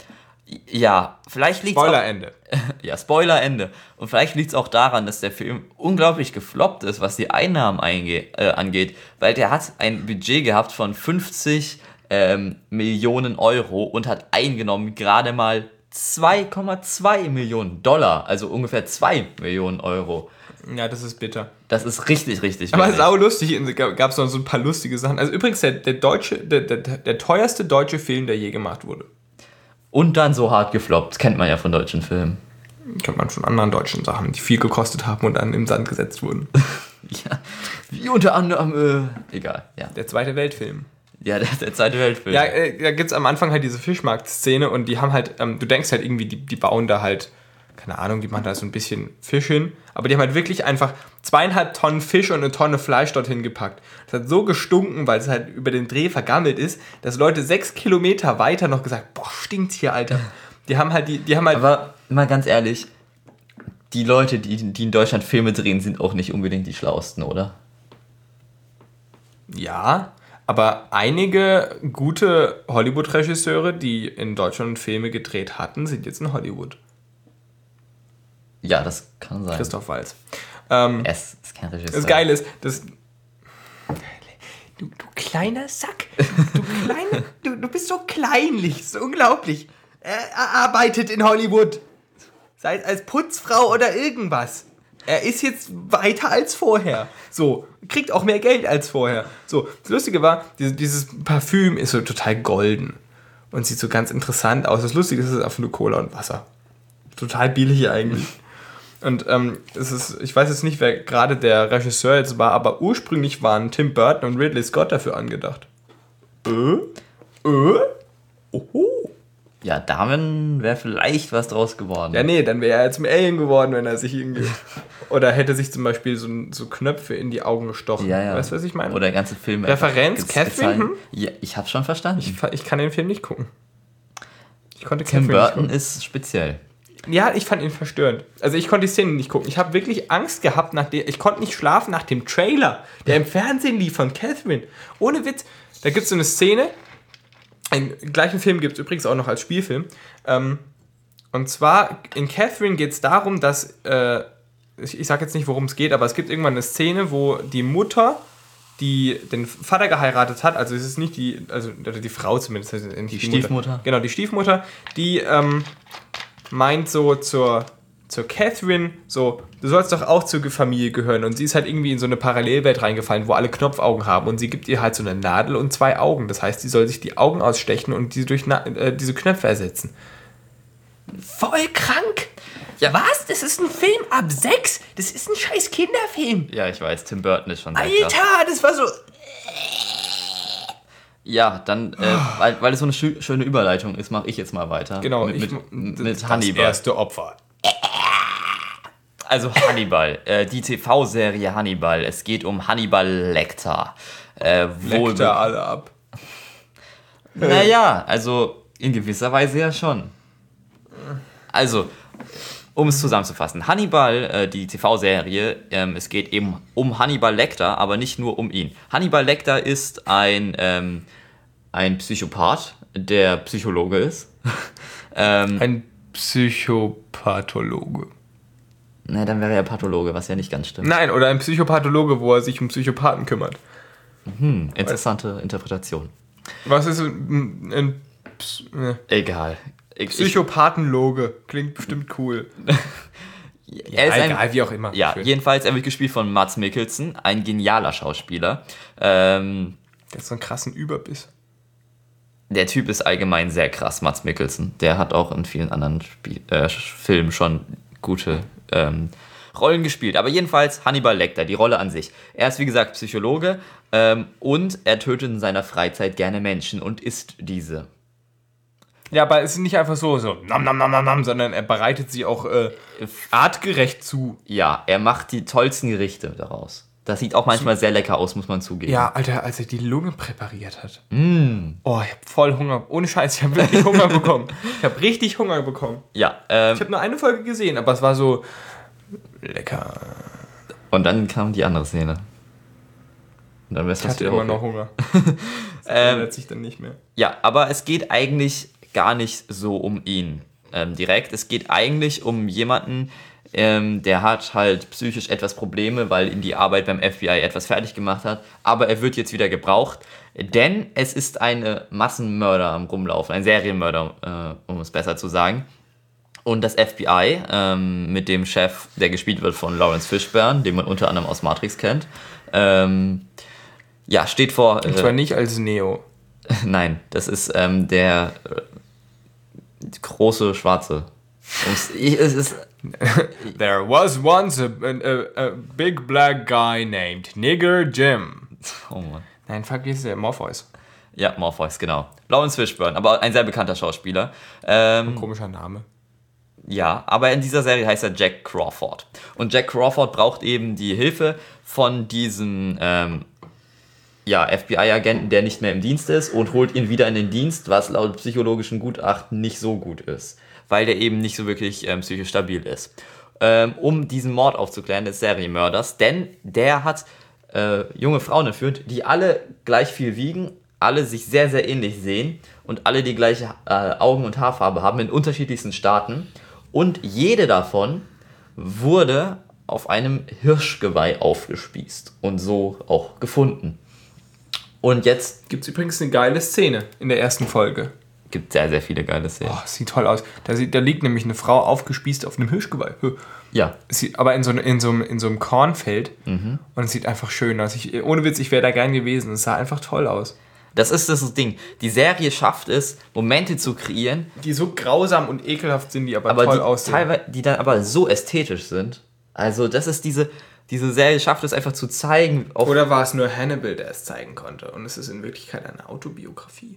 [SPEAKER 2] Ja, vielleicht liegt
[SPEAKER 1] Spoiler-Ende.
[SPEAKER 2] Ja, Spoiler-Ende. Und vielleicht liegt es auch daran, dass der Film unglaublich gefloppt ist, was die Einnahmen einge äh, angeht, weil der hat ein Budget gehabt von fünfzig ähm, Millionen Euro und hat eingenommen gerade mal zwei Komma zwei Millionen Dollar, also ungefähr zwei Millionen Euro.
[SPEAKER 1] Ja, das ist bitter.
[SPEAKER 2] Das ist richtig, richtig
[SPEAKER 1] Aber
[SPEAKER 2] wenig.
[SPEAKER 1] sau lustig, gab es noch so ein paar lustige Sachen. Also übrigens der, der deutsche, der, der, der teuerste deutsche Film, der je gemacht wurde.
[SPEAKER 2] Und dann so hart gefloppt, kennt man ja von deutschen Filmen.
[SPEAKER 1] Kennt man von anderen deutschen Sachen, die viel gekostet haben und dann im Sand gesetzt wurden.
[SPEAKER 2] Ja, wie unter anderem, äh, egal, ja.
[SPEAKER 1] Der Zweite Weltfilm.
[SPEAKER 2] Ja, der, der Zweite Weltfilm.
[SPEAKER 1] Ja, äh, da gibt es am Anfang halt diese Fischmarkt-Szene und die haben halt, ähm, du denkst halt irgendwie, die, die bauen da halt, keine Ahnung, die machen da so ein bisschen Fisch hin, aber die haben halt wirklich einfach zweieinhalb Tonnen Fisch und eine Tonne Fleisch dorthin gepackt. Das hat so gestunken, weil es halt über den Dreh vergammelt ist, dass Leute sechs Kilometer weiter noch gesagt, boah, stinkt's hier, Alter. Die haben halt, die, die haben halt...
[SPEAKER 2] Aber mal ganz ehrlich, die Leute, die, die in Deutschland Filme drehen, sind auch nicht unbedingt die schlauesten, oder?
[SPEAKER 1] Ja, aber einige gute Hollywood-Regisseure, die in Deutschland Filme gedreht hatten, sind jetzt in Hollywood.
[SPEAKER 2] Ja, das kann sein.
[SPEAKER 1] Christoph Waltz. Ähm,
[SPEAKER 2] Es ist kein Regisseur.
[SPEAKER 1] das Geile ist, das... Du, du kleiner Sack. Du kleine... du, du bist so kleinlich, so unglaublich. Er, er arbeitet in Hollywood. Sei es als Putzfrau oder irgendwas. Er ist jetzt weiter als vorher. So, kriegt auch mehr Geld als vorher. So, das Lustige war, dieses, dieses Parfüm ist so total golden und sieht so ganz interessant aus. Das Lustige ist, es ist einfach nur Cola und Wasser. Total billig eigentlich. Und ähm, es ist, ich weiß jetzt nicht, wer gerade der Regisseur jetzt war, aber ursprünglich waren Tim Burton und Ridley Scott dafür angedacht. Äh? Äh? Oho.
[SPEAKER 2] Ja, darin wäre vielleicht was draus geworden.
[SPEAKER 1] Ja, nee, dann wäre er jetzt zum Alien geworden, wenn er sich irgendwie... Oder hätte sich zum Beispiel so, so Knöpfe in die Augen gestochen.
[SPEAKER 2] Ja, ja.
[SPEAKER 1] Weißt du, was ich meine?
[SPEAKER 2] Oder ganze Filme.
[SPEAKER 1] Referenz,
[SPEAKER 2] ge-
[SPEAKER 1] Catherine? Hm?
[SPEAKER 2] Ja, ich hab's schon verstanden.
[SPEAKER 1] Ich, ich kann den Film nicht gucken. Ich konnte
[SPEAKER 2] Tim
[SPEAKER 1] Catherine
[SPEAKER 2] Burton
[SPEAKER 1] nicht gucken.
[SPEAKER 2] ist speziell.
[SPEAKER 1] Ja, ich fand ihn verstörend. Also ich konnte die Szene nicht gucken. Ich habe wirklich Angst gehabt, nach der, ich konnte nicht schlafen nach dem Trailer, der im Fernsehen lief von Catherine. Ohne Witz. Da gibt es so eine Szene, den gleichen Film gibt es übrigens auch noch als Spielfilm. Ähm, und zwar in Catherine geht es darum, dass, äh, ich, ich sage jetzt nicht, worum es geht, aber es gibt irgendwann eine Szene, wo die Mutter, die den Vater geheiratet hat, also es ist nicht die, also oder die Frau zumindest, also nicht
[SPEAKER 2] Die
[SPEAKER 1] die
[SPEAKER 2] Stiefmutter.
[SPEAKER 1] Mutter. Genau, die Stiefmutter, die ähm, meint so zur, zur Catherine, so, du sollst doch auch zur Familie gehören. Und sie ist halt irgendwie in so eine Parallelwelt reingefallen, wo alle Knopfaugen haben. Und sie gibt ihr halt so eine Nadel und zwei Augen. Das heißt, sie soll sich die Augen ausstechen und diese durch Na- äh, diese Knöpfe ersetzen. Voll krank!
[SPEAKER 3] Ja, was? Das ist ein Film ab sechs? Das ist ein scheiß Kinderfilm.
[SPEAKER 2] Ja, ich weiß, Tim Burton ist schon sehr krass.
[SPEAKER 3] Alter, das war so...
[SPEAKER 2] Ja, dann, äh, weil, weil es so eine schö- schöne Überleitung ist, mache ich jetzt mal weiter.
[SPEAKER 1] Genau,
[SPEAKER 2] mit,
[SPEAKER 1] ich-
[SPEAKER 2] mit,
[SPEAKER 1] das
[SPEAKER 2] mit Hannibal.
[SPEAKER 1] erste Opfer.
[SPEAKER 2] Also Hannibal, äh, die T V-Serie Hannibal. Es geht um Hannibal Lecter. Äh, wohl
[SPEAKER 1] Leckt er alle ab.
[SPEAKER 2] Naja, also in gewisser Weise ja schon. Also, um es zusammenzufassen. Hannibal, äh, die T V-Serie, ähm, es geht eben um Hannibal Lecter, aber nicht nur um ihn. Hannibal Lecter ist ein, ähm, ein Psychopath, der Psychologe ist. ähm,
[SPEAKER 1] Ein Psychopathologe.
[SPEAKER 2] na, dann wäre er Pathologe, was ja nicht ganz stimmt.
[SPEAKER 1] Nein, oder ein Psychopathologe, wo er sich um Psychopathen kümmert.
[SPEAKER 2] Hm, interessante Interpretation.
[SPEAKER 1] Was ist ein, ein Ps- ne.
[SPEAKER 2] Egal. Ich,
[SPEAKER 1] Psychopathenloge? Klingt bestimmt cool.
[SPEAKER 2] ich, er ist ein,
[SPEAKER 1] egal, wie auch immer.
[SPEAKER 2] Ja,
[SPEAKER 1] Schön.
[SPEAKER 2] jedenfalls, er wird gespielt von Mads Mikkelsen, ein genialer Schauspieler. Ähm,
[SPEAKER 1] Der hat so einen krassen Überbiss.
[SPEAKER 2] der Typ ist allgemein sehr krass, Mads Mikkelsen. Der hat auch in vielen anderen Spiel, äh, Filmen schon gute ähm, Rollen gespielt. Aber jedenfalls Hannibal Lecter, die Rolle an sich. Er ist wie gesagt Psychologe ähm, und er tötet in seiner Freizeit gerne Menschen und isst diese.
[SPEAKER 1] Ja, aber es ist nicht einfach so, so nam, nam, nam, nam, nam, sondern er bereitet sie auch äh, artgerecht zu.
[SPEAKER 2] Ja, er macht die tollsten Gerichte daraus. Das sieht auch manchmal sehr lecker aus, muss man zugeben.
[SPEAKER 1] Ja, Alter, als er die Lunge präpariert hat. Mm. Oh, ich hab voll Hunger. Ohne Scheiß, ich hab wirklich Hunger bekommen. Ich hab richtig Hunger bekommen.
[SPEAKER 2] Ja, ähm,
[SPEAKER 1] Ich habe nur eine Folge gesehen, aber es war so lecker.
[SPEAKER 2] und dann kam die andere Szene. Und dann wär's
[SPEAKER 1] Ich hatte
[SPEAKER 2] wieder
[SPEAKER 1] immer
[SPEAKER 2] okay.
[SPEAKER 1] noch Hunger. Das
[SPEAKER 2] Ähm,
[SPEAKER 1] ändert sich dann nicht mehr.
[SPEAKER 2] Ja, aber es geht eigentlich gar nicht so um ihn ähm, direkt. Es geht eigentlich um jemanden, ähm, der hat halt psychisch etwas Probleme, weil ihn die Arbeit beim F B I etwas fertig gemacht hat. Aber er wird jetzt wieder gebraucht, denn es ist ein Massenmörder am Rumlaufen, ein Serienmörder, äh, um es besser zu sagen. Und das F B I ähm, mit dem Chef, der gespielt wird von Lawrence Fishburne, den man unter anderem aus Matrix kennt, ähm, ja, steht vor...
[SPEAKER 1] Und zwar nicht als Neo.
[SPEAKER 2] Nein, das ist ähm, der äh, große Schwarze. Um's, ich, es ist,
[SPEAKER 1] There was once a, a, a big black guy named Nigger Jim.
[SPEAKER 2] oh Mann.
[SPEAKER 1] Nein, vergiss der Morpheus.
[SPEAKER 2] Ja, Morpheus, genau. Lawrence Fishburne, aber ein sehr bekannter Schauspieler. Ähm,
[SPEAKER 1] Komischer Name.
[SPEAKER 2] ja, aber in dieser Serie heißt er Jack Crawford. Und Jack Crawford braucht eben die Hilfe von diesem ähm, ja, F B I-Agenten, der nicht mehr im Dienst ist, und holt ihn wieder in den Dienst, was laut psychologischen Gutachten nicht so gut ist, weil der eben nicht so wirklich ähm, psychisch stabil ist. Ähm, um diesen Mord aufzuklären des Serienmörders, denn der hat äh, junge Frauen entführt, die alle gleich viel wiegen, alle sich sehr, sehr ähnlich sehen und alle die gleiche äh, Augen- und Haarfarbe haben in unterschiedlichsten Staaten, und jede davon wurde auf einem Hirschgeweih aufgespießt und so auch gefunden. Und jetzt,
[SPEAKER 1] Gibt es übrigens eine geile Szene in der ersten Folge.
[SPEAKER 2] Gibt sehr, sehr viele geile Szenen.
[SPEAKER 1] Oh, sieht toll aus. Da, sieht, da liegt nämlich eine Frau aufgespießt auf einem Hirschgeweih.
[SPEAKER 2] Ja.
[SPEAKER 1] Es sieht, aber in so, in, so, in so einem Kornfeld. Mhm. Und es sieht einfach schön aus. Ich, ohne Witz, ich wäre da gern gewesen. Es sah einfach toll aus.
[SPEAKER 2] Das ist das Ding. Die Serie schafft es, Momente zu kreieren.
[SPEAKER 1] Die so grausam und ekelhaft sind, die aber,
[SPEAKER 2] aber
[SPEAKER 1] toll
[SPEAKER 2] die
[SPEAKER 1] aussehen.
[SPEAKER 2] Teilweise, die dann aber so ästhetisch sind. Also das ist diese... Diese Serie schafft es einfach zu zeigen...
[SPEAKER 1] Oder war es nur Hannibal, der es zeigen konnte? Und es ist in Wirklichkeit eine Autobiografie.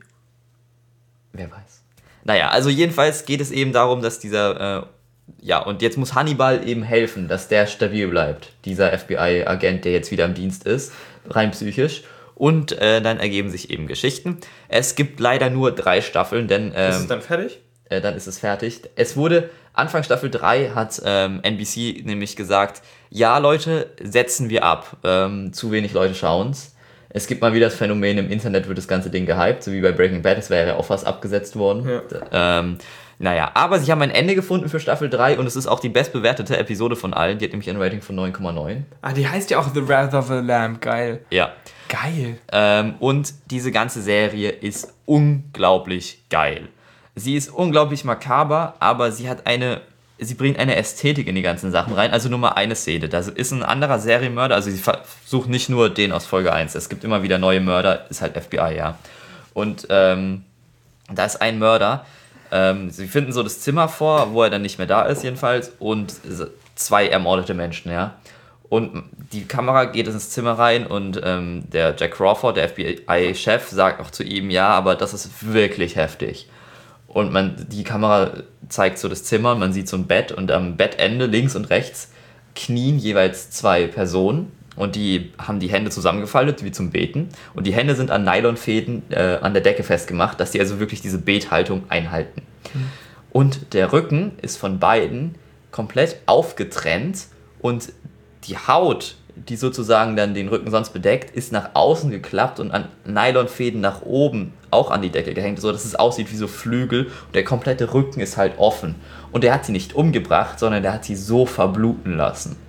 [SPEAKER 2] Wer weiß. Naja, also jedenfalls geht es eben darum, dass dieser... Äh, ja, und jetzt muss Hannibal eben helfen, dass der stabil bleibt. Dieser F B I-Agent, der jetzt wieder im Dienst ist. Rein psychisch. Und äh, dann ergeben sich eben Geschichten. Es gibt leider nur drei Staffeln, denn... Ähm,
[SPEAKER 1] ist es dann fertig?
[SPEAKER 2] Äh, dann ist es fertig. Es wurde... Anfang Staffel drei hat ähm, N B C nämlich gesagt, ja Leute, setzen wir ab. Ähm, zu wenig Leute schauen's. Es gibt mal wieder das Phänomen, im Internet wird das ganze Ding gehypt, so wie bei Breaking Bad, es wäre ja auch fast abgesetzt worden. Ja. Ähm, naja, aber sie haben ein Ende gefunden für Staffel drei und es ist auch die bestbewertete Episode von allen. Die hat nämlich ein Rating von neun Komma neun.
[SPEAKER 1] Ah, die heißt ja auch The Wrath of the Lamb, geil.
[SPEAKER 2] Ja.
[SPEAKER 1] Geil.
[SPEAKER 2] Ähm, und diese ganze Serie ist unglaublich geil. Sie ist unglaublich makaber, aber sie hat eine, sie bringt eine Ästhetik in die ganzen Sachen rein. Also nur mal eine Szene. Da ist ein anderer Serienmörder, also sie versucht nicht nur den aus Folge eins. Es gibt immer wieder neue Mörder, ist halt F B I, ja. Und ähm, da ist ein Mörder. Ähm, sie finden so das Zimmer vor, wo er dann nicht mehr da ist jedenfalls. Und zwei ermordete Menschen, ja. Und die Kamera geht ins Zimmer rein und ähm, der Jack Crawford, der F B I-Chef, sagt auch zu ihm, ja, aber das ist wirklich heftig. Und man, die Kamera zeigt so das Zimmer, man sieht so ein Bett und am Bettende links und rechts knien jeweils zwei Personen und die haben die Hände zusammengefaltet, wie zum Beten. Und die Hände sind an Nylonfäden äh, an der Decke festgemacht, dass die also wirklich diese Bethaltung einhalten. Mhm. Und der Rücken ist von beiden komplett aufgetrennt und die Haut, die sozusagen dann den Rücken sonst bedeckt, ist nach außen geklappt und an Nylonfäden nach oben auch an die Decke gehängt, so dass es aussieht wie so Flügel und der komplette Rücken ist halt offen. Und er hat sie nicht umgebracht, sondern der hat sie so verbluten lassen.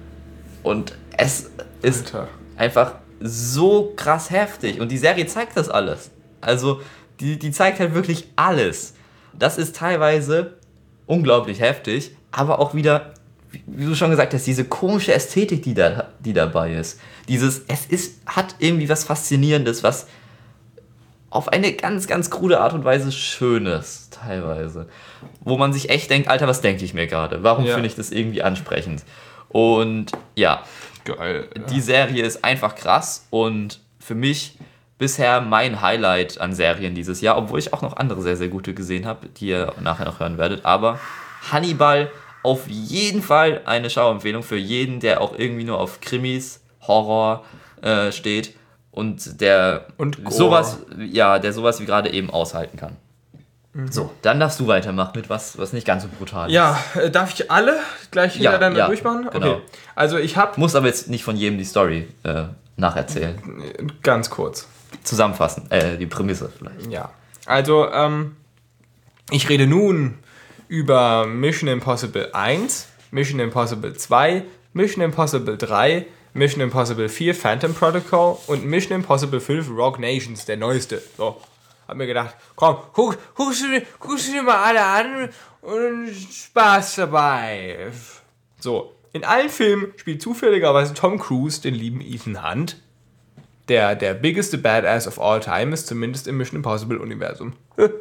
[SPEAKER 2] Und es ist Alter. einfach so krass heftig und die Serie zeigt das alles. Also die, die zeigt halt wirklich alles. Das ist teilweise unglaublich heftig, aber auch wieder, wie du schon gesagt hast, diese komische Ästhetik, die da die dabei ist. Dieses, es ist, hat irgendwie was Faszinierendes, was auf eine ganz, ganz krude Art und Weise Schönes teilweise. Wo man sich echt denkt, Alter, was denke ich mir gerade? Warum ja. finde ich das irgendwie ansprechend? Und ja,
[SPEAKER 1] geil. Ja.
[SPEAKER 2] Die Serie ist einfach krass und für mich bisher mein Highlight an Serien dieses Jahr, obwohl ich auch noch andere sehr, sehr gute gesehen habe, die ihr nachher noch hören werdet. Aber Hannibal auf jeden Fall eine Schauempfehlung für jeden, der auch irgendwie nur auf Krimis, Horror äh, steht und der
[SPEAKER 1] und
[SPEAKER 2] sowas, ja, der sowas wie gerade eben aushalten kann.
[SPEAKER 1] Mhm.
[SPEAKER 2] So, dann darfst du weitermachen mit was, was nicht ganz so brutal ist.
[SPEAKER 1] Ja, äh, darf ich alle gleich
[SPEAKER 2] ja,
[SPEAKER 1] dann
[SPEAKER 2] ja,
[SPEAKER 1] durchmachen?
[SPEAKER 2] Genau.
[SPEAKER 1] Okay. Also ich habe...
[SPEAKER 2] Muss aber jetzt nicht von jedem die Story äh, nacherzählen.
[SPEAKER 1] Ganz kurz.
[SPEAKER 2] Zusammenfassen, äh, die Prämisse vielleicht.
[SPEAKER 1] Ja, also ähm, ich rede nun über Mission Impossible eins, Mission Impossible zwei, Mission Impossible drei, Mission Impossible vier, Phantom Protocol und Mission Impossible fünf, Rogue Nations, der neueste. So, hab mir gedacht, komm, guck, guckst, du, guckst du dir mal alle an und Spaß dabei. So, in allen Filmen spielt zufälligerweise Tom Cruise den lieben Ethan Hunt, der der biggeste Badass of all time ist, zumindest im Mission Impossible-Universum.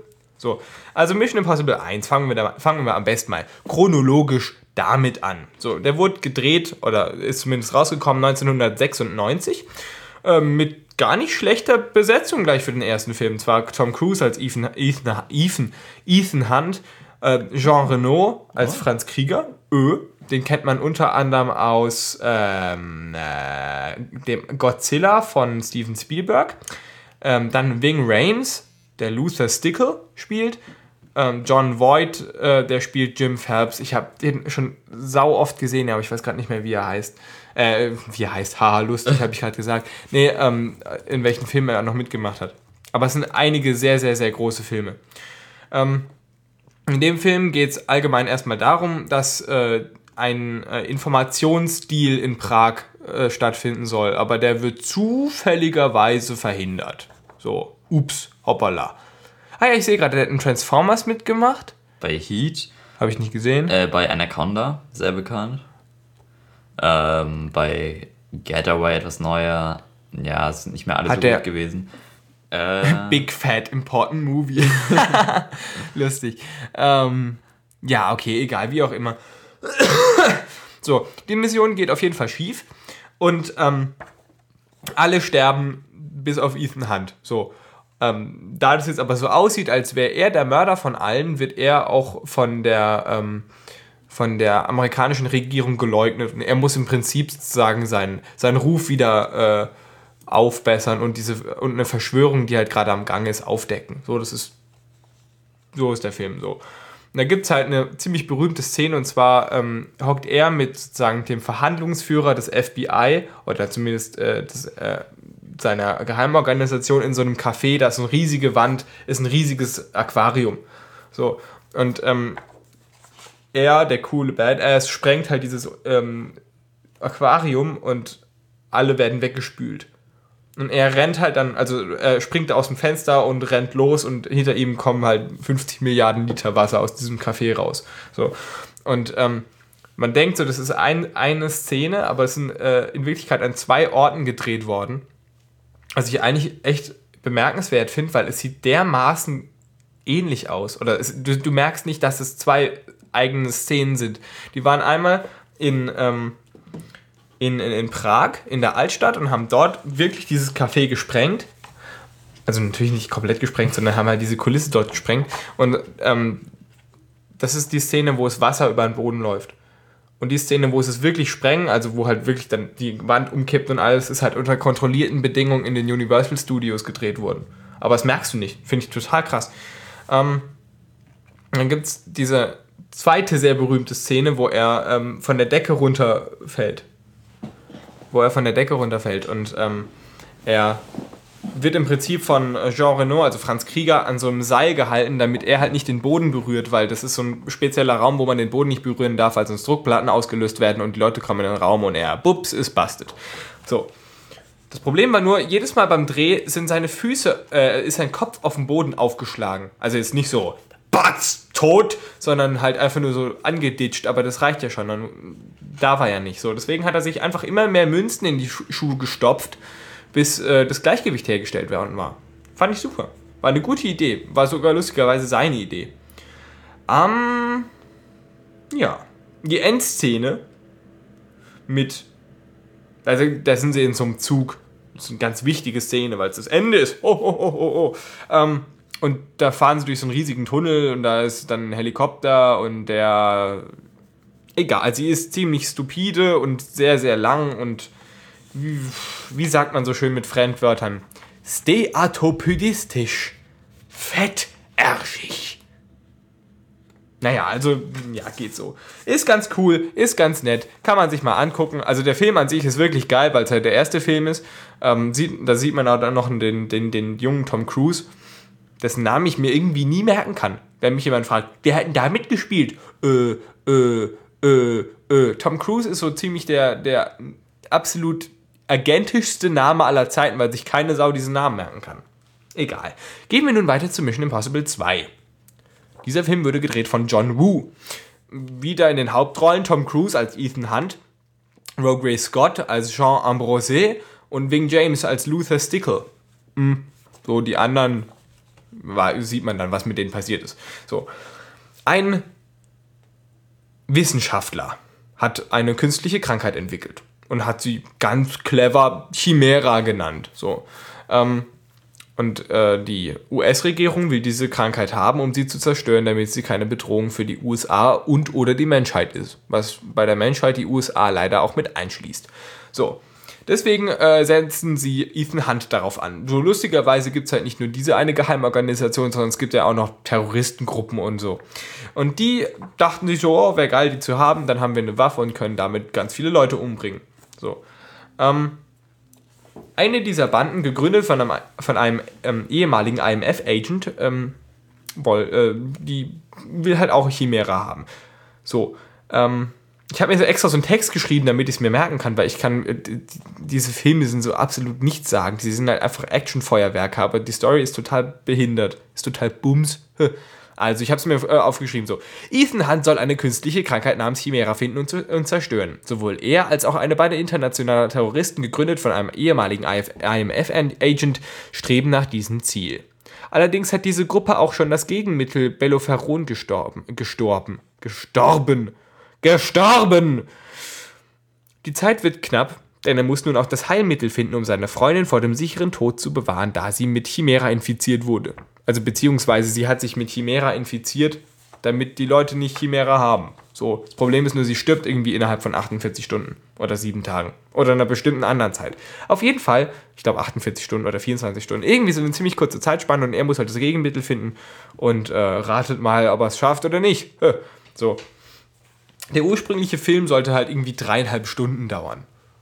[SPEAKER 1] So, also Mission Impossible eins, fangen wir, da, fangen wir am besten mal chronologisch damit an. So, der wurde gedreht, oder ist zumindest rausgekommen, neunzehnhundertsechsundneunzig, äh, mit gar nicht schlechter Besetzung gleich für den ersten Film. Zwar Tom Cruise als Ethan, Ethan, Ethan, Ethan Hunt, äh, Jean Reno als oh. Franz Krieger, Ö, den kennt man unter anderem aus ähm, äh, dem Godzilla von Steven Spielberg. Ähm, dann Ving Rhames, der Luther Stickle spielt. Ähm, John Voight, äh, der spielt Jim Phelps. Ich habe den schon sau oft gesehen, aber ich weiß gerade nicht mehr, wie er heißt. Äh, wie er heißt, haha, lustig, habe ich gerade gesagt. Nee, ähm, in welchen Filmen er noch mitgemacht hat. Aber es sind einige sehr, sehr, sehr große Filme. Ähm, in dem Film geht es allgemein erstmal darum, dass äh, ein äh, Informationsdeal in Prag äh, stattfinden soll, aber der wird zufälligerweise verhindert. So, ups, hoppala. Ah ja, ich sehe gerade, der hat in Transformers mitgemacht.
[SPEAKER 2] Bei Heat.
[SPEAKER 1] Habe ich nicht gesehen.
[SPEAKER 2] Äh, bei Anaconda, sehr bekannt. Ähm, bei Getaway etwas neuer. Ja, es sind nicht mehr alle
[SPEAKER 1] Hat
[SPEAKER 2] so
[SPEAKER 1] der-
[SPEAKER 2] gut gewesen. Äh,
[SPEAKER 1] Big Fat Important Movie. Lustig. Ähm, ja, okay, egal, wie auch immer. So, die Mission geht auf jeden Fall schief. Und ähm, alle sterben bis auf Ethan Hunt. So. Ähm, da das jetzt aber so aussieht, als wäre er der Mörder von allen, wird er auch von der, ähm, von der amerikanischen Regierung geleugnet. Und er muss im Prinzip sozusagen seinen, seinen Ruf wieder äh, aufbessern und, diese, und eine Verschwörung, die halt gerade am Gange ist, aufdecken. So, das ist, so ist der Film so. Und da gibt es halt eine ziemlich berühmte Szene, und zwar ähm, hockt er mit sozusagen dem Verhandlungsführer des F B I oder zumindest äh, des, äh, seiner Geheimorganisation in so einem Café, da ist eine riesige Wand, ist ein riesiges Aquarium. So, und ähm, er, der coole Badass, sprengt halt dieses ähm, Aquarium und alle werden weggespült. Und er rennt halt dann, also er springt aus dem Fenster und rennt los und hinter ihm kommen halt fünfzig Milliarden Liter Wasser aus diesem Café raus. So. Und ähm, man denkt so, das ist ein, eine Szene, aber es sind äh, in Wirklichkeit an zwei Orten gedreht worden. Was ich eigentlich echt bemerkenswert finde, weil es sieht dermaßen ähnlich aus. Oder es, du, du merkst nicht, dass es zwei eigene Szenen sind. Die waren einmal in... Ähm, In, in, in Prag, in der Altstadt, und haben dort wirklich dieses Café gesprengt. Also natürlich nicht komplett gesprengt, sondern haben halt diese Kulisse dort gesprengt. Und ähm, das ist die Szene, wo das Wasser über den Boden läuft. Und die Szene, wo es es wirklich sprengen, also wo halt wirklich dann die Wand umkippt und alles, ist halt unter kontrollierten Bedingungen in den Universal Studios gedreht worden. Aber das merkst du nicht. Finde ich total krass. Ähm, dann gibt es diese zweite sehr berühmte Szene, wo er ähm, von der Decke runterfällt. wo er von der Decke runterfällt, und ähm, er wird im Prinzip von Jean Reno, also Franz Krieger, an so einem Seil gehalten, damit er halt nicht den Boden berührt, weil das ist so ein spezieller Raum, wo man den Boden nicht berühren darf, weil sonst Druckplatten ausgelöst werden und die Leute kommen in den Raum und er, bups, ist busted. So. Das Problem war nur, jedes Mal beim Dreh sind seine Füße, äh, ist sein Kopf auf dem Boden aufgeschlagen. Also jetzt nicht so, batz, tot, sondern halt einfach nur so angeditscht, aber das reicht ja schon. Dann, da war ja nicht so. Deswegen hat er sich einfach immer mehr Münzen in die Schu- Schuhe gestopft, bis äh, das Gleichgewicht hergestellt worden war. Fand ich super. War eine gute Idee. War sogar lustigerweise seine Idee. Ähm, ja. Die Endszene mit, also da sind sie in so einem Zug. Das ist eine ganz wichtige Szene, weil es das Ende ist. Oh, oh, oh, oh, oh. Ähm, und da fahren sie durch so einen riesigen Tunnel und da ist dann ein Helikopter und der... Egal, sie ist ziemlich stupide und sehr, sehr lang und wie, wie sagt man so schön mit Fremdwörtern? Steatopydistisch. Fettärschig. Naja, also, ja, geht so. Ist ganz cool, ist ganz nett, kann man sich mal angucken. Also der Film an sich ist wirklich geil, weil es halt der erste Film ist. Ähm, sieht, da sieht man auch dann noch den, den, den jungen Tom Cruise, dessen Namen ich mir irgendwie nie merken kann. Wenn mich jemand fragt, wer hat denn da mitgespielt? Äh, äh, äh, äh. Tom Cruise ist so ziemlich der, der absolut agentischste Name aller Zeiten, weil sich keine Sau diesen Namen merken kann. Egal. Gehen wir nun weiter zu Mission Impossible zwei. Dieser Film wurde gedreht von John Woo. Wieder in den Hauptrollen Tom Cruise als Ethan Hunt, Rogue Scott als Jean Ambrosé und Ving James als Luther Stickle. Hm. So, die anderen war, sieht man dann, was mit denen passiert ist. So. Ein Wissenschaftler hat eine künstliche Krankheit entwickelt und hat sie ganz clever Chimera genannt. So. Ähm, Und äh, die U S-Regierung will diese Krankheit haben, um sie zu zerstören, damit sie keine Bedrohung für die U S A und oder die Menschheit ist. Was bei der Menschheit die U S A leider auch mit einschließt. So, deswegen äh, setzen sie Ethan Hunt darauf an. So lustigerweise gibt es halt nicht nur diese eine Geheimorganisation, sondern es gibt ja auch noch Terroristengruppen und so. Und die dachten sich so, oh, wäre geil, die zu haben, dann haben wir eine Waffe und können damit ganz viele Leute umbringen. So, ähm... Eine dieser Banden, gegründet von einem, von einem ähm, ehemaligen I M F-Agent, ähm, woll, äh, die will halt auch Chimera haben. So, ähm, Ich habe mir so extra so einen Text geschrieben, damit ich es mir merken kann, weil ich kann, äh, diese Filme sind so absolut nichtssagend. Die sind halt einfach Actionfeuerwerke, aber die Story ist total behindert. Ist total bums. Also, ich habe es mir äh, aufgeschrieben so. Ethan Hunt soll eine künstliche Krankheit namens Chimera finden und, zu, und zerstören. Sowohl er als auch eine Bande internationaler Terroristen, gegründet von einem ehemaligen I M F-Agent, streben nach diesem Ziel. Allerdings hat diese Gruppe auch schon das Gegenmittel Belloferon gestorben. Gestorben. Gestorben. Gestorben! Die Zeit wird knapp, denn er muss nun auch das Heilmittel finden, um seine Freundin vor dem sicheren Tod zu bewahren, da sie mit Chimera infiziert wurde. Also beziehungsweise sie hat sich mit Chimera infiziert, damit die Leute nicht Chimera haben. So, das Problem ist nur, sie stirbt irgendwie innerhalb von achtundvierzig Stunden oder sieben Tagen oder einer bestimmten anderen Zeit. Auf jeden Fall, ich glaube achtundvierzig Stunden oder vierundzwanzig Stunden, irgendwie so eine ziemlich kurze Zeitspanne und er muss halt das Gegenmittel finden und äh, ratet mal, ob er es schafft oder nicht. So. Der ursprüngliche Film sollte halt irgendwie dreieinhalb Stunden dauern.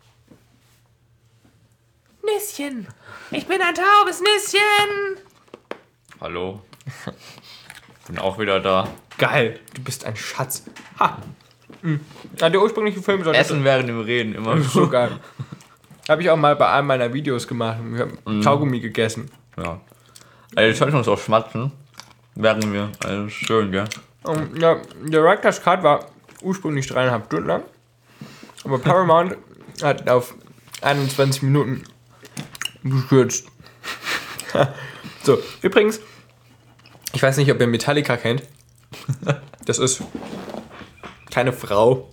[SPEAKER 3] Nüsschen, ich bin ein taubes Nüsschen.
[SPEAKER 2] Hallo. Bin auch wieder da.
[SPEAKER 1] Geil, du bist ein Schatz. Ha. Mhm. Ja, der ursprüngliche Film sollte...
[SPEAKER 2] Essen während dem Reden, immer
[SPEAKER 1] so geil. Habe ich auch mal bei einem meiner Videos gemacht. Wir haben mm. Kaugummi gegessen.
[SPEAKER 2] Ja. Also jetzt sollten wir uns auch schmatzen. Während wir... Also schön, gell?
[SPEAKER 1] Um, ja, der Director's Cut war ursprünglich dreieinhalb Stunden lang. Aber Paramount hat auf einundzwanzig Minuten gekürzt. So, übrigens, ich weiß nicht, ob ihr Metallica kennt. Das ist keine Frau.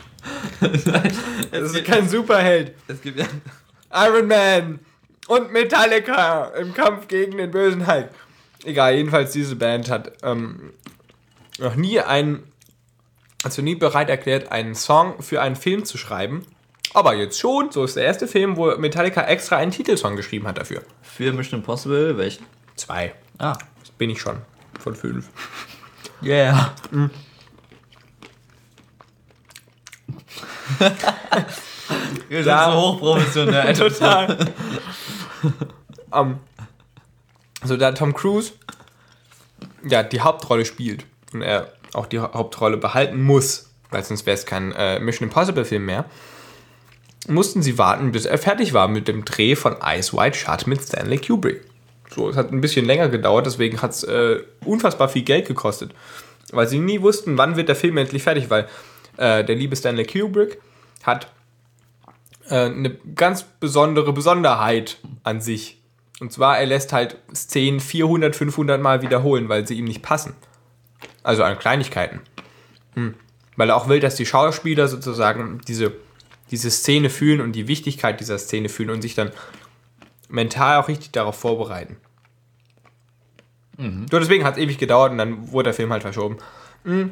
[SPEAKER 1] Das ist kein Superheld.
[SPEAKER 2] Es gibt ja
[SPEAKER 1] Iron Man und Metallica im Kampf gegen den bösen Hulk. Egal, jedenfalls diese Band hat ähm, noch nie einen, also nie bereit erklärt, einen Song für einen Film zu schreiben. Aber jetzt schon, so ist der erste Film, wo Metallica extra einen Titelsong geschrieben hat dafür.
[SPEAKER 2] Für Mission Impossible, welchen?
[SPEAKER 1] Zwei.
[SPEAKER 2] Ah.
[SPEAKER 1] Das bin ich schon. Von fünf.
[SPEAKER 2] Yeah. Mm. Wir sind
[SPEAKER 1] Ja.
[SPEAKER 2] so hochprofessionell.
[SPEAKER 1] Total. um, also da Tom Cruise ja die Hauptrolle spielt und er auch die Hauptrolle behalten muss, weil sonst wäre es kein äh, Mission Impossible Film mehr, mussten sie warten, bis er fertig war mit dem Dreh von Eyes Wide Shut mit Stanley Kubrick. So, es hat ein bisschen länger gedauert, deswegen hat es äh, unfassbar viel Geld gekostet, weil sie nie wussten, wann wird der Film endlich fertig, weil äh, der liebe Stanley Kubrick hat äh, eine ganz besondere Besonderheit an sich. Und zwar, er lässt halt Szenen vierhundert, fünfhundert Mal wiederholen, weil sie ihm nicht passen. Also an Kleinigkeiten. Hm. Weil er auch will, dass die Schauspieler sozusagen diese, diese Szene fühlen und die Wichtigkeit dieser Szene fühlen und sich dann mental auch richtig darauf vorbereiten. Mhm. So, deswegen hat es ewig gedauert und dann wurde der Film halt verschoben. Mhm.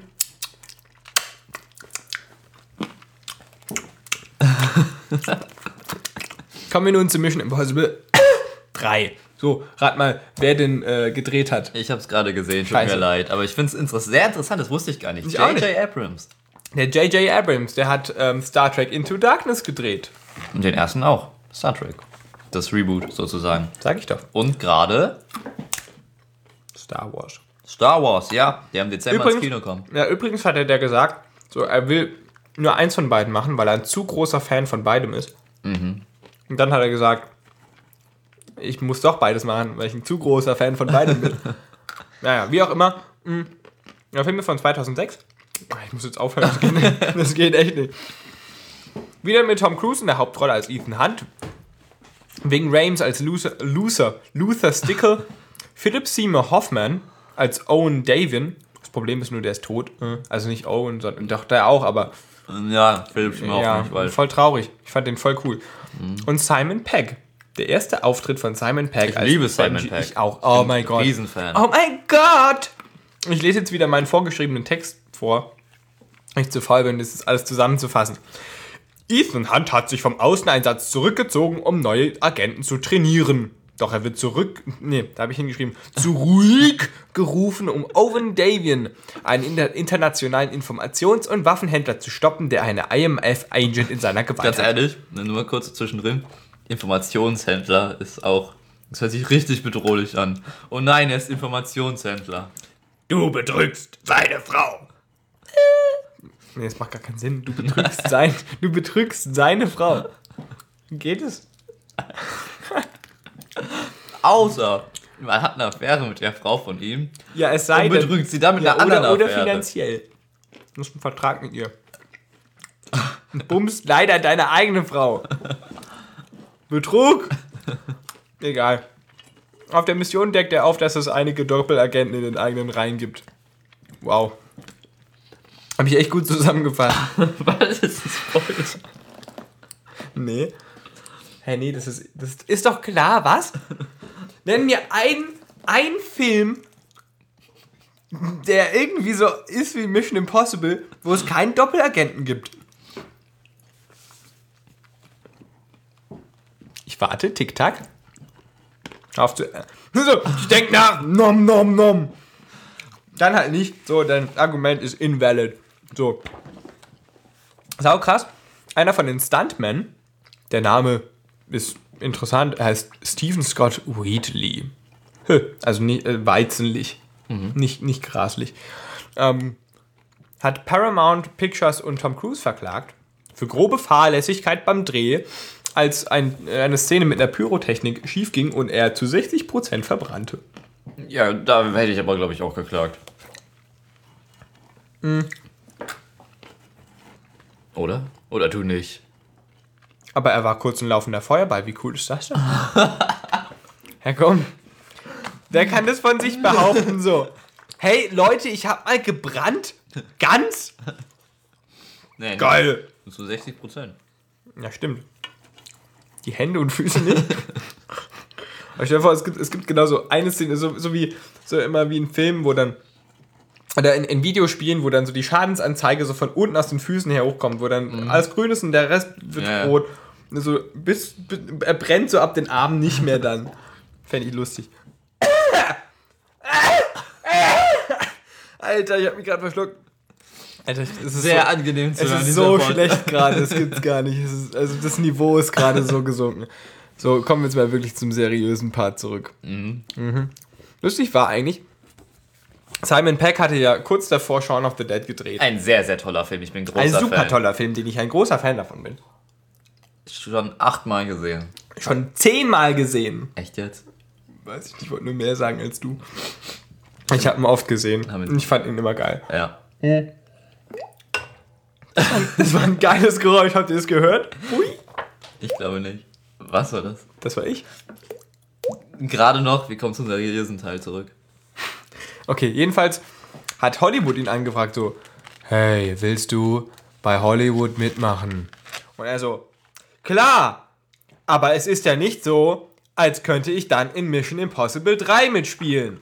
[SPEAKER 1] Kommen wir nun zu Mission Impossible drei. So, rat mal, wer den äh, gedreht hat.
[SPEAKER 2] Ich hab's gerade gesehen, tut
[SPEAKER 1] Scheiße.
[SPEAKER 2] mir leid. Aber ich find's inter- sehr interessant, das wusste ich gar nicht.
[SPEAKER 1] Ich auch
[SPEAKER 2] J J
[SPEAKER 1] nicht.
[SPEAKER 2] Abrams.
[SPEAKER 1] Der J J Abrams, der hat ähm, Star Trek Into Darkness gedreht.
[SPEAKER 2] Und den ersten auch. Star Trek. Das Reboot sozusagen.
[SPEAKER 1] Sag ich doch.
[SPEAKER 2] Und gerade
[SPEAKER 1] Star Wars.
[SPEAKER 2] Star Wars, ja. Der im Dezember
[SPEAKER 1] Übrigens-
[SPEAKER 2] ins Kino kommt.
[SPEAKER 1] Ja, übrigens hat er der gesagt, so, er will nur eins von beiden machen, weil er ein zu großer Fan von beidem ist.
[SPEAKER 2] Mhm.
[SPEAKER 1] Und dann hat er gesagt, ich muss doch beides machen, weil ich ein zu großer Fan von beidem bin. Naja, wie auch immer. mh, Der Film ist von zweitausendsechs. Ah, Ich muss jetzt aufhören, das geht, nicht. Das geht echt nicht. Wieder mit Tom Cruise in der Hauptrolle als Ethan Hunt. Wing Rames als Luther, Luther, Luther Stickle. Philip Seymour Hoffman als Owen Davin. Das Problem ist nur, der ist tot. Also nicht Owen, sondern doch der auch, aber
[SPEAKER 2] Ja, Philipp schon
[SPEAKER 1] ja,
[SPEAKER 2] auch nicht, weil
[SPEAKER 1] voll traurig. Ich fand den voll cool. Und Simon Pegg. Der erste Auftritt von Simon Pegg.
[SPEAKER 2] Ich liebe Simon
[SPEAKER 1] Benji.
[SPEAKER 2] Pegg.
[SPEAKER 1] Ich auch. Oh
[SPEAKER 2] Bin
[SPEAKER 1] mein Gott.
[SPEAKER 2] Riesenfan.
[SPEAKER 1] Oh mein Gott. Ich lese jetzt wieder meinen vorgeschriebenen Text vor. Weil ich zu faul bin, das ist alles zusammenzufassen. Ethan Hunt hat sich vom Außeneinsatz zurückgezogen, um neue Agenten zu trainieren. Doch er wird zurück, nee, da habe ich hingeschrieben, zurückgerufen, um Owen Davian, einen inter- internationalen Informations- und Waffenhändler, zu stoppen, der eine I M F-Agent in seiner Gewalt
[SPEAKER 2] Ganz
[SPEAKER 1] hat.
[SPEAKER 2] ehrlich, nur mal kurz zwischendrin. Informationshändler ist auch, das hört sich richtig bedrohlich an. Oh nein, er ist Informationshändler.
[SPEAKER 1] Du betrügst seine Frau. Nee, das macht gar keinen Sinn. Du betrügst, sein, du betrügst seine Frau. Geht es?
[SPEAKER 2] Außer, man hat eine Affäre mit der Frau von ihm.
[SPEAKER 1] Ja, es sei
[SPEAKER 2] und
[SPEAKER 1] denn...
[SPEAKER 2] betrügt sie dann mit
[SPEAKER 1] ja,
[SPEAKER 2] einer anderen
[SPEAKER 1] oder, oder
[SPEAKER 2] Affäre.
[SPEAKER 1] finanziell. Du hast einen Vertrag mit ihr. Und bummst leider deine eigene Frau. Betrug? Egal. Auf der Mission deckt er auf, dass es einige Doppelagenten in den eigenen Reihen gibt. Wow. Habe ich echt gut zusammengefasst.
[SPEAKER 2] Was ist das Spoiler?
[SPEAKER 1] Nee. Hä, nee, das ist, das ist doch klar, was? Nenn mir einen, einen Film, der irgendwie so ist wie Mission Impossible, wo es keinen Doppelagenten gibt. Ich warte, Tick-Tack. Auf zu... So, ich denk nach. Nom, nom, nom. Dann halt nicht. So, dein Argument ist invalid. So. Sau krass. Einer von den Stuntmen, der Name ist interessant, er heißt Stephen Scott Wheatley. Also nicht, äh, weizenlich. Mhm. Nicht, nicht graslich. Ähm, hat Paramount Pictures und Tom Cruise verklagt für grobe Fahrlässigkeit beim Dreh, als ein, eine Szene mit einer Pyrotechnik schief ging und er zu sechzig Prozent verbrannte.
[SPEAKER 2] Ja, da hätte ich aber, glaube ich, auch geklagt.
[SPEAKER 1] Mhm.
[SPEAKER 2] Oder? Oder du nicht?
[SPEAKER 1] Aber er war kurz ein laufender Feuerball. Wie cool ist das denn? Ja, komm. Wer kann das von sich behaupten so? Hey, Leute, ich hab mal gebrannt. Ganz?
[SPEAKER 2] Nee,
[SPEAKER 1] Geil.
[SPEAKER 2] Nee. Zu sechzig Prozent.
[SPEAKER 1] Ja, stimmt. Die Hände und Füße nicht. Aber stell dir vor, es gibt, es gibt genau so eine Szene, so, so wie so immer wie ein Film, wo dann oder in, in Videospielen, wo dann so die Schadensanzeige so von unten aus den Füßen her hochkommt, wo dann mhm. alles grün ist und der Rest wird
[SPEAKER 2] ja,
[SPEAKER 1] rot. So bis, bis er brennt so ab den Armen nicht mehr dann. Fände ich lustig. Alter, ich hab mich gerade verschluckt. Alter, es ist
[SPEAKER 2] sehr
[SPEAKER 1] so,
[SPEAKER 2] angenehm zu
[SPEAKER 1] es
[SPEAKER 2] hören.
[SPEAKER 1] Es ist so schlecht gerade, das gibt's gar nicht. Es ist, also das Niveau ist gerade so gesunken. So, kommen wir jetzt mal wirklich zum seriösen Part zurück. Mhm. Mhm. Lustig war eigentlich, Simon Pegg hatte ja kurz davor Shaun of the Dead gedreht.
[SPEAKER 2] Ein sehr, sehr toller Film, ich bin großer Fan.
[SPEAKER 1] Ein super Fan. toller Film, den ich ein großer Fan davon bin.
[SPEAKER 2] Schon achtmal gesehen.
[SPEAKER 1] Schon zehnmal gesehen.
[SPEAKER 2] Echt jetzt?
[SPEAKER 1] Weiß ich nicht, ich wollte nur mehr sagen als du. Ich habe ihn oft gesehen und ich fand ihn immer geil.
[SPEAKER 2] Ja.
[SPEAKER 1] Das war ein geiles Geräusch, habt ihr das gehört? Hui.
[SPEAKER 2] Ich glaube nicht. Was war das?
[SPEAKER 1] Das war ich.
[SPEAKER 2] Gerade noch, wir kommen zum seriösen Teil zurück.
[SPEAKER 1] Okay, jedenfalls hat Hollywood ihn angefragt so, hey, willst du bei Hollywood mitmachen? Und er so, klar, aber es ist ja nicht so, als könnte ich dann in Mission Impossible drei mitspielen.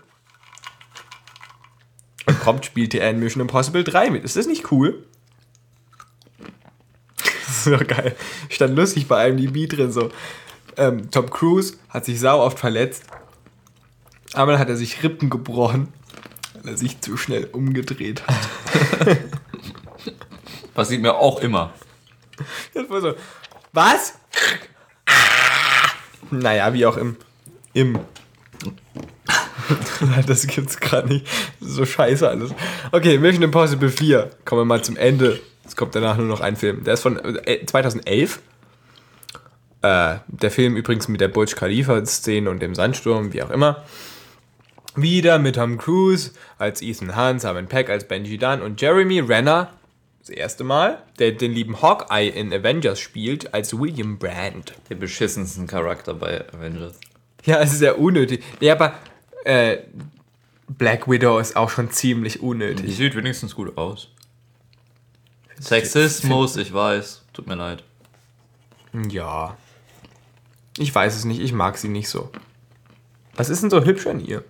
[SPEAKER 1] Und prompt spielte er in Mission Impossible drei mit. Ist das nicht cool? Das ist so geil. Stand lustig bei I M D B drin so. Ähm, Tom Cruise hat sich sau oft verletzt. Einmal hat er sich Rippen gebrochen, weil er sich zu schnell umgedreht hat.
[SPEAKER 2] Passiert mir auch immer.
[SPEAKER 1] Das war so, was? Naja, wie auch im... Im... Das gibt's gerade nicht. Das ist so scheiße alles. Okay, Mission Impossible vier. Kommen wir mal zum Ende. Es kommt danach nur noch ein Film. Der ist von zweitausendelf. Äh, der Film übrigens mit der Burj Khalifa-Szene und dem Sandsturm, wie auch immer. Wieder mit Tom Cruise als Ethan Hunt, Simon Pegg als Benji Dunn und Jeremy Renner, das erste Mal, der den lieben Hawkeye in Avengers spielt, als William Brandt.
[SPEAKER 2] Der beschissensten Charakter bei Avengers.
[SPEAKER 1] Ja, es ist sehr unnötig. Ja, aber äh, Black Widow ist auch schon ziemlich unnötig.
[SPEAKER 2] Die sieht wenigstens gut aus. Sexismus, ich weiß. Tut mir leid.
[SPEAKER 1] Ja. Ich weiß es nicht, ich mag sie nicht so. Was ist denn so hübsch an ihr?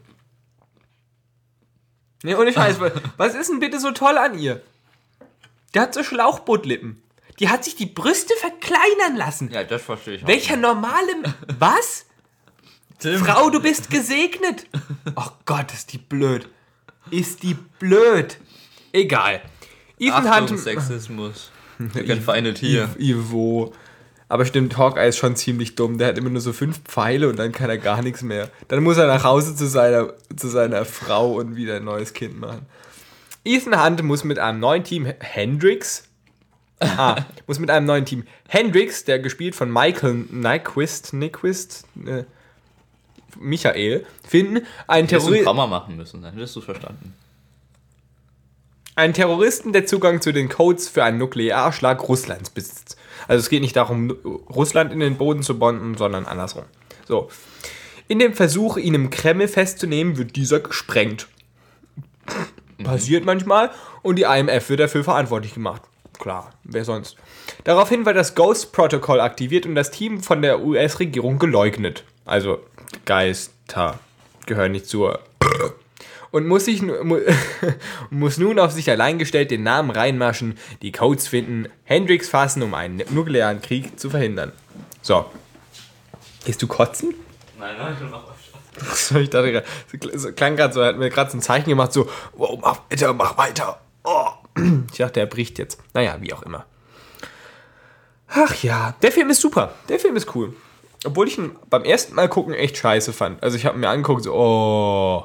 [SPEAKER 1] Nee, ohne Scheiß, was ist denn bitte so toll an ihr? Die hat so Schlauchbootlippen. Die hat sich die Brüste verkleinern lassen.
[SPEAKER 2] Ja, das verstehe ich auch.
[SPEAKER 1] Welcher normale... Was? Tim. Frau, du bist gesegnet. Oh Gott, ist die blöd. Ist die blöd. Egal.
[SPEAKER 2] Ethan Achtung, Hunt... Sexismus. Wir können Feinde hier.
[SPEAKER 1] Ivo. Aber stimmt, Hawkeye ist schon ziemlich dumm. Der hat immer nur so fünf Pfeile und dann kann er gar nichts mehr. Dann muss er nach Hause zu seiner, zu seiner Frau und wieder ein neues Kind machen. Ethan Hunt muss mit einem neuen Team Hendrix, ah, muss mit einem neuen Team Hendrix, der gespielt von Michael Nyquist, Nyquist, äh, Michael, finden, einen
[SPEAKER 2] Hättest du ein
[SPEAKER 1] Terroristen.
[SPEAKER 2] Komma machen müssen, dann hättest du verstanden.
[SPEAKER 1] Einen Terroristen, der Zugang zu den Codes für einen Nuklearschlag Russlands besitzt. Also es geht nicht darum, Russland in den Boden zu bomben, sondern andersrum. So. In dem Versuch, ihn im Kreml festzunehmen, wird dieser gesprengt. Mhm. Passiert manchmal und die I M F wird dafür verantwortlich gemacht. Klar, wer sonst. Daraufhin wird das Ghost-Protokoll aktiviert und das Team von der U S-Regierung geleugnet. Also Geister gehören nicht zur... Und muss, sich, muss nun auf sich allein gestellt den Namen reinmaschen, die Codes finden, Hendrix fassen, um einen nuklearen Krieg zu verhindern. So. Gehst du kotzen?
[SPEAKER 2] Nein, nein, ich mach
[SPEAKER 1] So, ich dachte gerade, so klang gerade so, er hat mir gerade so ein Zeichen gemacht, so, wow, mach weiter, mach weiter. Oh. Ich dachte, er bricht jetzt. Naja, wie auch immer. Ach ja, der Film ist super. Der Film ist cool. Obwohl ich ihn beim ersten Mal gucken echt scheiße fand. Also ich habe mir angeguckt, so, oh...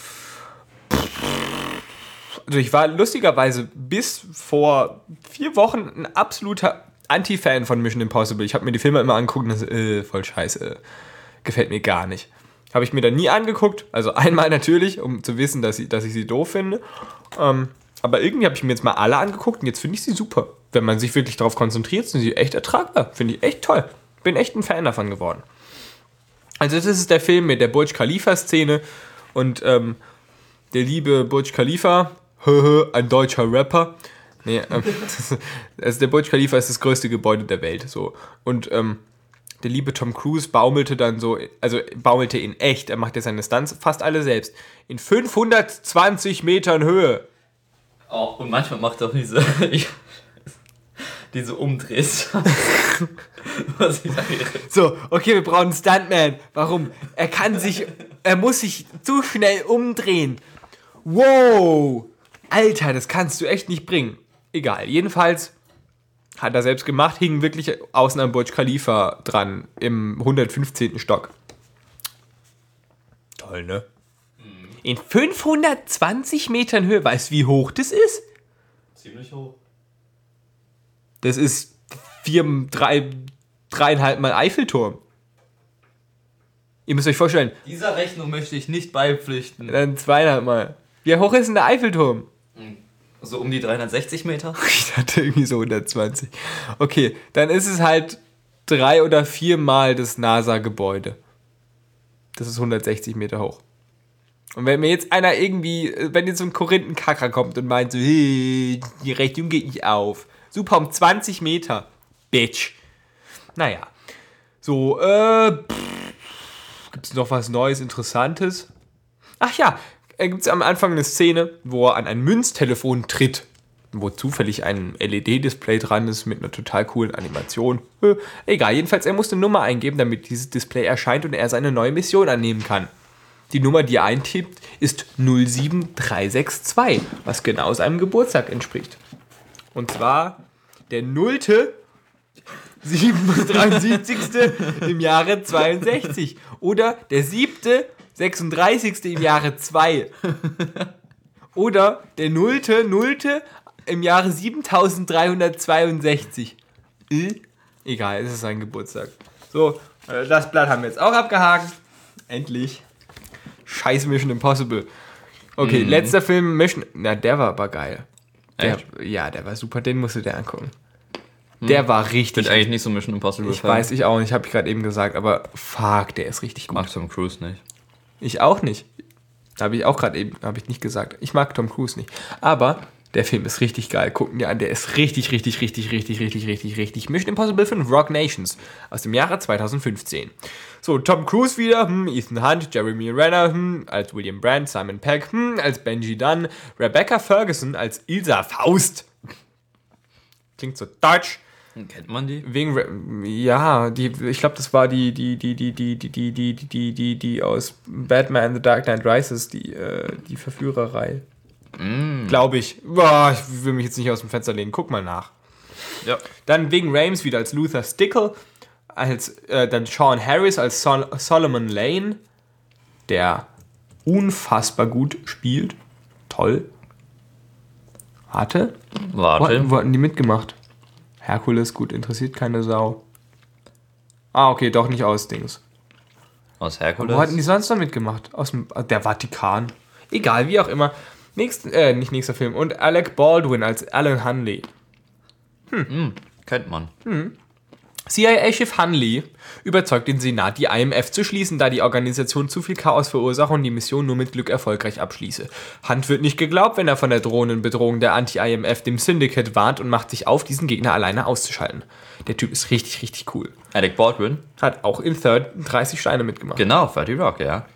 [SPEAKER 1] Also ich war lustigerweise bis vor vier Wochen ein absoluter Anti-Fan von Mission Impossible. Ich habe mir die Filme immer angeguckt und das, äh, voll scheiße, gefällt mir gar nicht. Habe ich mir dann nie angeguckt, also einmal natürlich, um zu wissen, dass ich, dass ich sie doof finde. Ähm, aber irgendwie habe ich mir jetzt mal alle angeguckt und jetzt finde ich sie super. Wenn man sich wirklich darauf konzentriert, sind sie echt ertragbar. Finde ich echt toll. Bin echt ein Fan davon geworden. Also das ist der Film mit der Burj Khalifa-Szene und ähm, der liebe Burj Khalifa, ein deutscher Rapper. Nee, ähm, das, also der Burj Khalifa ist das größte Gebäude der Welt. So. Und ähm, der liebe Tom Cruise baumelte dann so, also baumelte in echt, er macht ja seine Stunts fast alle selbst, in fünfhundertzwanzig Metern Höhe.
[SPEAKER 2] Oh, und manchmal macht er auch diese, diese Umdrehs. Was ich sage.
[SPEAKER 1] So, okay, wir brauchen einen Stuntman. Warum? Er kann sich, er muss sich zu schnell umdrehen. Wow! Alter, das kannst du echt nicht bringen. Egal, jedenfalls hat er selbst gemacht, hing wirklich außen am Burj Khalifa dran, im hundertfünfzehnten Stock. Toll, ne? Mhm. In fünfhundertzwanzig Metern Höhe. Weißt du, wie hoch das ist?
[SPEAKER 2] Ziemlich hoch.
[SPEAKER 1] Das ist vier, drei, dreieinhalb Mal Eiffelturm. Ihr müsst euch vorstellen.
[SPEAKER 2] Dieser Rechnung möchte ich nicht beipflichten.
[SPEAKER 1] Dann zweieinhalb Mal. Wie hoch ist denn der Eiffelturm?
[SPEAKER 2] So um die dreihundertsechzig Meter?
[SPEAKER 1] Ich dachte irgendwie so hundertzwanzig. Okay, dann ist es halt drei oder viermal das NASA-Gebäude. Das ist hundertsechzig Meter hoch. Und wenn mir jetzt einer irgendwie, wenn jetzt so ein Korinthenkacker kommt und meint so, hey, die Rechnung geht nicht auf. Super, um zwanzig Meter. Bitch. Naja. So, äh, gibt es noch was Neues, Interessantes? Ach ja, gibt es am Anfang eine Szene, wo er an ein Münztelefon tritt, wo zufällig ein L E D-Display dran ist mit einer total coolen Animation. Äh, egal, jedenfalls, er muss eine Nummer eingeben, damit dieses Display erscheint und er seine neue Mission annehmen kann. Die Nummer, die er eintippt, ist null sieben drei sechs zwei, was genau seinem Geburtstag entspricht. Und zwar der nullte siebenunddreißigste im Jahre zweiundsechzig oder der siebte sechsunddreißigste im Jahre zwei. Oder der nullte, nullte im Jahre siebentausenddreihundertzweiundsechzig. Äh? Egal, es ist sein Geburtstag. So, das Blatt haben wir jetzt auch abgehakt. Endlich. Scheiß Mission Impossible. Okay, mhm. letzter Film, Mission... Na, der war aber geil. Der, ja, der war super, den musst du dir angucken. Mhm. Der war richtig...
[SPEAKER 2] Ich bin eigentlich nicht so Mission Impossible.
[SPEAKER 1] Ich weiß, ich auch nicht, habe ich gerade eben gesagt, aber fuck, der ist richtig gut.
[SPEAKER 2] Mag Tom Cruise nicht.
[SPEAKER 1] Ich auch nicht. Habe ich auch gerade eben, habe ich nicht gesagt. Ich mag Tom Cruise nicht. Aber der Film ist richtig geil. Gucken dir an, der ist richtig, richtig, richtig, richtig, richtig, richtig, richtig. Mission Impossible fünf, Rogue Nations aus dem Jahre zweitausendfünfzehn. So, Tom Cruise wieder, hm, Ethan Hunt, Jeremy Renner, hm, als William Brandt, Simon Pegg, hm, als Benji Dunn, Rebecca Ferguson als Ilsa Faust. Klingt so deutsch.
[SPEAKER 2] Kennt man die?
[SPEAKER 1] Wegen, ja, die, ich glaube, das war die, die, die, die, die, die, die, die, die, die, die aus Batman The Dark Knight Rises, die, äh, die Verführerei. Mm. Glaube ich. Boah, ich will mich jetzt nicht aus dem Fenster lehnen. Guck mal nach. Ja. Dann Ving Rhames wieder als Luther Stickle, als äh, dann Sean Harris als Sol- Solomon Lane, der unfassbar gut spielt. Toll. Warte.
[SPEAKER 2] Warte.
[SPEAKER 1] Wo, wo hatten die mitgemacht? Herkules, gut, interessiert keine Sau. Ah, okay, doch nicht aus Dings.
[SPEAKER 2] Aus Herkules?
[SPEAKER 1] Wo hatten die sonst noch mitgemacht? Aus dem, der Vatikan. Egal, wie auch immer. Nächst, äh, nicht nächster Film. Und Alec Baldwin als Alan Hunley.
[SPEAKER 2] Hm. Hm, kennt man.
[SPEAKER 1] Hm. C I A-Chef Hunley überzeugt den Senat, die I M F zu schließen, da die Organisation zu viel Chaos verursache und die Mission nur mit Glück erfolgreich abschließe. Hunt wird nicht geglaubt, wenn er von der drohenden Bedrohung der Anti-I M F dem Syndicate warnt und macht sich auf, diesen Gegner alleine auszuschalten. Der Typ ist richtig, richtig cool.
[SPEAKER 2] Alec Baldwin?
[SPEAKER 1] Hat auch in Third dreißig Steine mitgemacht.
[SPEAKER 2] Genau, thirty Rock, ja.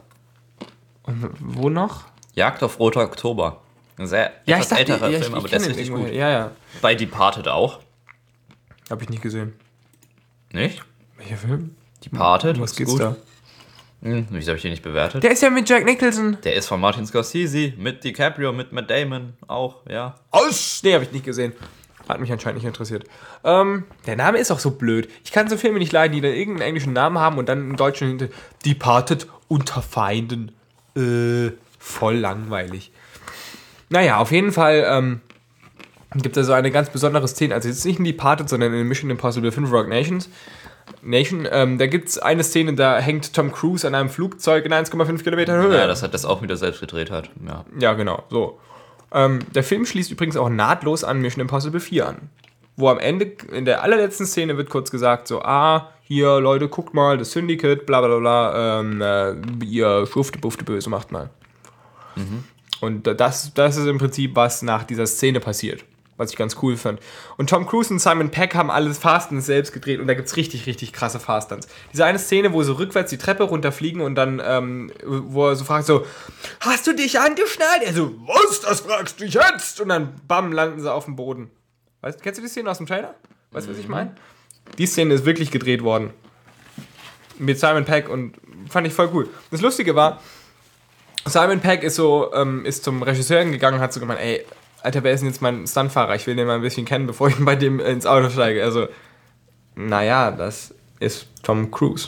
[SPEAKER 1] Und wo noch?
[SPEAKER 2] Jagd auf Roter Oktober. Ein sehr
[SPEAKER 1] Ja,
[SPEAKER 2] etwas
[SPEAKER 1] ich dachte,
[SPEAKER 2] älterer
[SPEAKER 1] ja,
[SPEAKER 2] Film,
[SPEAKER 1] ich, ich
[SPEAKER 2] aber der ist
[SPEAKER 1] kenn ihn
[SPEAKER 2] richtig
[SPEAKER 1] irgendwoher.
[SPEAKER 2] gut.
[SPEAKER 1] Ja, ja.
[SPEAKER 2] Bei Departed auch.
[SPEAKER 1] Hab ich nicht gesehen.
[SPEAKER 2] Nicht?
[SPEAKER 1] Welcher Film?
[SPEAKER 2] Departed?
[SPEAKER 1] Was
[SPEAKER 2] ist
[SPEAKER 1] geht's
[SPEAKER 2] gut.
[SPEAKER 1] da?
[SPEAKER 2] Hm, wieso habe ich den nicht bewertet?
[SPEAKER 1] Der ist ja mit Jack Nicholson.
[SPEAKER 2] Der ist von Martin Scorsese, mit DiCaprio, mit Matt Damon auch, ja.
[SPEAKER 1] Aus! Nee, hab ich nicht gesehen. Hat mich anscheinend nicht interessiert. Ähm, der Name ist auch so blöd. Ich kann so Filme nicht leiden, die dann irgendeinen englischen Namen haben und dann einen deutschen hinter. Departed unter Feinden. Äh, voll langweilig. Naja, auf jeden Fall, ähm, gibt es so eine ganz besondere Szene. Also jetzt nicht in Departed, sondern in Mission Impossible fünf Rogue Nations. Nation, ähm, da gibt es eine Szene, da hängt Tom Cruise an einem Flugzeug in eins Komma fünf Kilometer Höhe.
[SPEAKER 2] Ja, das hat das auch wieder selbst gedreht hat, ja.
[SPEAKER 1] Ja, genau, so. Ähm, der Film schließt übrigens auch nahtlos an Mission Impossible vier an. Wo am Ende, in der allerletzten Szene wird kurz gesagt, so, ah, hier, Leute, guckt mal, das Syndicate, bla bla bla, ähm, äh, ihr Schufte, Bufte, Böse macht mal. Mhm. Und das, das ist im Prinzip, was nach dieser Szene passiert. Was ich ganz cool fand. Und Tom Cruise und Simon Pegg haben alles Fastens selbst gedreht und da gibt es richtig, richtig krasse Fastens. Diese eine Szene, wo sie rückwärts die Treppe runterfliegen und dann, ähm, wo er so fragt, so, hast du dich angeschnallt? Er so, was, das fragst du jetzt? Und dann, bam, landen sie auf dem Boden. Weißt, kennst du die Szene aus dem Trailer? Weißt du, was ich meine? Die Szene ist wirklich gedreht worden. Mit Simon Pegg und fand ich voll cool. Das Lustige war, Simon Pegg ist so, ähm, ist zum Regisseur gegangen und hat so gemeint, ey, Alter, wer ist denn jetzt mein Stuntfahrer? Ich will den mal ein bisschen kennen, bevor ich bei dem ins Auto steige. Also, naja, das ist Tom Cruise.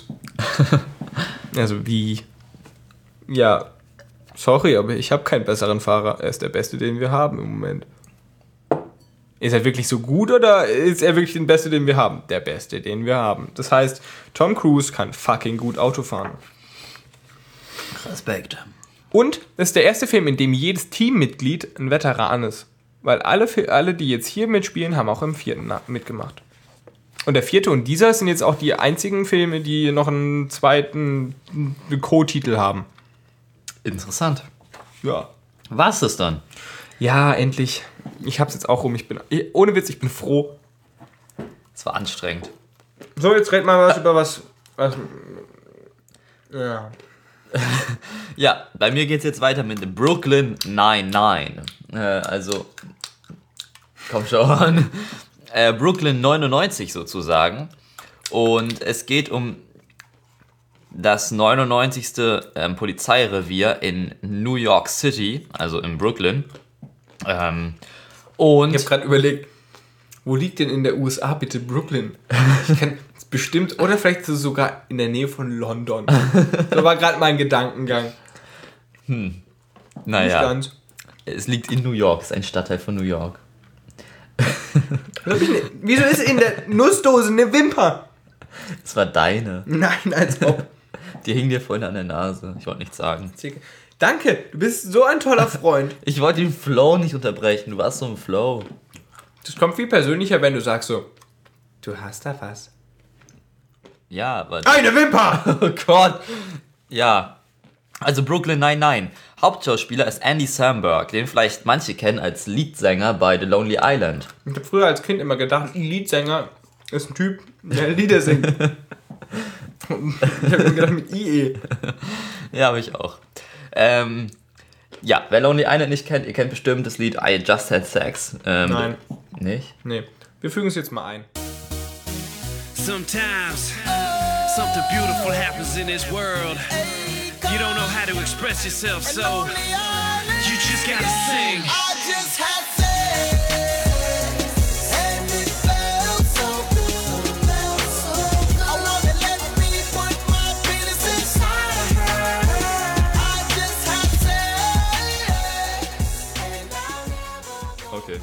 [SPEAKER 1] Also wie, ja, sorry, aber ich habe keinen besseren Fahrer. Er ist der Beste, den wir haben im Moment. Ist er wirklich so gut oder ist er wirklich der Beste, den wir haben? Der Beste, den wir haben. Das heißt, Tom Cruise kann fucking gut Auto fahren.
[SPEAKER 2] Respekt.
[SPEAKER 1] Und das ist der erste Film, in dem jedes Teammitglied ein Veteran ist. Weil alle, alle, die jetzt hier mitspielen, haben auch im vierten mitgemacht. Und der vierte und dieser sind jetzt auch die einzigen Filme, die noch einen zweiten Co-Titel haben.
[SPEAKER 2] Interessant.
[SPEAKER 1] Ja.
[SPEAKER 2] Was ist dann?
[SPEAKER 1] Ja, endlich. Ich hab's jetzt auch rum. Ich bin, ohne Witz, ich bin froh.
[SPEAKER 2] Es war anstrengend.
[SPEAKER 1] So, jetzt red mal was über was... was ja...
[SPEAKER 2] Ja, bei mir geht's jetzt weiter mit dem Brooklyn Nine-Nine. Äh, also, komm schon. Äh, Brooklyn neunundneunzig sozusagen. Und es geht um das neunundneunzigste Ähm, Polizeirevier in New York City, also in Brooklyn. Ähm, und
[SPEAKER 1] Ich hab gerade überlegt, wo liegt denn in der U S A bitte Brooklyn? Ich kann bestimmt, oder vielleicht sogar in der Nähe von London. Das war gerade mein Gedankengang.
[SPEAKER 2] Hm.
[SPEAKER 1] Nicht
[SPEAKER 2] Naja,
[SPEAKER 1] ganz.
[SPEAKER 2] es liegt in New York, ist ein Stadtteil von New York.
[SPEAKER 1] Wieso ist in der Nussdose eine Wimper?
[SPEAKER 2] Das war deine.
[SPEAKER 1] Nein, als ob.
[SPEAKER 2] Die hing dir vorhin an der Nase. Ich wollte nichts sagen.
[SPEAKER 1] Danke, du bist so ein toller Freund.
[SPEAKER 2] Ich wollte den Flow nicht unterbrechen. Du warst so im Flow.
[SPEAKER 1] Das kommt viel persönlicher, wenn du sagst so, du hast da was.
[SPEAKER 2] Ja, aber...
[SPEAKER 1] Eine Wimper!
[SPEAKER 2] Oh Gott. Ja. Also Brooklyn Nine-Nine. Hauptschauspieler ist Andy Samberg, den vielleicht manche kennen als Leadsänger bei The Lonely Island.
[SPEAKER 1] Ich habe früher als Kind immer gedacht, ein Leadsänger ist ein Typ, der Lieder singt. Ich habe mir gedacht mit I E.
[SPEAKER 2] Ja, habe ich auch. Ähm, ja, wer Lonely Island nicht kennt, ihr kennt bestimmt das Lied I Just Had Sex. Ähm,
[SPEAKER 1] Nein.
[SPEAKER 2] Nicht?
[SPEAKER 1] Nee, wir fügen es jetzt mal ein.
[SPEAKER 4] Sometimes something beautiful happens in this world. You don't know how to express yourself, so you just gotta sing.
[SPEAKER 5] I just had sex, and it felt so good. I wanna let me put my penis inside of her. I just had sex, and I never.
[SPEAKER 2] Okay.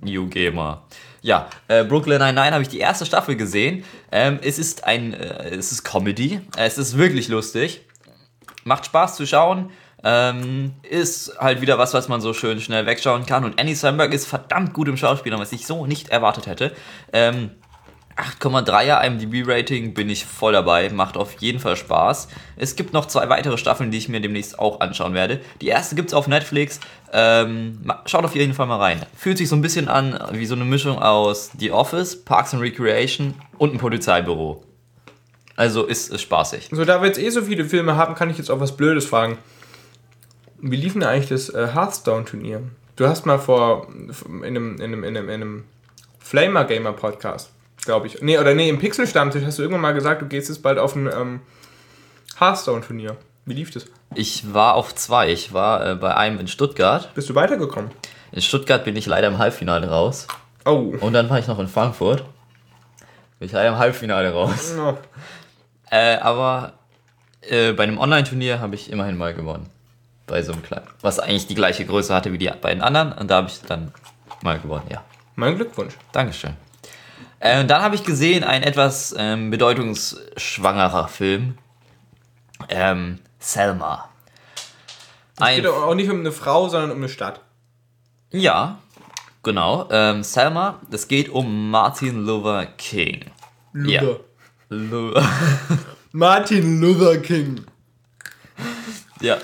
[SPEAKER 2] New Gamer. Ja, äh, Brooklyn Nine-Nine habe ich die erste Staffel gesehen. Ähm, es ist ein, äh, es ist Comedy. Es ist wirklich lustig. Macht Spaß zu schauen. Ähm, ist halt wieder was, was man so schön schnell wegschauen kann. Und Andy Samberg ist verdammt gut im Schauspielern, was ich so nicht erwartet hätte. Ähm, acht Komma dreier I M D B-Rating, bin ich voll dabei. Macht auf jeden Fall Spaß. Es gibt noch zwei weitere Staffeln, die ich mir demnächst auch anschauen werde. Die erste gibt's auf Netflix. Ähm, schaut auf jeden Fall mal rein. Fühlt sich so ein bisschen an wie so eine Mischung aus The Office, Parks and Recreation und ein Polizeibüro. Also ist es spaßig.
[SPEAKER 1] So, da wir jetzt eh so viele Filme haben, kann ich jetzt auch was Blödes fragen. Wie lief denn eigentlich das äh, Hearthstone-Turnier? Du hast mal vor, in einem, in einem, in einem, in einem Flamer-Gamer-Podcast, glaube ich, nee, oder nee, im Pixel-Stammtisch hast du irgendwann mal gesagt, du gehst jetzt bald auf ein ähm, Hearthstone-Turnier. Wie lief das?
[SPEAKER 2] Ich war auf zwei. Ich war äh, bei einem in Stuttgart.
[SPEAKER 1] Bist du weitergekommen?
[SPEAKER 2] In Stuttgart bin ich leider im Halbfinale raus.
[SPEAKER 1] Oh.
[SPEAKER 2] Und dann war ich noch in Frankfurt. Bin ich leider im Halbfinale raus.
[SPEAKER 1] Oh.
[SPEAKER 2] Äh, aber äh, bei einem Online-Turnier habe ich immerhin mal gewonnen. Bei so einem kleinen. Was eigentlich die gleiche Größe hatte wie die beiden anderen. Und da habe ich dann mal gewonnen, ja.
[SPEAKER 1] Mein Glückwunsch.
[SPEAKER 2] Dankeschön. Äh, und dann habe ich gesehen, ein etwas ähm, bedeutungsschwangerer Film. Ähm, Selma.
[SPEAKER 1] Es
[SPEAKER 2] Ein
[SPEAKER 1] geht auch nicht um eine Frau, sondern um eine Stadt.
[SPEAKER 2] Ja, genau. Ähm, Selma, das geht um Martin Luther King. Ja. Lu-
[SPEAKER 1] Martin Luther King.
[SPEAKER 2] ja.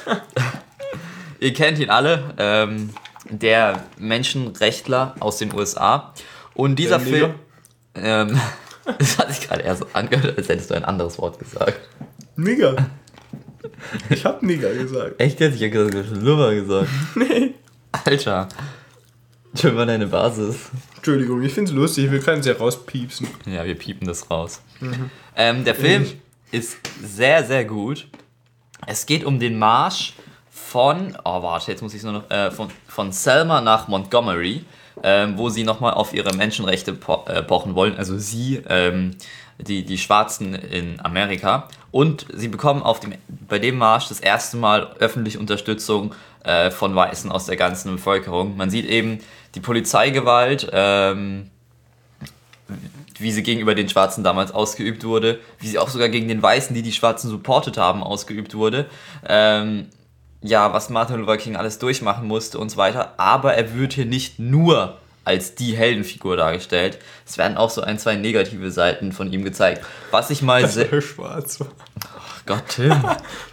[SPEAKER 2] Ihr kennt ihn alle. Ähm, der Menschenrechtler aus den U S A. Und dieser
[SPEAKER 1] Der
[SPEAKER 2] Film...
[SPEAKER 1] Nigger?
[SPEAKER 2] Ähm, das hat sich gerade eher so angehört, als hättest du ein anderes Wort gesagt.
[SPEAKER 1] Nigger. Ich hab Nigger gesagt.
[SPEAKER 2] Echt jetzt? Ich hab gerade Luther gesagt.
[SPEAKER 1] Nee.
[SPEAKER 2] Alter. Schon mal deine Basis.
[SPEAKER 1] Entschuldigung, ich find's lustig, wir können es ja rauspiepsen.
[SPEAKER 2] Ja, wir piepen das raus. Ähm, der Film ist sehr, sehr gut. Es geht um den Marsch von, oh warte, jetzt muss ich es nur noch, äh, von, von Selma nach Montgomery, ähm, wo sie nochmal auf ihre Menschenrechte po äh, pochen wollen. Also sie, ähm, die, die Schwarzen in Amerika. Und sie bekommen auf dem, bei dem Marsch das erste Mal öffentliche Unterstützung äh, von Weißen aus der ganzen Bevölkerung. Man sieht eben die Polizeigewalt, ähm, wie sie gegenüber den Schwarzen damals ausgeübt wurde, wie sie auch sogar gegen den Weißen, die die Schwarzen supportet haben, ausgeübt wurde. Ähm, ja, was Martin Luther King alles durchmachen musste und so weiter. Aber er wird hier nicht nur als die Heldenfigur dargestellt. Es werden auch so ein, zwei negative Seiten von ihm gezeigt. Was ich mal sehr...
[SPEAKER 1] Der Schwarz.
[SPEAKER 2] Oh Gott, Tim.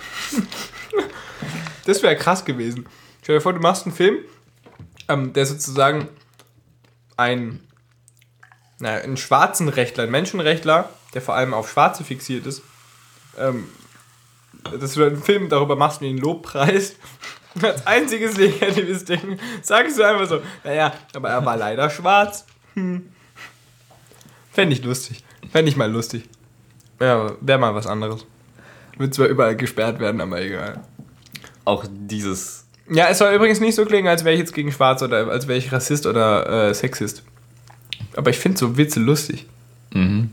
[SPEAKER 1] Das wäre krass gewesen. Stell dir vor, du machst einen Film, ähm, der sozusagen ein, naja, einen schwarzen Rechtler, ein Menschenrechtler, der vor allem auf Schwarze fixiert ist, ähm, dass du einen Film darüber machst und ihn Lobpreist. Als einziges negatives Ding sagst du einfach so, naja, aber er war leider schwarz. Hm. Fände ich lustig. Fände ich mal lustig. Ja, wäre mal was anderes. Wird zwar überall gesperrt werden, aber egal.
[SPEAKER 2] Auch dieses...
[SPEAKER 1] Ja, es soll übrigens nicht so klingen, als wäre ich jetzt gegen Schwarz oder als wäre ich Rassist oder äh, Sexist. Aber ich finde so Witze lustig.
[SPEAKER 2] Mhm.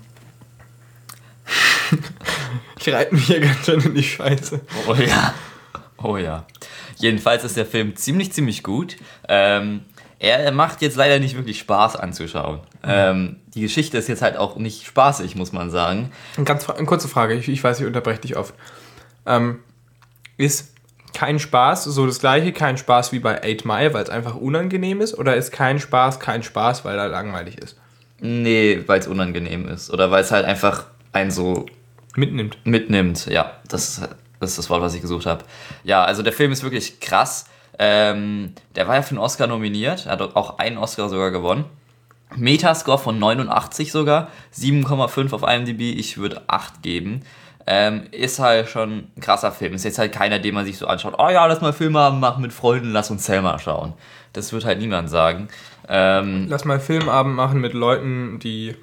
[SPEAKER 1] Ich reite mich hier ganz schön in die Scheiße.
[SPEAKER 2] Oh ja. Oh ja. Jedenfalls ist der Film ziemlich, ziemlich gut. Ähm, er macht jetzt leider nicht wirklich Spaß anzuschauen. Ähm, die Geschichte ist jetzt halt auch nicht spaßig, muss man sagen.
[SPEAKER 1] Eine ganz eine kurze Frage, ich, ich weiß, ich unterbreche dich oft. Ähm, ist kein Spaß so das gleiche, kein Spaß wie bei eight Mile, weil es einfach unangenehm ist? Oder ist kein Spaß kein Spaß, weil er langweilig ist?
[SPEAKER 2] Nee, weil es unangenehm ist. Oder weil es halt einfach einen so
[SPEAKER 1] Mitnimmt.
[SPEAKER 2] mitnimmt. Ja, das, das ist das Wort, was ich gesucht habe. Ja, also der Film ist wirklich krass. Ähm, der war ja für einen Oscar nominiert. Er hat auch einen Oscar sogar gewonnen. Metascore von neunundachtzig sogar. sieben Komma fünf auf I M D B. Ich würde acht geben. Ähm, ist halt schon ein krasser Film. Ist jetzt halt keiner, den man sich so anschaut. Oh ja, lass mal Filme haben, machen mit Freunden, lass uns Selma schauen. Das wird halt niemand sagen. Ähm,
[SPEAKER 1] Lass mal einen Filmabend machen mit Leuten, die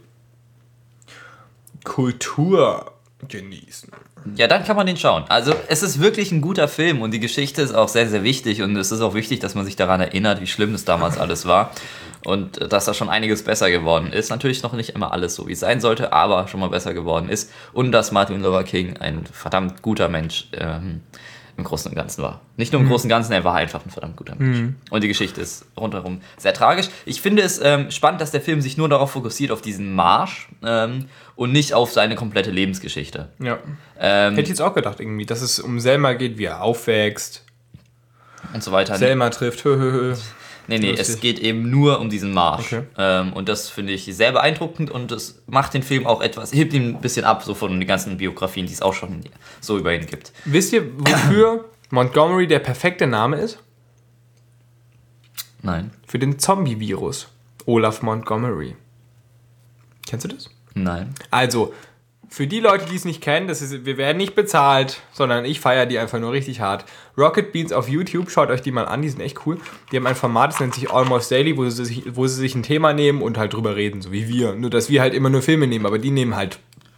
[SPEAKER 1] Kultur genießen.
[SPEAKER 2] Ja, dann kann man den schauen. Also es ist wirklich ein guter Film und die Geschichte ist auch sehr, sehr wichtig und es ist auch wichtig, dass man sich daran erinnert, wie schlimm das damals alles war und dass da schon einiges besser geworden ist. Natürlich noch nicht immer alles so, wie es sein sollte, aber schon mal besser geworden ist und dass Martin Luther King ein verdammt guter Mensch ähm, im Großen und Ganzen war. Nicht nur im Großen und Ganzen, er war einfach ein verdammt guter Mensch. Mhm. Und die Geschichte ist rundherum sehr tragisch. Ich finde es ähm, spannend, dass der Film sich nur darauf fokussiert, auf diesen Marsch ähm, und nicht auf seine komplette Lebensgeschichte.
[SPEAKER 1] Ja.
[SPEAKER 2] Ähm,
[SPEAKER 1] Hätte ich jetzt auch gedacht, irgendwie, dass es um Selma geht, wie er aufwächst.
[SPEAKER 2] Und so weiter.
[SPEAKER 1] Selma trifft, hö, hö, hö.
[SPEAKER 2] Nee, nee,
[SPEAKER 1] Lustig.
[SPEAKER 2] es geht eben nur um diesen Marsch.
[SPEAKER 1] Okay.
[SPEAKER 2] Ähm, und das finde ich sehr beeindruckend und das macht den Film auch etwas, hebt ihn ein bisschen ab so von den ganzen Biografien, die es auch schon so über ihn gibt.
[SPEAKER 1] Wisst ihr, wofür Montgomery der perfekte Name ist?
[SPEAKER 2] Nein.
[SPEAKER 1] Für den Zombie-Virus. Olaf Montgomery. Kennst du das?
[SPEAKER 2] Nein.
[SPEAKER 1] Also, für die Leute, die es nicht kennen, das ist, wir werden nicht bezahlt, sondern ich feiere die einfach nur richtig hart. Rocket Beans auf YouTube, schaut euch die mal an, die sind echt cool. Die haben ein Format, das nennt sich Almost Daily, wo sie sich, wo sie sich ein Thema nehmen und halt drüber reden, so wie wir. Nur, dass wir halt immer nur Filme nehmen, aber die nehmen halt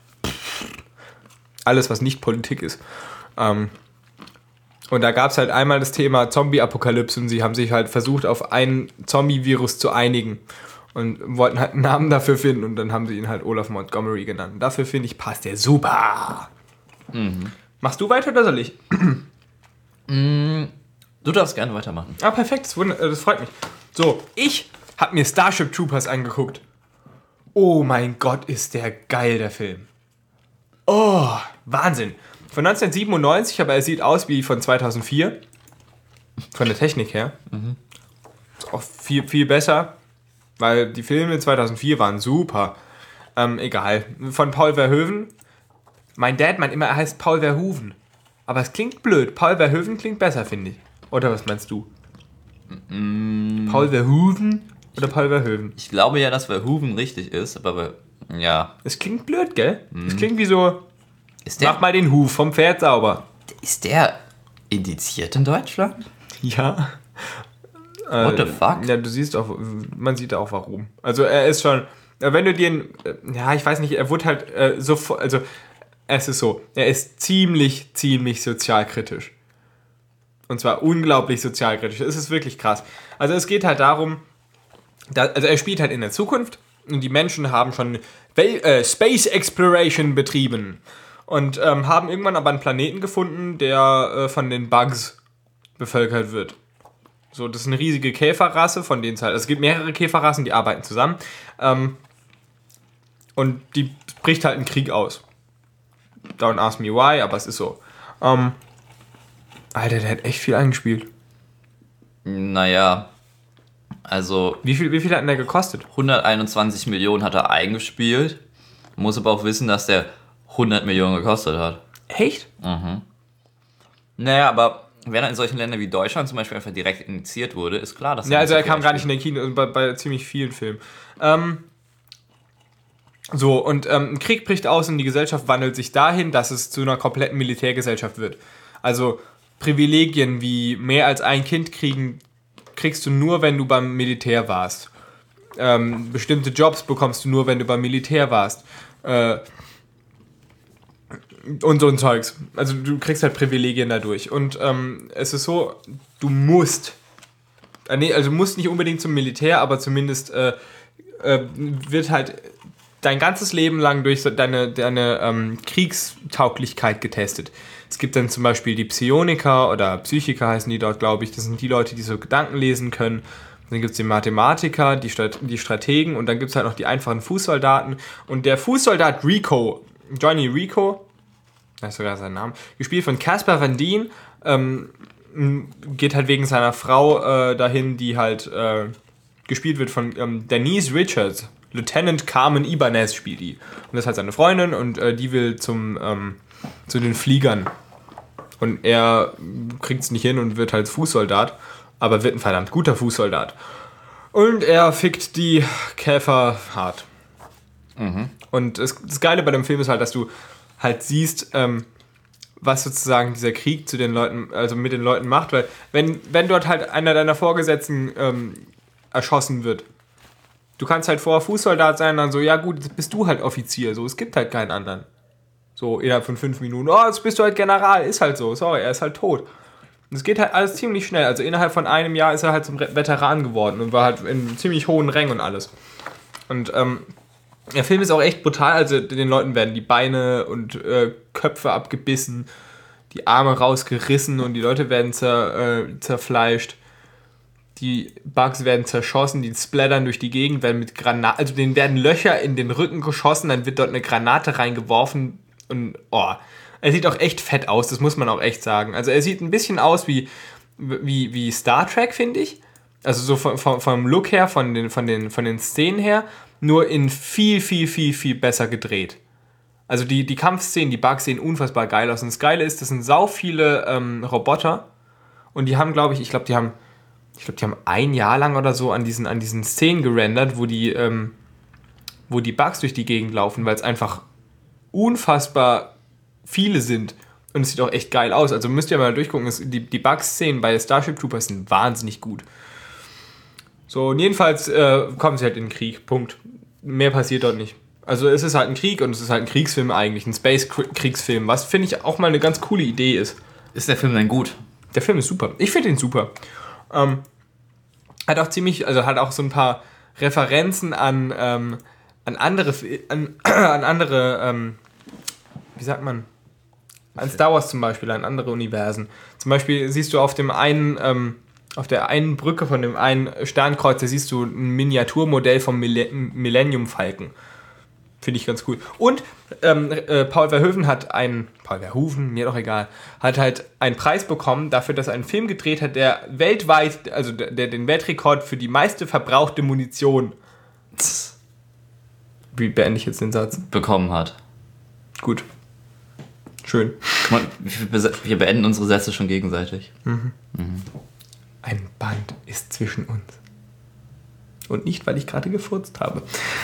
[SPEAKER 1] alles, was nicht Politik ist. Ähm, und da gab es halt einmal das Thema Zombie-Apokalypse und sie haben sich halt versucht, auf einen Zombie-Virus zu einigen. Und wollten halt einen Namen dafür finden und dann haben sie ihn halt Olaf Montgomery genannt. Und dafür finde ich, passt der super. Mhm. Machst du weiter oder soll ich?
[SPEAKER 2] Du darfst gerne weitermachen.
[SPEAKER 1] Ah, perfekt, das, wund- äh, das freut mich. So, ich habe mir Starship Troopers angeguckt. Oh mein Gott, ist der geil, der Film. Oh, Wahnsinn. Von neunzehnhundertsiebenundneunzig, aber er sieht aus wie von zweitausendvier. Von der Technik her. Mhm. Ist auch viel, viel besser. Weil die Filme zweitausendvier waren super. Ähm, egal. Von Paul Verhoeven. Mein Dad meint immer, er heißt Paul Verhoeven. Aber es klingt blöd. Paul Verhoeven klingt besser, finde ich. Oder was meinst du? Mm. Paul Verhoeven oder Paul Verhoeven?
[SPEAKER 2] Ich glaube ja, dass Verhoeven richtig ist, aber ja.
[SPEAKER 1] Es klingt blöd, gell? Es klingt wie so,
[SPEAKER 2] Ist der,
[SPEAKER 1] mach mal den Huf vom Pferd sauber.
[SPEAKER 2] ist der indiziert in Deutschland?
[SPEAKER 1] Ja.
[SPEAKER 2] What the fuck?
[SPEAKER 1] Ja, du siehst auch, man sieht auch warum. Also er ist schon, wenn du den, ja, ich weiß nicht, er wurde halt äh, so, also es ist so, er ist ziemlich, ziemlich sozialkritisch. Und zwar unglaublich sozialkritisch. Es ist wirklich krass. Also es geht halt darum, da, also er spielt halt in der Zukunft und die Menschen haben schon Wel- äh, Space Exploration betrieben und ähm, haben irgendwann aber einen Planeten gefunden, der äh, von den Bugs bevölkert wird. So, das ist eine riesige Käferrasse, von denen es halt, also es gibt mehrere Käferrassen, die arbeiten zusammen. Ähm, und die bricht halt einen Krieg aus. Don't ask me why, aber es ist so. Ähm, Alter, der hat echt viel eingespielt.
[SPEAKER 2] Naja, also
[SPEAKER 1] Wie viel, wie viel hat denn der gekostet?
[SPEAKER 2] hunderteinundzwanzig Millionen hat er eingespielt. Muss aber auch wissen, dass der hundert Millionen gekostet hat.
[SPEAKER 1] Echt?
[SPEAKER 2] Naja, aber wenn er in solchen Ländern wie Deutschland zum Beispiel einfach direkt initiiert wurde, ist klar, dass
[SPEAKER 1] Ja, also
[SPEAKER 2] so
[SPEAKER 1] er
[SPEAKER 2] viel
[SPEAKER 1] kam gar nicht
[SPEAKER 2] einspielt.
[SPEAKER 1] in den Kino, also bei, bei ziemlich vielen Filmen. Ähm, so, und ähm, ein Krieg bricht aus und die Gesellschaft wandelt sich dahin, dass es zu einer kompletten Militärgesellschaft wird. Also Privilegien wie mehr als ein Kind kriegen, kriegst du nur, wenn du beim Militär warst. Ähm, bestimmte Jobs bekommst du nur, wenn du beim Militär warst. Äh, und so ein Zeugs. Also du kriegst halt Privilegien dadurch. Und ähm, es ist so, du musst, äh, nee, also du musst nicht unbedingt zum Militär, aber zumindest äh, äh, wird halt dein ganzes Leben lang durch so deine, deine ähm, Kriegstauglichkeit getestet. Es gibt dann zum Beispiel die Psioniker oder Psychiker heißen die dort, glaube ich. Das sind die Leute, die so Gedanken lesen können. Dann gibt es die Mathematiker, die, Strat- die Strategen und dann gibt es halt noch die einfachen Fußsoldaten. Und der Fußsoldat Rico, Johnny Rico, das ist sogar sein Name, gespielt von Caspar Van Dien, ähm, geht halt wegen seiner Frau äh, dahin, die halt äh, gespielt wird von ähm, Denise Richards. Lieutenant Carmen Ibanez spielt die. Und das ist halt seine Freundin und äh, die will zum ähm, zu den Fliegern. Und er kriegt es nicht hin und wird halt Fußsoldat, aber wird ein verdammt guter Fußsoldat. Und er fickt die Käfer hart. Mhm. Und das, das Geile bei dem Film ist halt, dass du halt siehst, ähm, was sozusagen dieser Krieg zu den Leuten, also mit den Leuten macht, weil wenn, wenn dort halt einer deiner Vorgesetzten ähm, erschossen wird, du kannst halt vorher Fußsoldat sein, dann so, ja gut, jetzt bist du halt Offizier, so, es gibt halt keinen anderen. So, innerhalb von fünf Minuten, oh, jetzt bist du halt General, ist halt so, sorry, er ist halt tot. Und es geht halt alles ziemlich schnell, also innerhalb von einem Jahr ist er halt zum Veteran geworden und war halt in ziemlich hohen Rängen und alles. Und, ähm, der Film ist auch echt brutal, also den Leuten werden die Beine und äh, Köpfe abgebissen, die Arme rausgerissen und die Leute werden zer, äh, zerfleischt. Die Bugs werden zerschossen, die splattern durch die Gegend, werden mit Granaten, also denen werden Löcher in den Rücken geschossen, dann wird dort eine Granate reingeworfen und oh, er sieht auch echt fett aus, das muss man auch echt sagen. Also er sieht ein bisschen aus wie, wie, wie Star Trek, finde ich. Also so vom, vom, vom Look her, von den, von, den, von den Szenen her, nur in viel, viel, viel, viel besser gedreht. Also die, die Kampfszenen, die Bugs sehen unfassbar geil aus. Und das Geile ist, das sind sau viele ähm, Roboter und die haben, glaube ich, ich glaube, die haben Ich glaube, die haben ein Jahr lang oder so an diesen, an diesen Szenen gerendert, wo die, ähm, wo die Bugs durch die Gegend laufen, weil es einfach unfassbar viele sind. Und es sieht auch echt geil aus. Also müsst ihr mal durchgucken. Es, die die Bugs-Szenen bei Starship Troopers sind wahnsinnig gut. So, und jedenfalls äh, kommen sie halt in den Krieg. Punkt. Mehr passiert dort nicht. Also es ist halt ein Krieg und es ist halt ein Kriegsfilm eigentlich. Ein Space-Kriegsfilm. Was, finde ich, auch mal eine ganz coole Idee ist.
[SPEAKER 2] Ist der Film denn gut?
[SPEAKER 1] Der Film ist super. Ich finde ihn super. Ähm, hat auch ziemlich, also hat auch so ein paar Referenzen an, ähm, an andere, an, an andere, ähm, wie sagt man, an Star Wars zum Beispiel, an andere Universen. Zum Beispiel siehst du auf dem einen, ähm, auf der einen Brücke von dem einen Sternkreuz, da siehst du ein Miniaturmodell vom Millennium Falcon. Finde ich ganz cool. Und ähm, äh, Paul Verhoeven hat einen, Paul Verhoeven, mir doch egal, hat halt einen Preis bekommen dafür, dass er einen Film gedreht hat, der weltweit, also der, der den Weltrekord für die meiste verbrauchte Munition, wie beende ich jetzt den Satz?
[SPEAKER 2] Bekommen hat.
[SPEAKER 1] Gut. Schön.
[SPEAKER 2] Guck mal, wir wir beenden unsere Sätze schon gegenseitig.
[SPEAKER 1] Ein Band ist zwischen uns. Und nicht, weil ich gerade gefurzt habe.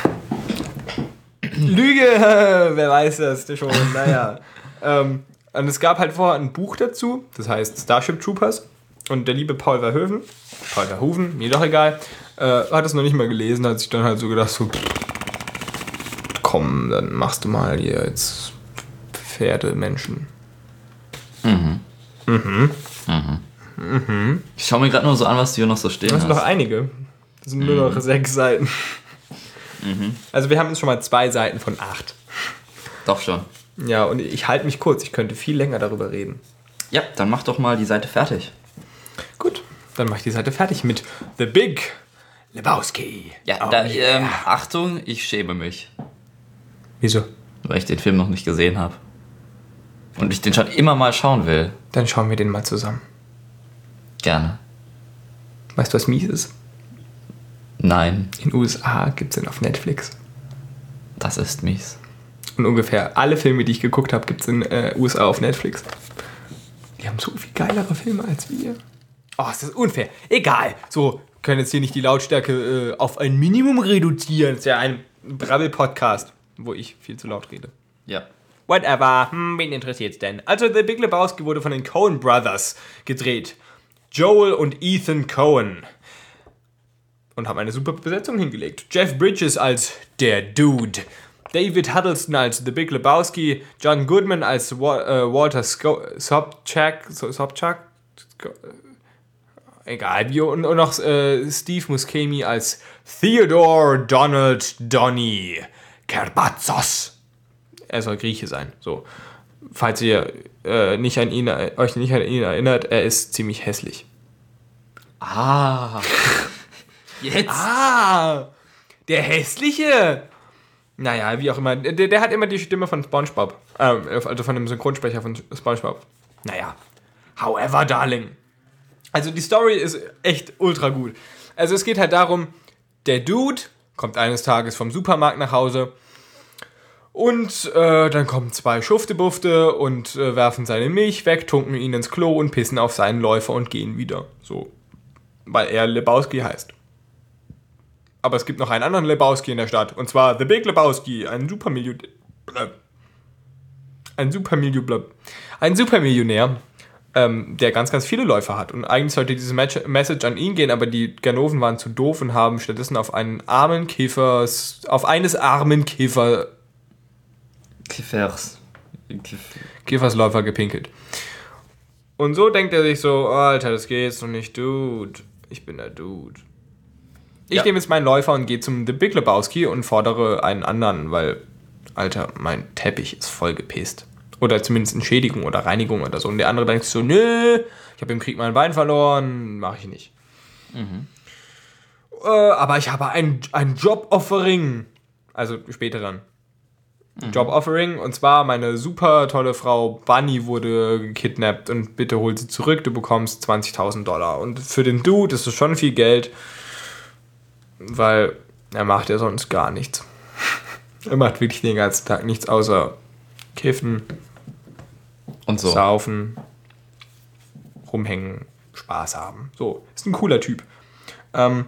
[SPEAKER 1] Lüge! Wer weiß das schon? Naja. ähm, und es gab halt vorher ein Buch dazu, das heißt Starship Troopers. Und der liebe Paul Verhoeven, Paul Verhoeven, mir doch egal, äh, hat es noch nicht mal gelesen, hat sich dann halt so gedacht, so, komm, dann machst du mal hier jetzt Pferdemenschen.
[SPEAKER 2] Mhm.
[SPEAKER 1] Mhm.
[SPEAKER 2] Mhm. Mhm. Ich schau mir gerade nur so an, was du hier noch so stehen
[SPEAKER 1] Das
[SPEAKER 2] hast.
[SPEAKER 1] sind noch einige. Das sind nur noch sechs Seiten.
[SPEAKER 2] Mhm.
[SPEAKER 1] Also wir haben jetzt schon mal zwei Seiten von acht.
[SPEAKER 2] Doch schon.
[SPEAKER 1] Ja, und ich halte mich kurz, ich könnte viel länger darüber reden.
[SPEAKER 2] Ja, dann mach doch mal die Seite fertig.
[SPEAKER 1] Gut, dann mache ich die Seite fertig mit The Big Lebowski.
[SPEAKER 2] Ja,
[SPEAKER 1] Oh,
[SPEAKER 2] da,
[SPEAKER 1] yeah.
[SPEAKER 2] ähm, Achtung, ich schäme mich,
[SPEAKER 1] Wieso?
[SPEAKER 2] weil ich den Film noch nicht gesehen habe. Und ich den schon immer mal schauen will.
[SPEAKER 1] Dann schauen wir den mal zusammen.
[SPEAKER 2] Gerne.
[SPEAKER 1] Weißt du, was mies ist?
[SPEAKER 2] Nein,
[SPEAKER 1] In den U S A gibt es den auf Netflix.
[SPEAKER 2] das ist mies.
[SPEAKER 1] Und ungefähr alle Filme, die ich geguckt habe, gibt es in äh, U S A auf Netflix. Die haben so viel geilere Filme als wir. Oh, ist das unfair. Egal. So, wir können jetzt hier nicht die Lautstärke äh, auf ein Minimum reduzieren. Das ist ja ein Brabbel-Podcast, wo ich viel zu laut rede.
[SPEAKER 2] Ja.
[SPEAKER 1] Whatever. Hm, wen interessiert's denn? Also, The Big Lebowski wurde von den Coen Brothers gedreht. Joel und Ethan Coen. Und haben eine super Besetzung hingelegt. Jeff Bridges als der Dude. David Huddleston als The Big Lebowski. John Goodman als Wa- äh, Walter Sko- Sobchak. So- Sobchak? Sko- Egal. wie- Und, und noch äh, Steve Buscemi als Theodore Donald Donny Kerbatzos. Er soll Grieche sein. So. Falls ihr äh, nicht an ihn, euch nicht an ihn erinnert, er ist ziemlich hässlich.
[SPEAKER 2] Ah. Jetzt.
[SPEAKER 1] Ah, der Hässliche. Naja, wie auch immer. Der, der hat immer die Stimme von SpongeBob. Ähm, also von dem Synchronsprecher von SpongeBob. Naja. However, Darling. Also die Story ist echt ultra gut. Also es geht halt darum, der Dude kommt eines Tages vom Supermarkt nach Hause und äh, dann kommen zwei Schuftebufte und äh, werfen seine Milch weg, tunken ihn ins Klo und pissen auf seinen Läufer und gehen wieder. So. Weil er Lebowski heißt. Aber es gibt noch einen anderen Lebowski in der Stadt. Und zwar The Big Lebowski. Ein Supermillionär. Ein Supermillionär. Ein Supermillionär, ähm, der ganz, ganz viele Läufer hat. Und eigentlich sollte diese Match- Message an ihn gehen, aber die Ganoven waren zu doof und haben stattdessen auf einen armen Käfer, auf eines armen Käfer,
[SPEAKER 2] Kiffers.
[SPEAKER 1] Käfersläufer gepinkelt. Und so denkt er sich so, oh, Alter, das geht jetzt noch nicht, Dude. Ich bin der Dude. Ich
[SPEAKER 2] Ja.
[SPEAKER 1] nehme jetzt meinen Läufer und gehe zum The Big Lebowski und fordere einen anderen, weil, Alter, mein Teppich ist voll gepisst. Oder zumindest Entschädigung oder Reinigung oder so. Und der andere denkt so, nö, ich habe im Krieg mein Bein verloren, mache ich nicht. Mhm. Äh, aber ich habe ein, ein Job-Offering. Also später dann. Mhm. Job-Offering. Und zwar meine super tolle Frau Bunny wurde gekidnappt und bitte hol sie zurück, du bekommst zwanzigtausend Dollar. Und für den Dude ist es schon viel Geld, weil er macht ja sonst gar nichts. Er macht wirklich den ganzen Tag nichts außer kiffen,
[SPEAKER 2] Und so.
[SPEAKER 1] saufen, rumhängen, Spaß haben. So, ist ein cooler Typ. Ähm,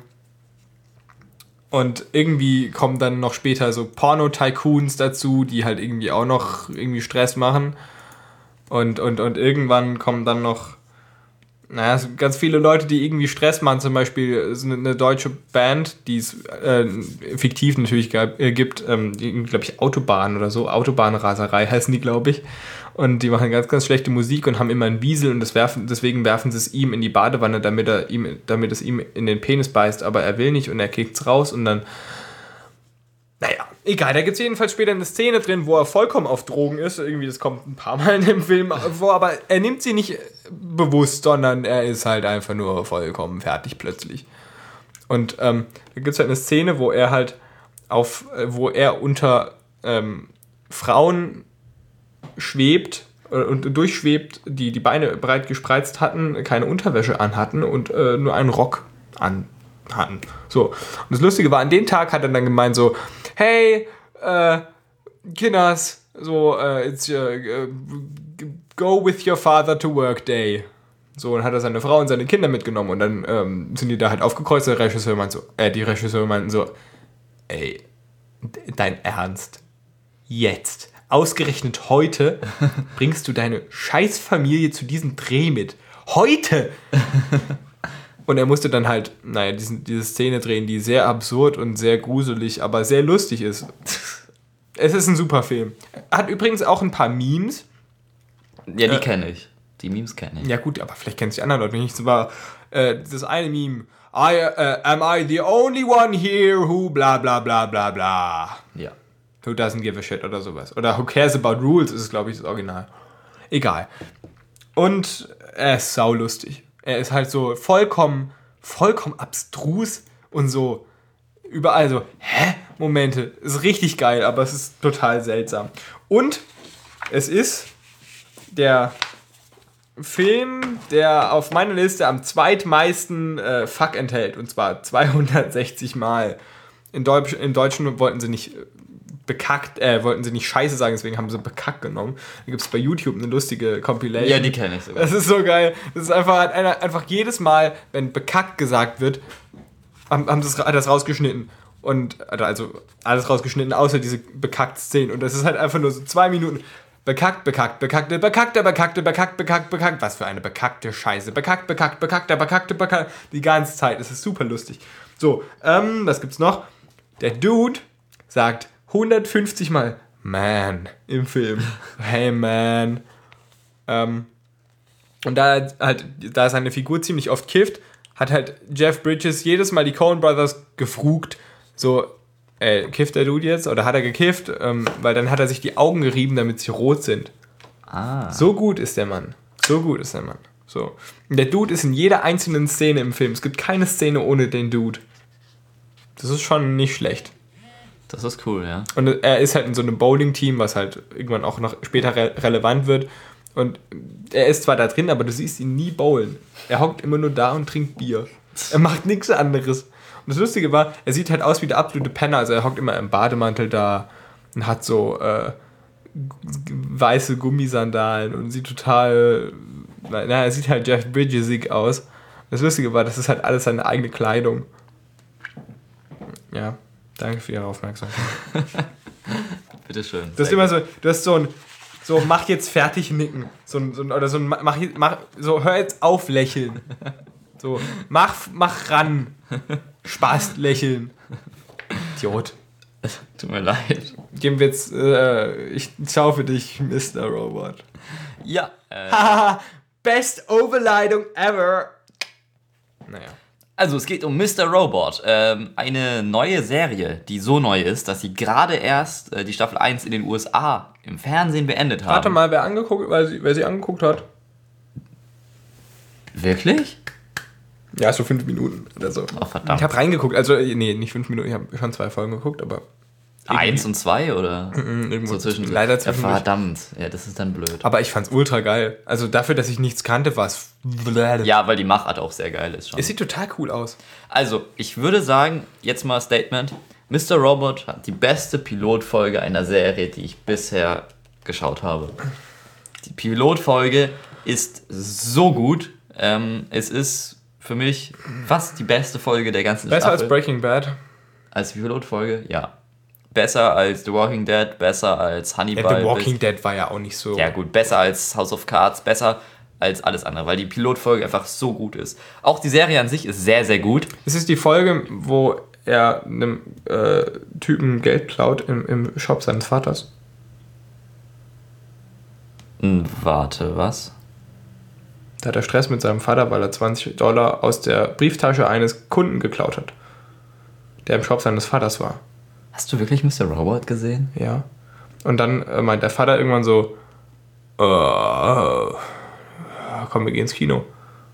[SPEAKER 1] und irgendwie kommen dann noch später so Porno-Tycoons dazu, die halt irgendwie auch noch irgendwie Stress machen. Und, und, und irgendwann kommen dann noch, naja, so ganz viele Leute, die irgendwie Stress machen. Zum Beispiel ist eine, eine deutsche Band, die es äh, fiktiv natürlich gab, äh, gibt, ähm, glaube ich, Autobahn oder so. Autobahnraserei heißen die, glaube ich. Und die machen ganz, ganz schlechte Musik und haben immer einen Wiesel und das werfen, deswegen werfen sie es ihm in die Badewanne, damit er ihm, damit es ihm in den Penis beißt, aber er will nicht und er kickt's raus und dann, naja, egal, da gibt es jedenfalls später eine Szene drin, wo er vollkommen auf Drogen ist, irgendwie, das kommt ein paar Mal in dem Film vor, aber er nimmt sie nicht bewusst, sondern er ist halt einfach nur vollkommen fertig plötzlich. Und ähm, da gibt es halt eine Szene, wo er halt auf, wo er unter ähm, Frauen schwebt und durchschwebt, die die Beine breit gespreizt hatten, keine Unterwäsche anhatten und äh, nur einen Rock an hatten. So. Und das Lustige war, an dem Tag hat er dann gemeint so, hey, äh, Kinders, so, äh, it's your, uh, go with your father to work day. So, und hat er seine Frau und seine Kinder mitgenommen und dann ähm, sind die da halt aufgekreuzt, der Regisseur meint so, äh, die Regisseur meinten so, ey, dein Ernst? Jetzt? Ausgerechnet heute bringst du deine Scheißfamilie zu diesem Dreh mit. Heute! Und er musste dann halt, naja, diesen, diese Szene drehen, die sehr absurd und sehr gruselig, aber sehr lustig ist. Es ist ein super Film. Hat übrigens auch ein paar Memes.
[SPEAKER 2] Ja, die
[SPEAKER 1] Äh,
[SPEAKER 2] kenne ich. Die Memes kenne ich.
[SPEAKER 1] Ja gut, aber vielleicht kennen es die anderen Leute nicht. Das war äh, das eine Meme. I, uh, am I the only one here who bla bla bla bla bla.
[SPEAKER 2] Ja.
[SPEAKER 1] Who doesn't give a shit oder sowas. Oder Who cares about rules ist, glaube ich, das Original. Egal. Und er ist saulustig. Er ist halt so vollkommen, vollkommen abstrus und so überall so, hä? Momente. Ist richtig geil, aber es ist total seltsam. Und es ist der Film, der auf meiner Liste am zweitmeisten äh, Fuck enthält. Und zwar zweihundertsechzig Mal. In Deutsch, Im Deutschen wollten sie nicht bekackt, äh, wollten sie nicht Scheiße sagen, deswegen haben sie bekackt genommen. Da gibt es bei YouTube eine lustige Compilation.
[SPEAKER 2] Ja, die kenne ich sogar.
[SPEAKER 1] Das ist so geil. Das ist einfach, hat einer, einfach jedes Mal, wenn bekackt gesagt wird, haben, haben sie das rausgeschnitten. Und, also alles rausgeschnitten, außer diese bekackt Szenen. Und das ist halt einfach nur so zwei Minuten. Bekackt, bekackt, bekackte, bekackte, bekackte, bekackt, bekackt, bekackt. Was für eine bekackte Scheiße. Bekackt, bekackt, bekackte, bekackte, bekackt. Die ganze Zeit. Das ist super lustig. So, ähm, was gibt's noch? Der Dude sagt hundertfünfzig Mal Man im Film. Hey man. Ähm, und da halt, da seine Figur ziemlich oft kifft, hat halt Jeff Bridges jedes Mal die Coen Brothers gefrugt, so, ey, kifft der Dude jetzt? Oder hat er gekifft? Ähm, weil dann hat er sich die Augen gerieben, damit sie rot sind.
[SPEAKER 2] Ah.
[SPEAKER 1] So gut ist der Mann. So gut ist der Mann. So. Und der Dude ist in jeder einzelnen Szene im Film. Es gibt keine Szene ohne den Dude. Das ist schon nicht schlecht.
[SPEAKER 2] Das ist cool, ja.
[SPEAKER 1] Und er ist halt in so einem Bowling-Team, was halt irgendwann auch noch später re- relevant wird. Und er ist zwar da drin, aber du siehst ihn nie bowlen. Er hockt immer nur da und trinkt Bier. Er macht nichts anderes. Und das Lustige war, er sieht halt aus wie der absolute Penner. Also er hockt immer im Bademantel da und hat so äh, weiße Gummisandalen und sieht total... Na, er sieht halt Jeff Bridgesig aus. Das Lustige war, das ist halt alles seine eigene Kleidung. Ja, danke für Ihre Aufmerksamkeit.
[SPEAKER 2] Bitteschön.
[SPEAKER 1] Du hast immer so, du hast so ein, so mach jetzt fertig nicken. So ein, so ein, oder so ein, mach, mach, so hör jetzt auf lächeln. So, mach, mach ran. Spaß lächeln. Idiot.
[SPEAKER 2] Tut mir leid.
[SPEAKER 1] Geben wir jetzt, äh, ich schau für dich, Mister Robot.
[SPEAKER 2] Ja. Äh,
[SPEAKER 1] Haha, best Overleitung ever. Naja.
[SPEAKER 2] Also es geht um Mister Robot, ähm, eine neue Serie, die so neu ist, dass sie gerade erst äh, die Staffel eins in den U S A im Fernsehen beendet haben.
[SPEAKER 1] Warte mal, wer angeguckt, weil sie, wer sie angeguckt hat.
[SPEAKER 2] Wirklich?
[SPEAKER 1] Ja, so fünf Minuten oder so.
[SPEAKER 2] Oh, verdammt.
[SPEAKER 1] Ich habe reingeguckt, also nee, nicht fünf Minuten, ich habe schon zwei Folgen geguckt, aber
[SPEAKER 2] Eins und zwei oder
[SPEAKER 1] irgendwo
[SPEAKER 2] so zwischen
[SPEAKER 1] leider
[SPEAKER 2] ja,
[SPEAKER 1] zwischendurch.
[SPEAKER 2] verdammt, ja, das ist dann blöd.
[SPEAKER 1] Aber ich fand's ultra geil. Also dafür, dass ich nichts kannte, war es.
[SPEAKER 2] Ja, weil die Machart auch sehr geil ist schon.
[SPEAKER 1] Es sieht total cool aus.
[SPEAKER 2] Also, ich würde sagen, jetzt mal Statement. Mister Robot hat die beste Pilotfolge einer Serie, die ich bisher geschaut habe. Die Pilotfolge ist so gut. Ähm, es ist für mich fast die beste Folge der ganzen
[SPEAKER 1] Besser
[SPEAKER 2] Staffel.
[SPEAKER 1] als Breaking Bad.
[SPEAKER 2] Als Pilotfolge, ja. Besser als The Walking Dead, besser als Hannibal.
[SPEAKER 1] Ja, The Walking Dead war ja auch nicht so.
[SPEAKER 2] Ja gut, besser als House of Cards, besser als alles andere, weil die Pilotfolge einfach so gut ist. Auch die Serie an sich ist sehr, sehr gut.
[SPEAKER 1] Es ist die Folge, wo er einem äh, Typen Geld klaut im, im Shop seines Vaters.
[SPEAKER 2] Hm, Warte, was?
[SPEAKER 1] Da hat er Stress mit seinem Vater, weil er zwanzig Dollar aus der Brieftasche eines Kunden geklaut hat, der im Shop seines Vaters war.
[SPEAKER 2] Hast du wirklich Mister Robot gesehen?
[SPEAKER 1] Ja. Und dann äh, meint der Vater irgendwann so, äh, komm, wir gehen ins Kino.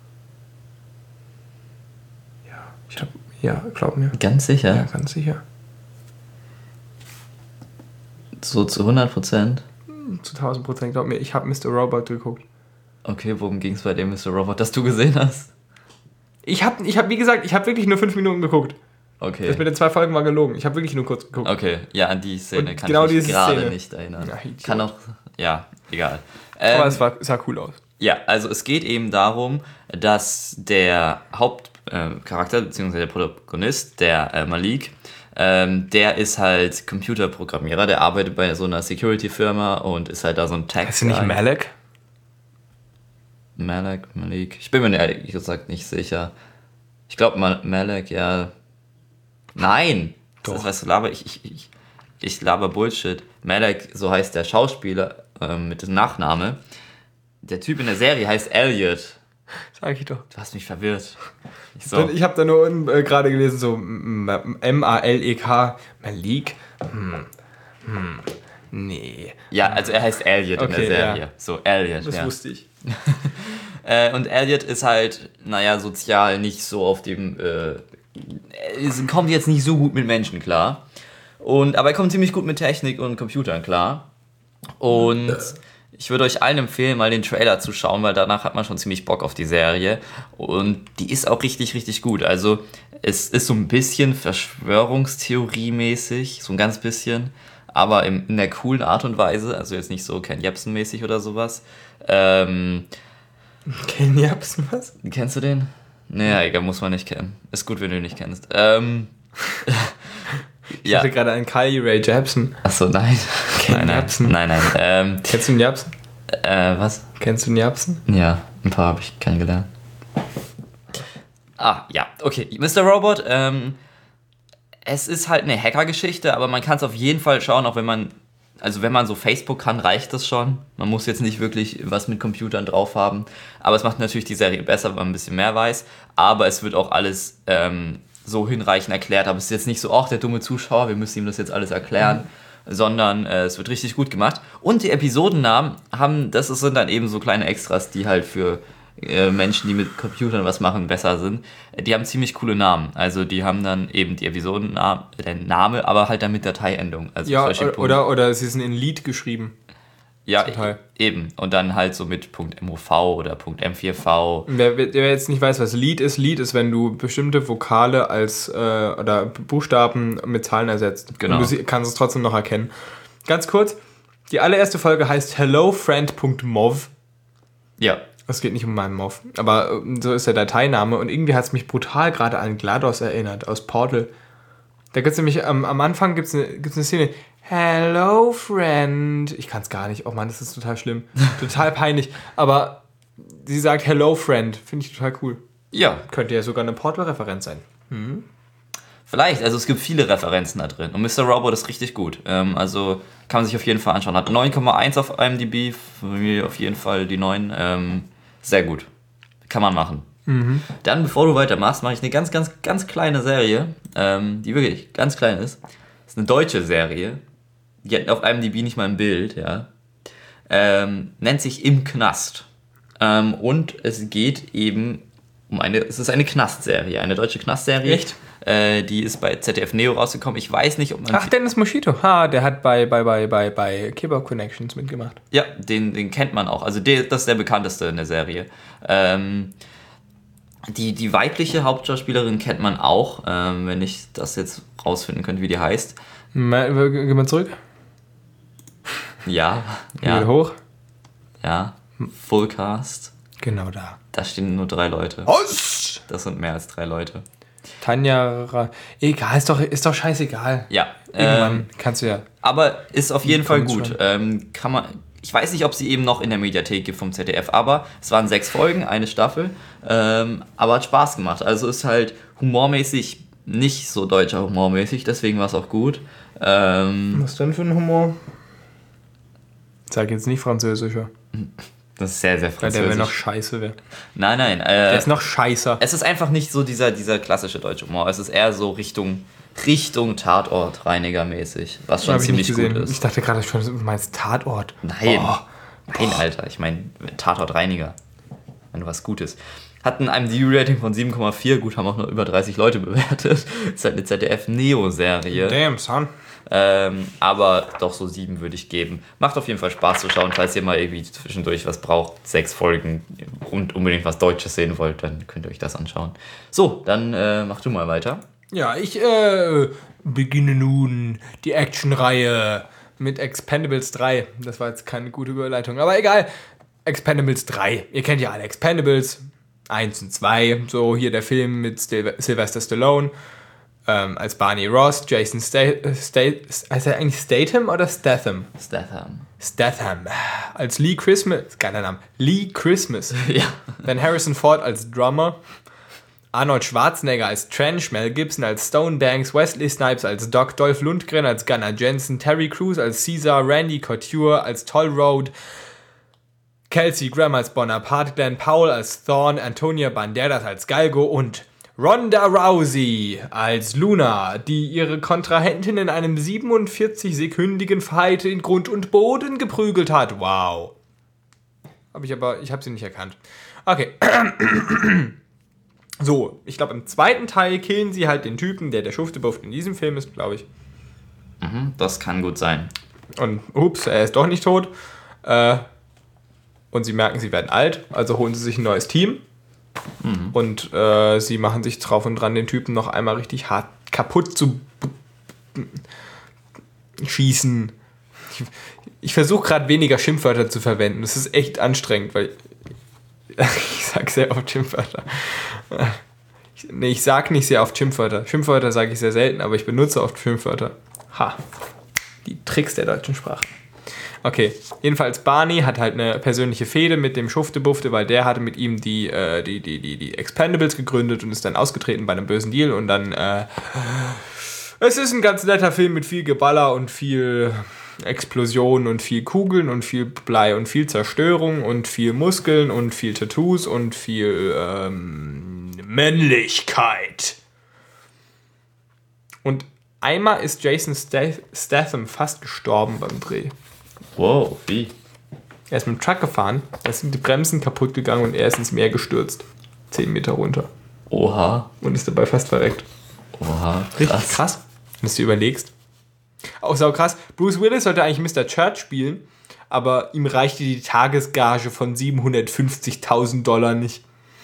[SPEAKER 1] Ja, ich hab, ja, glaub mir.
[SPEAKER 2] Ganz sicher?
[SPEAKER 1] Ja, ganz sicher.
[SPEAKER 2] So zu hundert Prozent?
[SPEAKER 1] Zu tausend Prozent, glaub mir, ich habe Mister Robot geguckt.
[SPEAKER 2] Okay, worum ging es bei dem Mister Robot, das du gesehen hast?
[SPEAKER 1] Ich habe, ich hab, wie gesagt, ich habe wirklich nur fünf Minuten geguckt.
[SPEAKER 2] Okay.
[SPEAKER 1] Das mit den zwei Folgen war gelogen. Ich habe wirklich nur kurz geguckt.
[SPEAKER 2] Okay, ja, an die Szene
[SPEAKER 1] Und
[SPEAKER 2] kann
[SPEAKER 1] genau
[SPEAKER 2] ich mich
[SPEAKER 1] diese
[SPEAKER 2] gerade
[SPEAKER 1] Szene.
[SPEAKER 2] nicht erinnern.
[SPEAKER 1] Ja, Idiot.
[SPEAKER 2] Kann auch, ja, egal. Ähm,
[SPEAKER 1] Aber es, war, es sah cool aus.
[SPEAKER 2] Ja, also es geht eben darum, dass der Hauptcharakter, äh, beziehungsweise der Protagonist, der äh, Malik, ähm, der ist halt Computerprogrammierer, der arbeitet bei so einer Security-Firma und ist halt da so ein Tech.
[SPEAKER 1] Heißt du nicht Malek?
[SPEAKER 2] Malik, Malik. Ich bin mir ehrlich gesagt nicht sicher. Ich glaube Ma- Malik, ja. Nein!
[SPEAKER 1] Doch.
[SPEAKER 2] Das weißt du, laber ich, ich, ich, ich laber Bullshit. Malik, so heißt der Schauspieler ähm, mit dem Nachname. Der Typ in der Serie heißt Elliot.
[SPEAKER 1] Sag ich doch.
[SPEAKER 2] Du hast mich verwirrt. Ich so,
[SPEAKER 1] Ich habe da nur unten äh, gerade gelesen, so M A L E K, Malik. Hm. Hm. Nee.
[SPEAKER 2] ja, also er heißt Elliot in
[SPEAKER 1] Okay,
[SPEAKER 2] der Serie.
[SPEAKER 1] ja.
[SPEAKER 2] So, Elliot,
[SPEAKER 1] Das
[SPEAKER 2] ja.
[SPEAKER 1] wusste ich.
[SPEAKER 2] Äh, und Elliot ist halt, naja, sozial nicht so auf dem, äh, es kommt jetzt nicht so gut mit Menschen klar. Und, aber er kommt ziemlich gut mit Technik und Computern klar. Und ich würde euch allen empfehlen, mal den Trailer zu schauen, weil danach hat man schon ziemlich Bock auf die Serie. Und die ist auch richtig, richtig gut. Also es ist so ein bisschen Verschwörungstheorie-mäßig, so ein ganz bisschen, aber in, in der coolen Art und Weise, also jetzt nicht so Ken Jebsen-mäßig oder sowas. Ähm,
[SPEAKER 1] Ken Jebsen, was?
[SPEAKER 2] Kennst du den? Naja, egal, muss man nicht kennen. Ist gut, wenn du ihn nicht kennst. Ähm,
[SPEAKER 1] Ich
[SPEAKER 2] ja.
[SPEAKER 1] hatte gerade einen Kylie Ray Jepsen.
[SPEAKER 2] Achso, nein.
[SPEAKER 1] Ken
[SPEAKER 2] nein, nein.
[SPEAKER 1] Jebsen.
[SPEAKER 2] Nein, nein. Ähm,
[SPEAKER 1] Kennst du den Jepsen?
[SPEAKER 2] äh, was?
[SPEAKER 1] Kennst du den Jepsen?
[SPEAKER 2] Ja, ein paar habe ich kennengelernt. Ah, ja, okay. Mister Robot, ähm, es ist halt eine Hacker-Geschichte, aber man kann es auf jeden Fall schauen, auch wenn man, also wenn man so Facebook kann, reicht das schon. Man muss jetzt nicht wirklich was mit Computern drauf haben, aber es macht natürlich die Serie besser, wenn man ein bisschen mehr weiß, aber es wird auch alles ähm, so hinreichend erklärt, aber es ist jetzt nicht so, ach, der dumme Zuschauer, wir müssen ihm das jetzt alles erklären, mhm. sondern äh, es wird richtig gut gemacht. Und die Episodennamen haben, das sind dann eben so kleine Extras, die halt für äh, Menschen, die mit Computern was machen, besser sind. Die haben ziemlich coole Namen. Also die haben dann eben die Episodennamen, der Name, aber halt dann mit Dateiendung. Also
[SPEAKER 1] Ja,
[SPEAKER 2] solche
[SPEAKER 1] oder,
[SPEAKER 2] Punkte.
[SPEAKER 1] oder, oder sie sind in Lied geschrieben.
[SPEAKER 2] Ja,
[SPEAKER 1] Datei.
[SPEAKER 2] eben. Und dann halt so mit .mov oder .m vier v.
[SPEAKER 1] Wer, wer jetzt nicht weiß, was Lied ist, Lied ist, wenn du bestimmte Vokale als äh, oder Buchstaben mit Zahlen ersetzt.
[SPEAKER 2] Genau.
[SPEAKER 1] Und du sie- kannst es trotzdem noch erkennen. Ganz kurz, die allererste Folge heißt hellofriend.mov.
[SPEAKER 2] Ja.
[SPEAKER 1] Es geht nicht um meinen Mov, aber äh, so ist der Dateiname und irgendwie hat es mich brutal gerade an GLaDOS erinnert, aus Portal. Da gibt es nämlich, ähm, am Anfang gibt es eine, gibt's eine Szene, Hello Friend. Ich kann es gar nicht, oh Mann, das ist total schlimm, total peinlich, aber sie sagt Hello Friend, finde ich total cool.
[SPEAKER 2] Ja,
[SPEAKER 1] Könnte ja sogar eine Portal-Referenz sein.
[SPEAKER 2] vielleicht. Also es gibt viele Referenzen da drin. Und Mister Robot ist richtig gut. Ähm, also kann man sich auf jeden Fall anschauen. Hat neun Komma eins auf I M D B. Für mich auf jeden Fall die neun. Ähm, sehr gut. Kann man machen. Mhm. Dann, bevor du weitermachst, mache ich eine ganz, ganz, ganz kleine Serie, ähm, die wirklich ganz klein ist. Das ist eine deutsche Serie. Die hat auf einem I M D B nicht mal ein Bild, ja. Ähm, nennt sich Im Knast. Ähm, und es geht eben um eine, es ist eine Knastserie, eine deutsche Knastserie.
[SPEAKER 1] Echt?
[SPEAKER 2] Äh, die ist bei Z D F Neo rausgekommen. Ich weiß nicht, ob man...
[SPEAKER 1] Ach, Dennis Moschito. Ha, der hat bei, bei, bei, bei, bei Kebab Connections mitgemacht.
[SPEAKER 2] Ja, den, den kennt man auch. Also der, das ist der bekannteste in der Serie. Ähm, die, die weibliche Hauptschauspielerin kennt man auch, ähm, wenn ich das jetzt rausfinden könnte, wie die heißt.
[SPEAKER 1] Ma- Gehen wir zurück.
[SPEAKER 2] Ja,
[SPEAKER 1] Gehen wir
[SPEAKER 2] ja,
[SPEAKER 1] hoch.
[SPEAKER 2] ja. Fullcast.
[SPEAKER 1] Genau da.
[SPEAKER 2] Da stehen nur drei Leute.
[SPEAKER 1] Aus!
[SPEAKER 2] Das sind mehr als drei Leute.
[SPEAKER 1] Tanja, Ra- egal, ist doch, ist doch scheißegal.
[SPEAKER 2] Ja.
[SPEAKER 1] Irgendwann
[SPEAKER 2] Ähm,
[SPEAKER 1] kannst du ja.
[SPEAKER 2] aber ist auf jeden Fall
[SPEAKER 1] Comments
[SPEAKER 2] gut. Ähm, kann man... Ich weiß nicht, ob sie eben noch in der Mediathek gibt vom Z D F, aber es waren sechs Folgen, eine Staffel, ähm, aber hat Spaß gemacht. Also ist halt humormäßig nicht so deutscher humormäßig, deswegen war es auch gut. Ähm,
[SPEAKER 1] Was denn für ein Humor? Sag jetzt nicht französischer.
[SPEAKER 2] das ist sehr, sehr
[SPEAKER 1] Weil der wäre noch
[SPEAKER 2] französisch.
[SPEAKER 1] scheiße wäre.
[SPEAKER 2] Nein, nein. Äh,
[SPEAKER 1] Der ist noch scheißer.
[SPEAKER 2] es ist einfach nicht so dieser, dieser klassische deutsche Humor. Es ist eher so Richtung, Richtung Tatort-Reiniger-mäßig, was schon
[SPEAKER 1] Hab ich nicht
[SPEAKER 2] ziemlich gut
[SPEAKER 1] gesehen.
[SPEAKER 2] ist.
[SPEAKER 1] Ich dachte gerade schon, du meinst Tatort.
[SPEAKER 2] Nein.
[SPEAKER 1] Oh.
[SPEAKER 2] Nein, Alter. Ich meine, Tatortreiniger. Wenn du was Gutes. Hat ein I M D B-Rating von sieben Komma vier. Gut, haben auch nur über dreißig Leute bewertet. Ist halt eine Z D F-Neo-Serie.
[SPEAKER 1] Damn, son.
[SPEAKER 2] Ähm, aber doch so sieben würde ich geben. Macht auf jeden Fall Spaß zu schauen. Falls ihr mal irgendwie zwischendurch was braucht, sechs Folgen und unbedingt was Deutsches sehen wollt, dann könnt ihr euch das anschauen. So, dann äh, mach du mal weiter.
[SPEAKER 1] Ja, ich äh, beginne nun die Actionreihe mit Expendables drei. Das war jetzt keine gute Überleitung, aber egal. Expendables drei. Ihr kennt ja alle Expendables. eins und zwei. So, hier der Film mit Stil- Sylvester Stallone. Ähm, als Barney Ross, Jason Statham. Sta- heißt er eigentlich Statham oder Statham?
[SPEAKER 2] Statham.
[SPEAKER 1] Statham. Als Lee Christmas. Geiler Name. Lee Christmas.
[SPEAKER 2] Ja.
[SPEAKER 1] Dann Harrison Ford als Drummer. Arnold Schwarzenegger als Trench, Mel Gibson als Stone Banks, Wesley Snipes als Doc, Dolph Lundgren als Gunnar Jensen, Terry Crews als Caesar, Randy Couture als Toll Road, Kelsey Grammer als Bonaparte, Glenn Powell als Thorne, Antonia Banderas als Galgo und Ronda Rousey als Luna, die ihre Kontrahentin in einem siebenundvierzig-sekündigen Fight in Grund und Boden geprügelt hat. Wow. Hab ich aber, ich habe sie nicht erkannt. Okay. So, ich glaube, im zweiten Teil killen sie halt den Typen, der der Schuftebuff in diesem Film ist, glaube ich.
[SPEAKER 2] Mhm, das kann gut sein.
[SPEAKER 1] Und ups, er ist doch nicht tot. Äh, und sie merken, sie werden alt, also holen sie sich ein neues Team. Mhm. Und äh, sie machen sich drauf und dran, den Typen noch einmal richtig hart kaputt zu b- b- schießen. Ich, ich versuche gerade weniger Schimpfwörter zu verwenden. Das ist echt anstrengend, weil ich sage sehr oft Schimpfwörter. Ich, nee, ich sage nicht sehr oft Schimpfwörter. Schimpfwörter sage ich sehr selten, aber ich benutze oft Schimpfwörter. Ha. Die Tricks der deutschen Sprache. Okay, jedenfalls Barney hat halt eine persönliche Fehde mit dem Schuftebufte, weil der hatte mit ihm die, äh, die, die, die, die Expendables gegründet und ist dann ausgetreten bei einem bösen Deal und dann äh, es ist ein ganz netter Film mit viel Geballer und viel Explosionen und viel Kugeln und viel Blei und viel Zerstörung und viel Muskeln und viel Tattoos und viel ähm, Männlichkeit. Und einmal ist Jason Stath- Statham fast gestorben beim Dreh.
[SPEAKER 2] Wow, wie?
[SPEAKER 1] Er ist mit dem Truck gefahren, da sind die Bremsen kaputt gegangen und er ist ins Meer gestürzt. Zehn Meter runter.
[SPEAKER 2] Oha.
[SPEAKER 1] Und ist dabei fast verreckt.
[SPEAKER 2] Oha.
[SPEAKER 1] Richtig
[SPEAKER 2] Krass.
[SPEAKER 1] krass, wenn du dir überlegst. Auch sau krass. Bruce Willis sollte eigentlich Mister Church spielen, aber ihm reichte die Tagesgage von siebenhundertfünfzigtausend Dollar nicht.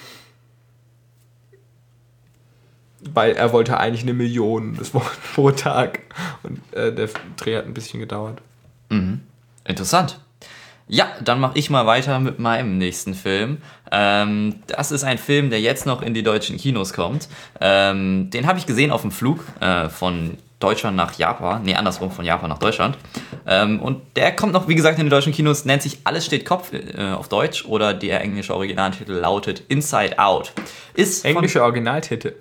[SPEAKER 1] Weil er wollte eigentlich eine Million das war pro Tag. Und äh, der Dreh hat ein bisschen gedauert.
[SPEAKER 2] Interessant. Ja, dann mache ich mal weiter mit meinem nächsten Film. Ähm, das ist ein Film, der jetzt noch in die deutschen Kinos kommt. Ähm, den habe ich gesehen auf dem Flug äh, von Deutschland nach Japan. Nee, andersrum, von Japan nach Deutschland. Ähm, und der kommt noch, wie gesagt, in die deutschen Kinos. Nennt sich Alles steht Kopf äh, auf Deutsch. Oder der englische Originaltitel lautet Inside Out. Ist von-
[SPEAKER 1] Englische Originaltitel.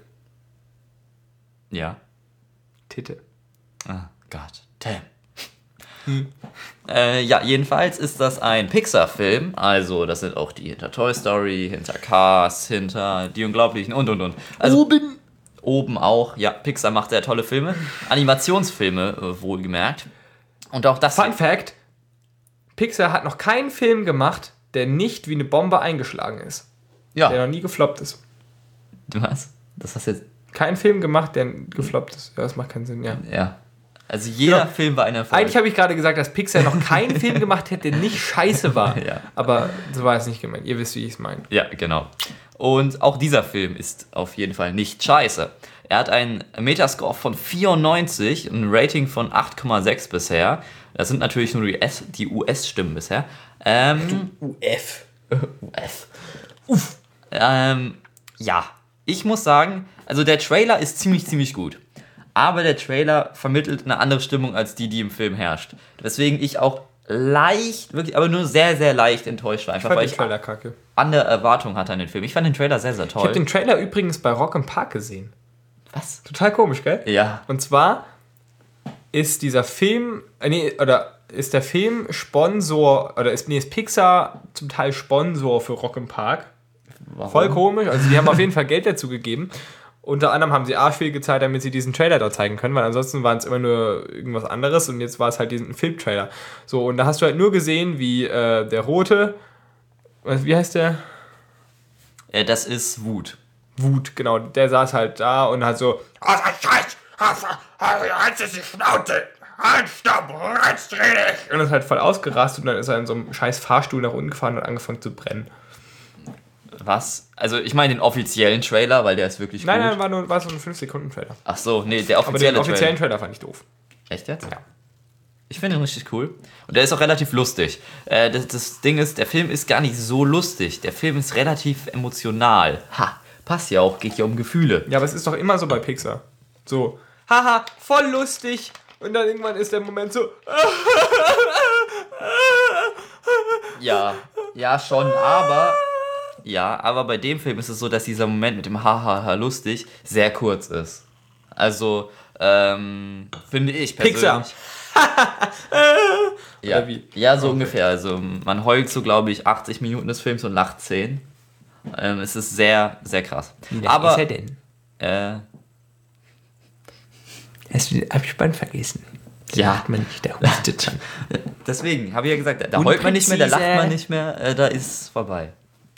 [SPEAKER 2] Ja.
[SPEAKER 1] Titel.
[SPEAKER 2] Ah, Gott. Damn. Äh, ja, jedenfalls ist das ein Pixar-Film. Also, das sind auch die hinter Toy Story, hinter Cars, hinter Die Unglaublichen und und und. Also,
[SPEAKER 1] Oben.
[SPEAKER 2] Oben auch. Ja, Pixar macht sehr tolle Filme. Animationsfilme, äh, wohlgemerkt. Und auch das.
[SPEAKER 1] Fun Fact: Pixar hat noch keinen Film gemacht, der nicht wie eine Bombe eingeschlagen ist. Der
[SPEAKER 2] Ja.
[SPEAKER 1] noch nie gefloppt ist.
[SPEAKER 2] Was? Das hast du jetzt.
[SPEAKER 1] Kein Film gemacht, der gefloppt ist. Ja, das macht keinen Sinn, ja.
[SPEAKER 2] Ja. Also, jeder
[SPEAKER 1] Ja.
[SPEAKER 2] Film war ein Erfolg.
[SPEAKER 1] Eigentlich habe ich gerade gesagt, dass Pixar noch keinen Film gemacht hätte, der nicht scheiße war.
[SPEAKER 2] Ja.
[SPEAKER 1] Aber so war es nicht gemeint. Ihr wisst, wie ich es meine.
[SPEAKER 2] Ja, genau. Und auch dieser Film ist auf jeden Fall nicht scheiße. Er hat einen Metascore von vierundneunzig, ein Rating von acht Komma sechs bisher. Das sind natürlich nur die, S- die U S-Stimmen bisher. Ähm,
[SPEAKER 1] U F.
[SPEAKER 2] U F. Uff. Ähm, ja, ich muss sagen, also der Trailer ist ziemlich, ziemlich gut. Aber der Trailer vermittelt eine andere Stimmung als die, die im Film herrscht. Weswegen ich auch leicht, wirklich, aber nur sehr, sehr leicht enttäuscht war.
[SPEAKER 1] Ich
[SPEAKER 2] Einfach
[SPEAKER 1] fand
[SPEAKER 2] weil
[SPEAKER 1] den
[SPEAKER 2] ich
[SPEAKER 1] Trailer kacke.
[SPEAKER 2] andere Erwartungen hatte an den Film. Ich fand den Trailer sehr, sehr
[SPEAKER 1] Ich
[SPEAKER 2] toll.
[SPEAKER 1] habe den Trailer übrigens bei Rock im Park gesehen.
[SPEAKER 2] Was?
[SPEAKER 1] Total komisch, gell?
[SPEAKER 2] Ja.
[SPEAKER 1] Und zwar ist dieser Film, äh, nee, oder ist der Film Sponsor, oder ist, nee, ist Pixar zum Teil Sponsor für Rock im Park.
[SPEAKER 2] Warum?
[SPEAKER 1] Voll komisch, also die haben auf jeden Fall Geld dazu gegeben. Unter anderem haben sie arsch viel gezahlt, damit sie diesen Trailer dort zeigen können, weil ansonsten waren es immer nur irgendwas anderes und jetzt war es halt diesen Filmtrailer. So, und da hast du halt nur gesehen, wie äh, der Rote, was, wie heißt der?
[SPEAKER 2] Äh, das ist Wut.
[SPEAKER 1] Wut, genau, der saß halt da und hat so, und ist halt voll ausgerastet und dann ist er in so einem scheiß Fahrstuhl nach unten gefahren und hat angefangen zu brennen.
[SPEAKER 2] Was? Also ich meine den offiziellen Trailer, weil der ist wirklich
[SPEAKER 1] Nein,
[SPEAKER 2] gut.
[SPEAKER 1] nein, war nur war so ein fünf Sekunden Trailer.
[SPEAKER 2] Ach so, nee, der
[SPEAKER 1] Aber
[SPEAKER 2] offizielle
[SPEAKER 1] den offiziellen
[SPEAKER 2] Trailer.
[SPEAKER 1] Trailer fand ich doof.
[SPEAKER 2] Echt jetzt?
[SPEAKER 1] Ja.
[SPEAKER 2] Ich finde ihn richtig cool. Und der ist auch relativ lustig. Äh, das, das Ding ist, der Film ist gar nicht so lustig. Der Film ist relativ emotional. Ha, passt ja auch, geht ja um Gefühle.
[SPEAKER 1] Ja, aber es ist doch immer so bei Pixar. So, haha, voll lustig. Und dann irgendwann ist der Moment so,
[SPEAKER 2] Ja, ja schon, aber... Ja, aber bei dem Film ist es so, dass dieser Moment mit dem Hahaha lustig sehr kurz ist. Also, ähm, finde ich persönlich.
[SPEAKER 1] Pixar.
[SPEAKER 2] Ja,
[SPEAKER 1] Oder wie?
[SPEAKER 2] ja, so ungefähr. Also man heult so, glaube ich, achtzig Minuten des Films und lacht zehn. Ähm, es ist sehr, sehr krass. Aber,
[SPEAKER 1] ist er denn?
[SPEAKER 2] äh,
[SPEAKER 3] Hast du den Abspann vergessen?
[SPEAKER 2] Ja.
[SPEAKER 3] Macht man nicht, der hustet schon.
[SPEAKER 2] deswegen habe ich ja gesagt, da, da heult man nicht mehr, da lacht man nicht mehr, äh, da ist es vorbei.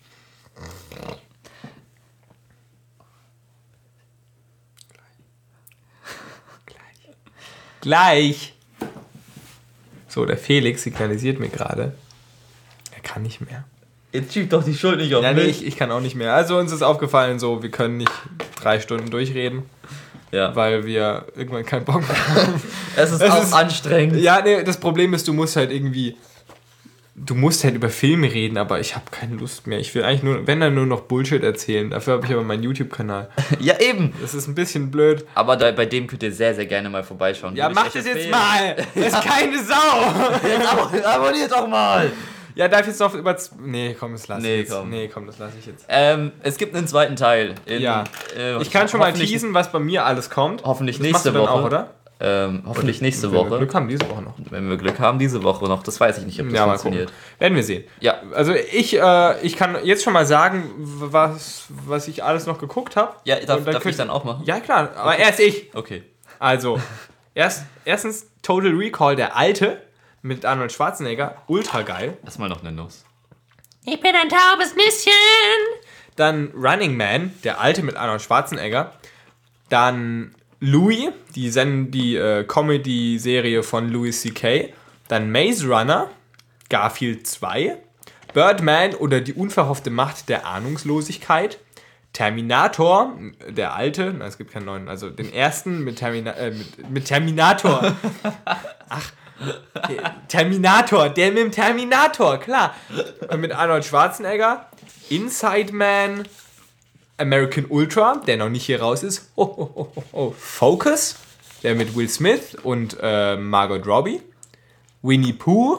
[SPEAKER 1] Gleich. So, der Felix signalisiert mir gerade, er kann nicht mehr.
[SPEAKER 2] Jetzt schiebt doch die Schuld nicht auf
[SPEAKER 1] Ja, nee,
[SPEAKER 2] mich.
[SPEAKER 1] ich, ich kann auch nicht mehr. Also uns ist aufgefallen, so, wir können nicht drei Stunden durchreden,
[SPEAKER 2] Ja.
[SPEAKER 1] weil wir irgendwann keinen Bock mehr haben.
[SPEAKER 2] Es ist
[SPEAKER 1] Es
[SPEAKER 2] auch
[SPEAKER 1] ist-
[SPEAKER 2] anstrengend.
[SPEAKER 1] Ja, nee, das Problem ist, du musst halt irgendwie, du musst halt über Filme reden, aber ich habe keine Lust mehr. Ich will eigentlich nur, wenn dann nur noch Bullshit erzählen. Dafür habe ich aber meinen YouTube-Kanal.
[SPEAKER 2] Ja, eben.
[SPEAKER 1] Das ist ein bisschen blöd.
[SPEAKER 2] Aber da, bei dem könnt ihr sehr, sehr gerne mal vorbeischauen.
[SPEAKER 1] Ja,
[SPEAKER 2] Würde ich
[SPEAKER 1] mach
[SPEAKER 2] echt
[SPEAKER 1] das jetzt
[SPEAKER 2] empfehlen.
[SPEAKER 1] mal! Das ist keine Sau!
[SPEAKER 2] Jetzt ab- abonniert doch mal!
[SPEAKER 1] Ja, darf ich jetzt noch über... z- Nee, komm, das lasse
[SPEAKER 2] Nee,
[SPEAKER 1] ich jetzt.
[SPEAKER 2] komm.
[SPEAKER 1] Nee, komm, das lasse ich jetzt.
[SPEAKER 2] Ähm, es gibt einen zweiten Teil. In,
[SPEAKER 1] Ja.
[SPEAKER 2] äh,
[SPEAKER 1] Ich kann schon mal
[SPEAKER 2] hoffentlich-
[SPEAKER 1] teasen, was bei mir alles kommt.
[SPEAKER 2] Hoffentlich
[SPEAKER 1] Das
[SPEAKER 2] nächste
[SPEAKER 1] machst du dann
[SPEAKER 2] Woche.
[SPEAKER 1] auch, oder?
[SPEAKER 2] Ähm, hoffentlich nächste
[SPEAKER 1] Wenn wir
[SPEAKER 2] Woche.
[SPEAKER 1] Glück haben, diese Woche noch.
[SPEAKER 2] Wenn wir Glück haben, diese Woche noch. Das weiß ich nicht, ob das
[SPEAKER 1] Ja, mal
[SPEAKER 2] funktioniert.
[SPEAKER 1] gucken. Werden wir sehen.
[SPEAKER 2] Ja.
[SPEAKER 1] Also ich, äh, ich kann jetzt schon mal sagen, was, was ich alles noch geguckt habe.
[SPEAKER 2] Ja, darf,
[SPEAKER 1] Und dann
[SPEAKER 2] darf ich
[SPEAKER 1] könnt-
[SPEAKER 2] dann auch machen?
[SPEAKER 1] Ja, klar. Aber erst ich.
[SPEAKER 2] Okay.
[SPEAKER 1] Also, erst, erstens Total Recall, der alte, mit Arnold Schwarzenegger. Ultra geil.
[SPEAKER 2] Erstmal noch eine Nuss.
[SPEAKER 3] Ich bin ein taubes Nüsschen.
[SPEAKER 1] Dann Running Man, der alte mit Arnold Schwarzenegger. Dann Louis, die, Sen die äh, Comedy-Serie von Louis C K. Dann Maze Runner, Garfield zwei. Birdman oder die unverhoffte Macht der Ahnungslosigkeit. Terminator, der alte, na, es gibt keinen neuen, also den ersten mit, Termina äh, mit, mit Terminator. Ach, der Terminator, der mit dem Terminator, klar. Und mit Arnold Schwarzenegger. Inside Man, American Ultra, der noch nicht hier raus ist. Oh, oh, oh, oh, oh. Focus, der mit Will Smith und äh, Margot Robbie. Winnie Pooh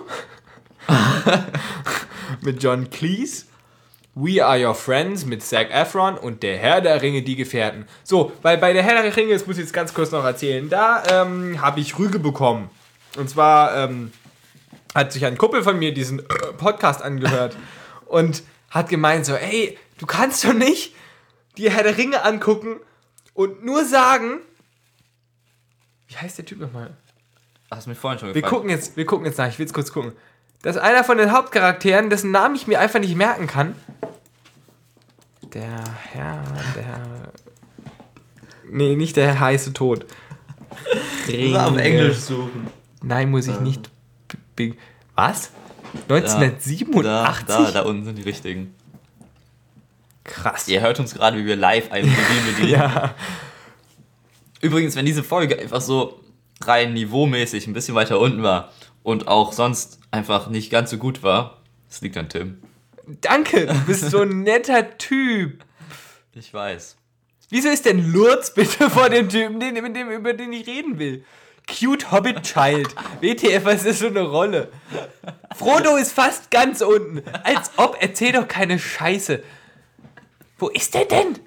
[SPEAKER 1] mit John Cleese. We Are Your Friends mit Zac Efron und Der Herr der Ringe, die Gefährten. So, weil bei Der Herr der Ringe, das muss ich jetzt ganz kurz noch erzählen, da ähm, habe ich Rüge bekommen. Und zwar ähm, hat sich ein Kumpel von mir diesen äh, Podcast angehört und hat gemeint so, ey, du kannst doch nicht die Herr der Ringe angucken und nur sagen, wie heißt der Typ nochmal?
[SPEAKER 2] Hast du mich vorhin schon
[SPEAKER 1] Wir
[SPEAKER 2] gefragt?
[SPEAKER 1] gucken jetzt, wir gucken jetzt nach, ich will es kurz gucken. Das ist einer von den Hauptcharakteren, dessen Namen ich mir einfach nicht merken kann. Der Herr, der... Nee, nicht der heiße Tod.
[SPEAKER 2] auf Englisch suchen.
[SPEAKER 1] Nein, muss ich nicht. Be- Was? neunzehnhundertsiebenundachtzig?
[SPEAKER 2] Da, da, da unten sind die richtigen.
[SPEAKER 1] Krass.
[SPEAKER 2] Ihr hört uns gerade, wie wir live ein Mobil bedienen.
[SPEAKER 1] Ja.
[SPEAKER 2] Übrigens, wenn diese Folge einfach so rein niveaumäßig ein bisschen weiter unten war und auch sonst einfach nicht ganz so gut war, das liegt an Tim.
[SPEAKER 1] Danke, du bist so ein netter Typ.
[SPEAKER 2] Ich weiß.
[SPEAKER 1] Wieso ist denn Lurz bitte vor dem Typen, den, mit dem, über den ich reden will? Cute Hobbit Child. W T F, was ist so eine Rolle? Frodo ist fast ganz unten. Als ob, erzähl doch keine Scheiße. Wo ist der denn?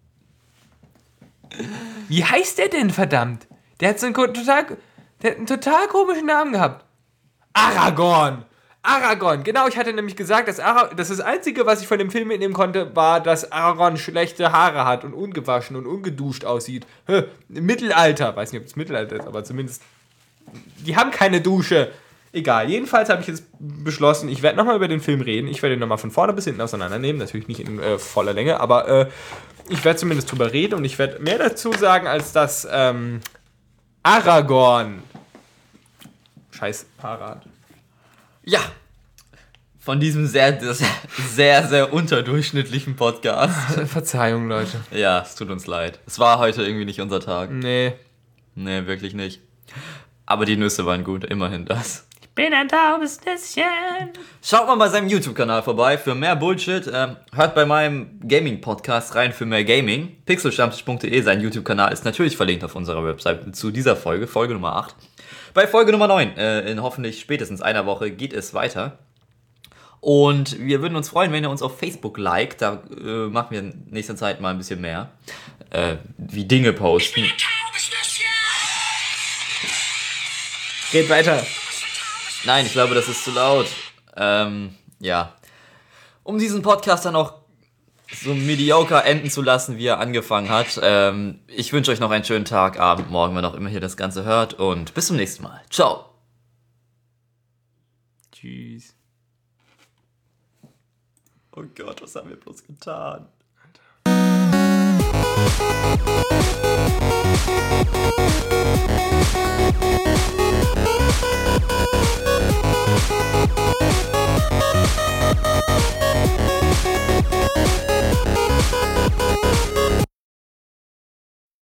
[SPEAKER 1] Wie heißt der denn, verdammt? Der hat so einen ko- total, der hat einen total komischen Namen gehabt. Aragorn. Aragorn. Genau, ich hatte nämlich gesagt, dass Ara- das, das Einzige, was ich von dem Film mitnehmen konnte, war, dass Aragorn schlechte Haare hat und ungewaschen und ungeduscht aussieht. Hä, im Mittelalter. Weiß nicht, ob es Mittelalter ist, aber zumindest... Die haben keine Dusche. Egal, jedenfalls habe ich jetzt beschlossen, ich werde nochmal über den Film reden. Ich werde ihn nochmal von vorne bis hinten auseinandernehmen. Natürlich nicht in äh, voller Länge, aber äh, ich werde zumindest drüber reden und ich werde mehr dazu sagen, als dass ähm, Aragorn... Scheiß Fahrrad.
[SPEAKER 2] Ja. Von diesem sehr, sehr, sehr unterdurchschnittlichen Podcast.
[SPEAKER 1] Verzeihung, Leute.
[SPEAKER 2] Ja, es tut uns leid. Es war heute irgendwie nicht unser Tag.
[SPEAKER 1] Nee.
[SPEAKER 2] Nee, wirklich nicht. Aber die Nüsse waren gut, immerhin das.
[SPEAKER 3] Bin ein taubes Nüsschen.
[SPEAKER 2] Schaut mal bei seinem YouTube-Kanal vorbei für mehr Bullshit. Ähm, hört bei meinem Gaming-Podcast rein für mehr Gaming. pixelstammtisch punkt de, sein YouTube-Kanal ist natürlich verlinkt auf unserer Website zu dieser Folge, Folge Nummer acht. Bei Folge Nummer neun, äh, in hoffentlich spätestens einer Woche, geht es weiter. Und wir würden uns freuen, wenn ihr uns auf Facebook liked. Da äh, machen wir in nächster Zeit mal ein bisschen mehr. Äh, wie Dinge posten.
[SPEAKER 1] Geht weiter.
[SPEAKER 2] Nein, ich glaube, das ist zu laut. Ähm, ja. Um diesen Podcast dann auch so mediocre enden zu lassen, wie er angefangen hat. Ähm, ich wünsche euch noch einen schönen Tag, Abend, Morgen, wann auch immer ihr das Ganze hört. Und bis zum nächsten Mal. Ciao.
[SPEAKER 1] Tschüss.
[SPEAKER 2] Oh Gott, was haben wir bloß getan?
[SPEAKER 5] Alter.